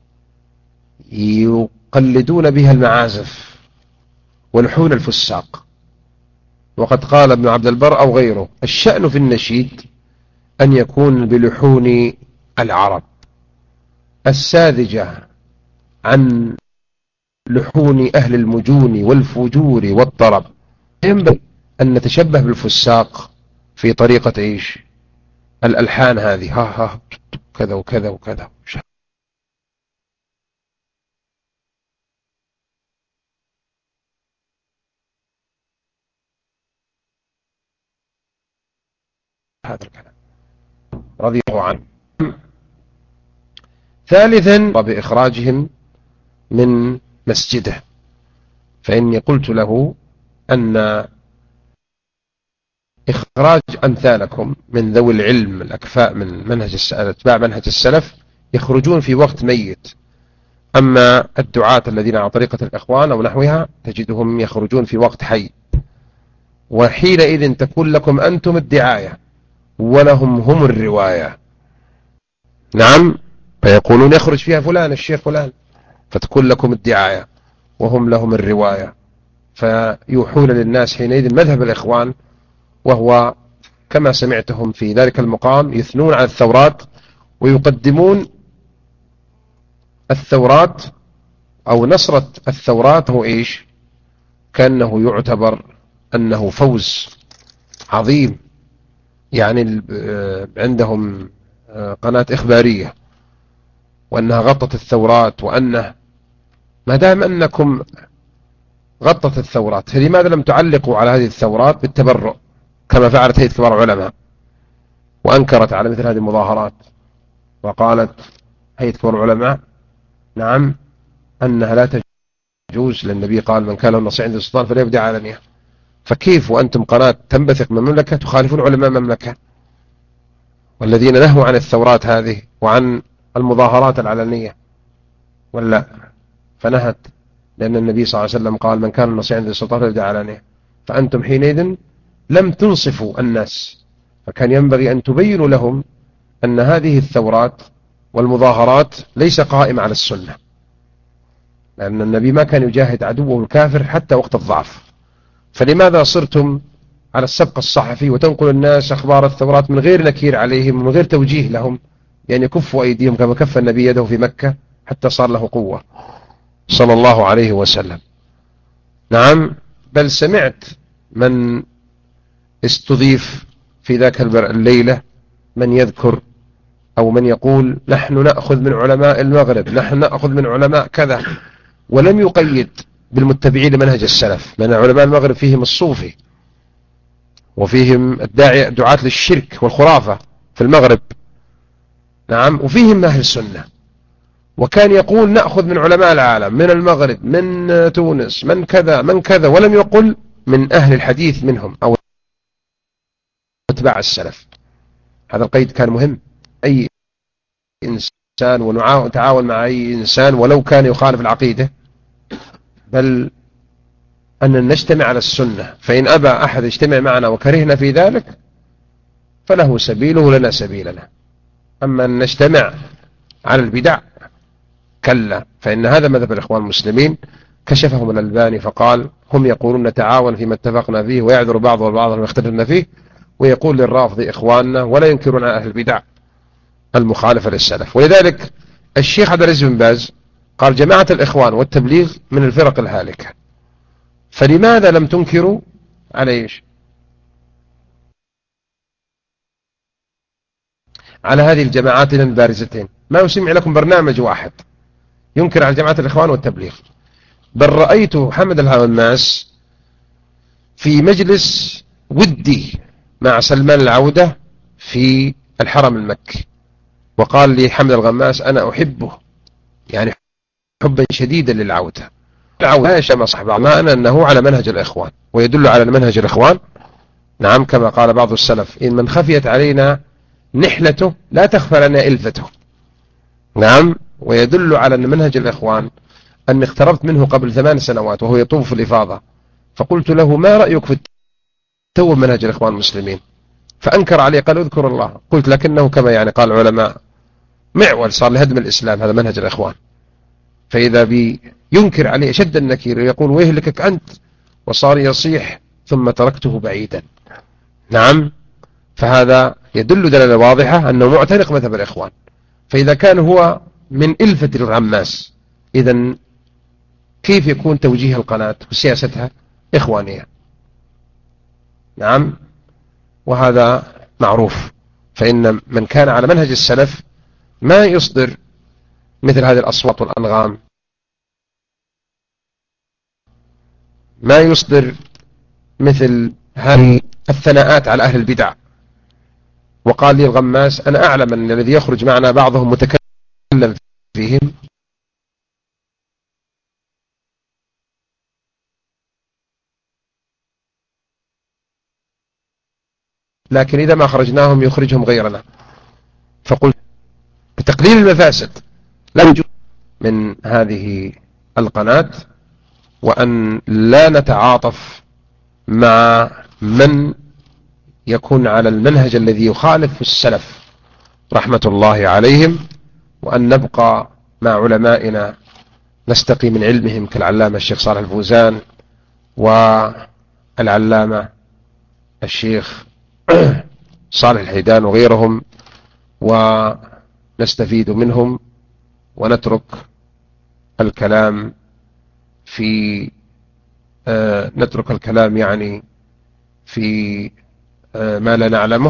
يقلدون بها المعازف ولحون الفساق. وقد قال ابن عبد البر أو غيره الشأن في النشيد أن يكون بلحون العرب الساذجة عن لحون أهل المجون والفجور والطرب. ينبغي أن نتشبه بالفساق في طريقة إيش الألحان هذه، ها ها كذا وكذا وكذا. هذا الكلام رضي الله عنه. ثالثا بإخراجهم من مسجده، فإني قلت له أن إخراج أمثالكم من ذوي العلم الأكفاء من منهج اتباع منهج السلف يخرجون في وقت ميت، أما الدعاة الذين على طريقة الإخوان أو نحوها تجدهم يخرجون في وقت حي، وحينئذ تكون لكم أنتم الدعاية ولهم هم الرواية. نعم، فيقولون يخرج فيها فلان الشيخ فلان، فتكون لكم الدعاية وهم لهم الرواية، فيوحون للناس حينئذ مذهب الإخوان، وهو كما سمعتهم في ذلك المقام يثنون على الثورات ويقدمون الثورات أو نصرة الثورات هو إيش؟ كأنه يعتبر أنه فوز عظيم، يعني عندهم قناة إخبارية وأنها غطت الثورات، وأنه ما دام أنكم غطت الثورات فلماذا لم تعلقوا على هذه الثورات بالتبرع كما فعلت هيئة كبار العلماء وأنكرت على مثل هذه المظاهرات، وقالت هيئة كبار العلماء نعم أنها لا تجوز، للنبي قال من كان له نصيحة عند السلطان فليبدأ علانية. فكيف وأنتم قناة تنبثق من مملكة تخالفون علماء مملكة والذين نهوا عن الثورات هذه وعن المظاهرات العلنية؟ ولا فنهت، لأن النبي صلى الله عليه وسلم قال من كان نصيحا عند السلطان فليبدأ علانية. فأنتم حينئذ لم تنصفوا الناس، فكان ينبغي أن تبينوا لهم أن هذه الثورات والمظاهرات ليس قائمة على السنة، لأن النبي ما كان يجاهد عدوه الكافر حتى وقت الضعف. فلماذا صرتم على السبق الصحفي وتنقل الناس أخبار الثورات من غير نكير عليهم ومن غير توجيه لهم، يعني كفوا أيديهم كما كف النبي يده في مكة حتى صار له قوة صلى الله عليه وسلم. نعم، بل سمعت من استضيف في ذاك الليلة من يذكر أو من يقول نحن نأخذ من علماء المغرب، نحن نأخذ من علماء كذا، ولم يقيد بالمتبعين لمنهج السلف، من علماء المغرب فيهم الصوفي وفيهم الداعي دعاة للشرك والخرافة في المغرب، نعم، وفيهم أهل السنة. وكان يقول نأخذ من علماء العالم، من المغرب، من تونس، من كذا من كذا، ولم يقل من أهل الحديث منهم أو اتباع السلف. هذا القيد كان مهم. أي إنسان ونتعاون مع أي إنسان ولو كان يخالف العقيدة، بل أن نجتمع على السنة، فإن أبى أحد يجتمع معنا وكرهنا في ذلك فله سبيله ولنا سبيلنا. أما أن نجتمع على البدع كلا، فإن هذا مذهب الإخوان المسلمين كشفهم الألباني فقال هم يقولون نتعاون فيما اتفقنا فيه ويعذر بعض والبعض ما اختلفنا فيه، ويقول للرافض إخواننا ولا ينكرون على أهل البدع المخالفة للسلف. ولذلك الشيخ عبد العزيز بن باز قال جماعة الإخوان والتبليغ من الفرق الهالكة، فلماذا لم تنكروا على إيش؟ على هذه الجماعات البارزتين. ما يسمع لكم برنامج واحد ينكر على جماعة الإخوان والتبليغ. بل رأيت حمد الهواماس في مجلس ودي مع سلمان العودة في الحرم المكي، وقال لي حمد الغماس أنا أحبه يعني حبا شديدا للعودة. العودة شما صاحب أعمانا أنه على منهج الإخوان ويدل على منهج الإخوان، نعم، كما قال بعض السلف إن من خفيت علينا نحلته لا تخفى لنا إلفته. نعم، ويدل على أن منهج الإخوان أن اقتربت منه قبل ثمان سنوات وهو يطوف في الإفاضة، فقلت له ما رأيك في التو منهج الإخوان المسلمين؟ فأنكر عليه قال اذكر الله. قلت لكنه كما يعني قال العلماء معول صار لهدم الإسلام، هذا منهج الإخوان. فإذا بي ينكر عليه شد النكير يقول ويهلكك أنت، وصار يصيح ثم تركته بعيدا. نعم، فهذا يدل دلالة واضحة أنه معتنق مذهب الإخوان. فإذا كان هو من إلفة الغماس إذن كيف يكون توجيه القناة وسياستها إخوانية؟ نعم، وهذا معروف. فإن من كان على منهج السلف ما يصدر مثل هذه الأصوات والأنغام، ما يصدر مثل هذه الثناءات على أهل البدع. وقال لي الغماس أنا أعلم أن الذي يخرج معنا بعضهم متكلم فيهم لكن إذا ما خرجناهم يخرجهم غيرنا. فقلت بتقليل المفاسد لا يوجد من هذه القناة، وأن لا نتعاطف مع من يكون على المنهج الذي يخالف السلف رحمة الله عليهم، وأن نبقى مع علمائنا نستقي من علمهم كالعلامة الشيخ صالح الفوزان والعلامة الشيخ صالح الحيدان وغيرهم، نستفيد منهم ونترك الكلام في آه نترك الكلام يعني في آه ما لا نعلمه،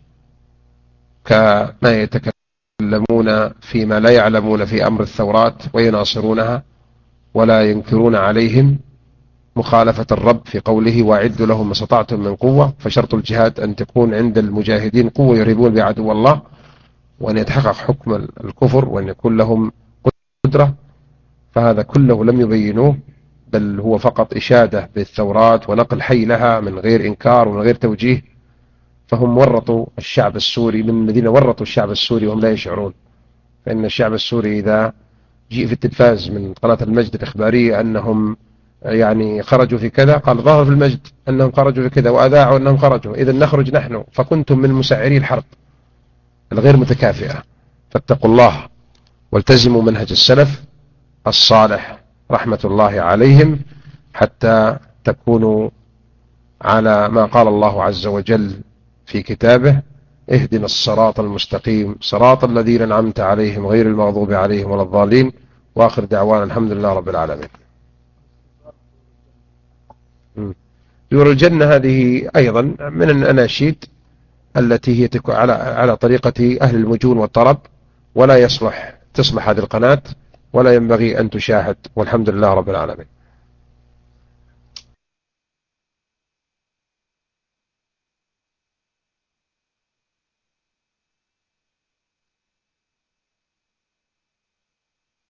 كما يتكلمون فيما لا يعلمون في أمر الثورات ويناصرونها ولا ينكرون عليهم مخالفة الرب في قوله وأعدوا لهم ما استطعتم من قوة. فشرط الجهاد أن تكون عند المجاهدين قوة يرهبون بعدو الله، وأن يتحقق حكم الكفر، وأن يكون لهم قدرة. فهذا كله لم يبينوه، بل هو فقط إشادة بالثورات ونقل حي لها من غير إنكار ومن غير توجيه. فهم ورطوا الشعب السوري، من الذين ورطوا الشعب السوري وهم لا يشعرون. فإن الشعب السوري إذا جيء في التلفاز من قناة المجد الإخبارية أنهم يعني خرجوا في كذا، قال ظهر في المجد أنهم خرجوا في كذا وأذاعوا أنهم خرجوا، إذا نخرج نحن، فكنتم من مسعري الحرب الغير متكافئة. فاتقوا الله والتزموا منهج السلف الصالح رحمة الله عليهم، حتى تكونوا على ما قال الله عز وجل في كتابه اهدنا الصراط المستقيم صراط الذين أنعمت عليهم غير المغضوب عليهم ولا الضالين. وآخر دعوانا الحمد لله رب العالمين. دور الجنة هذه أيضا من الأناشيد التي هي على على طريقة أهل المجون والطرب، ولا يصلح تصلح هذه القناة ولا ينبغي أن تشاهد، والحمد لله رب العالمين.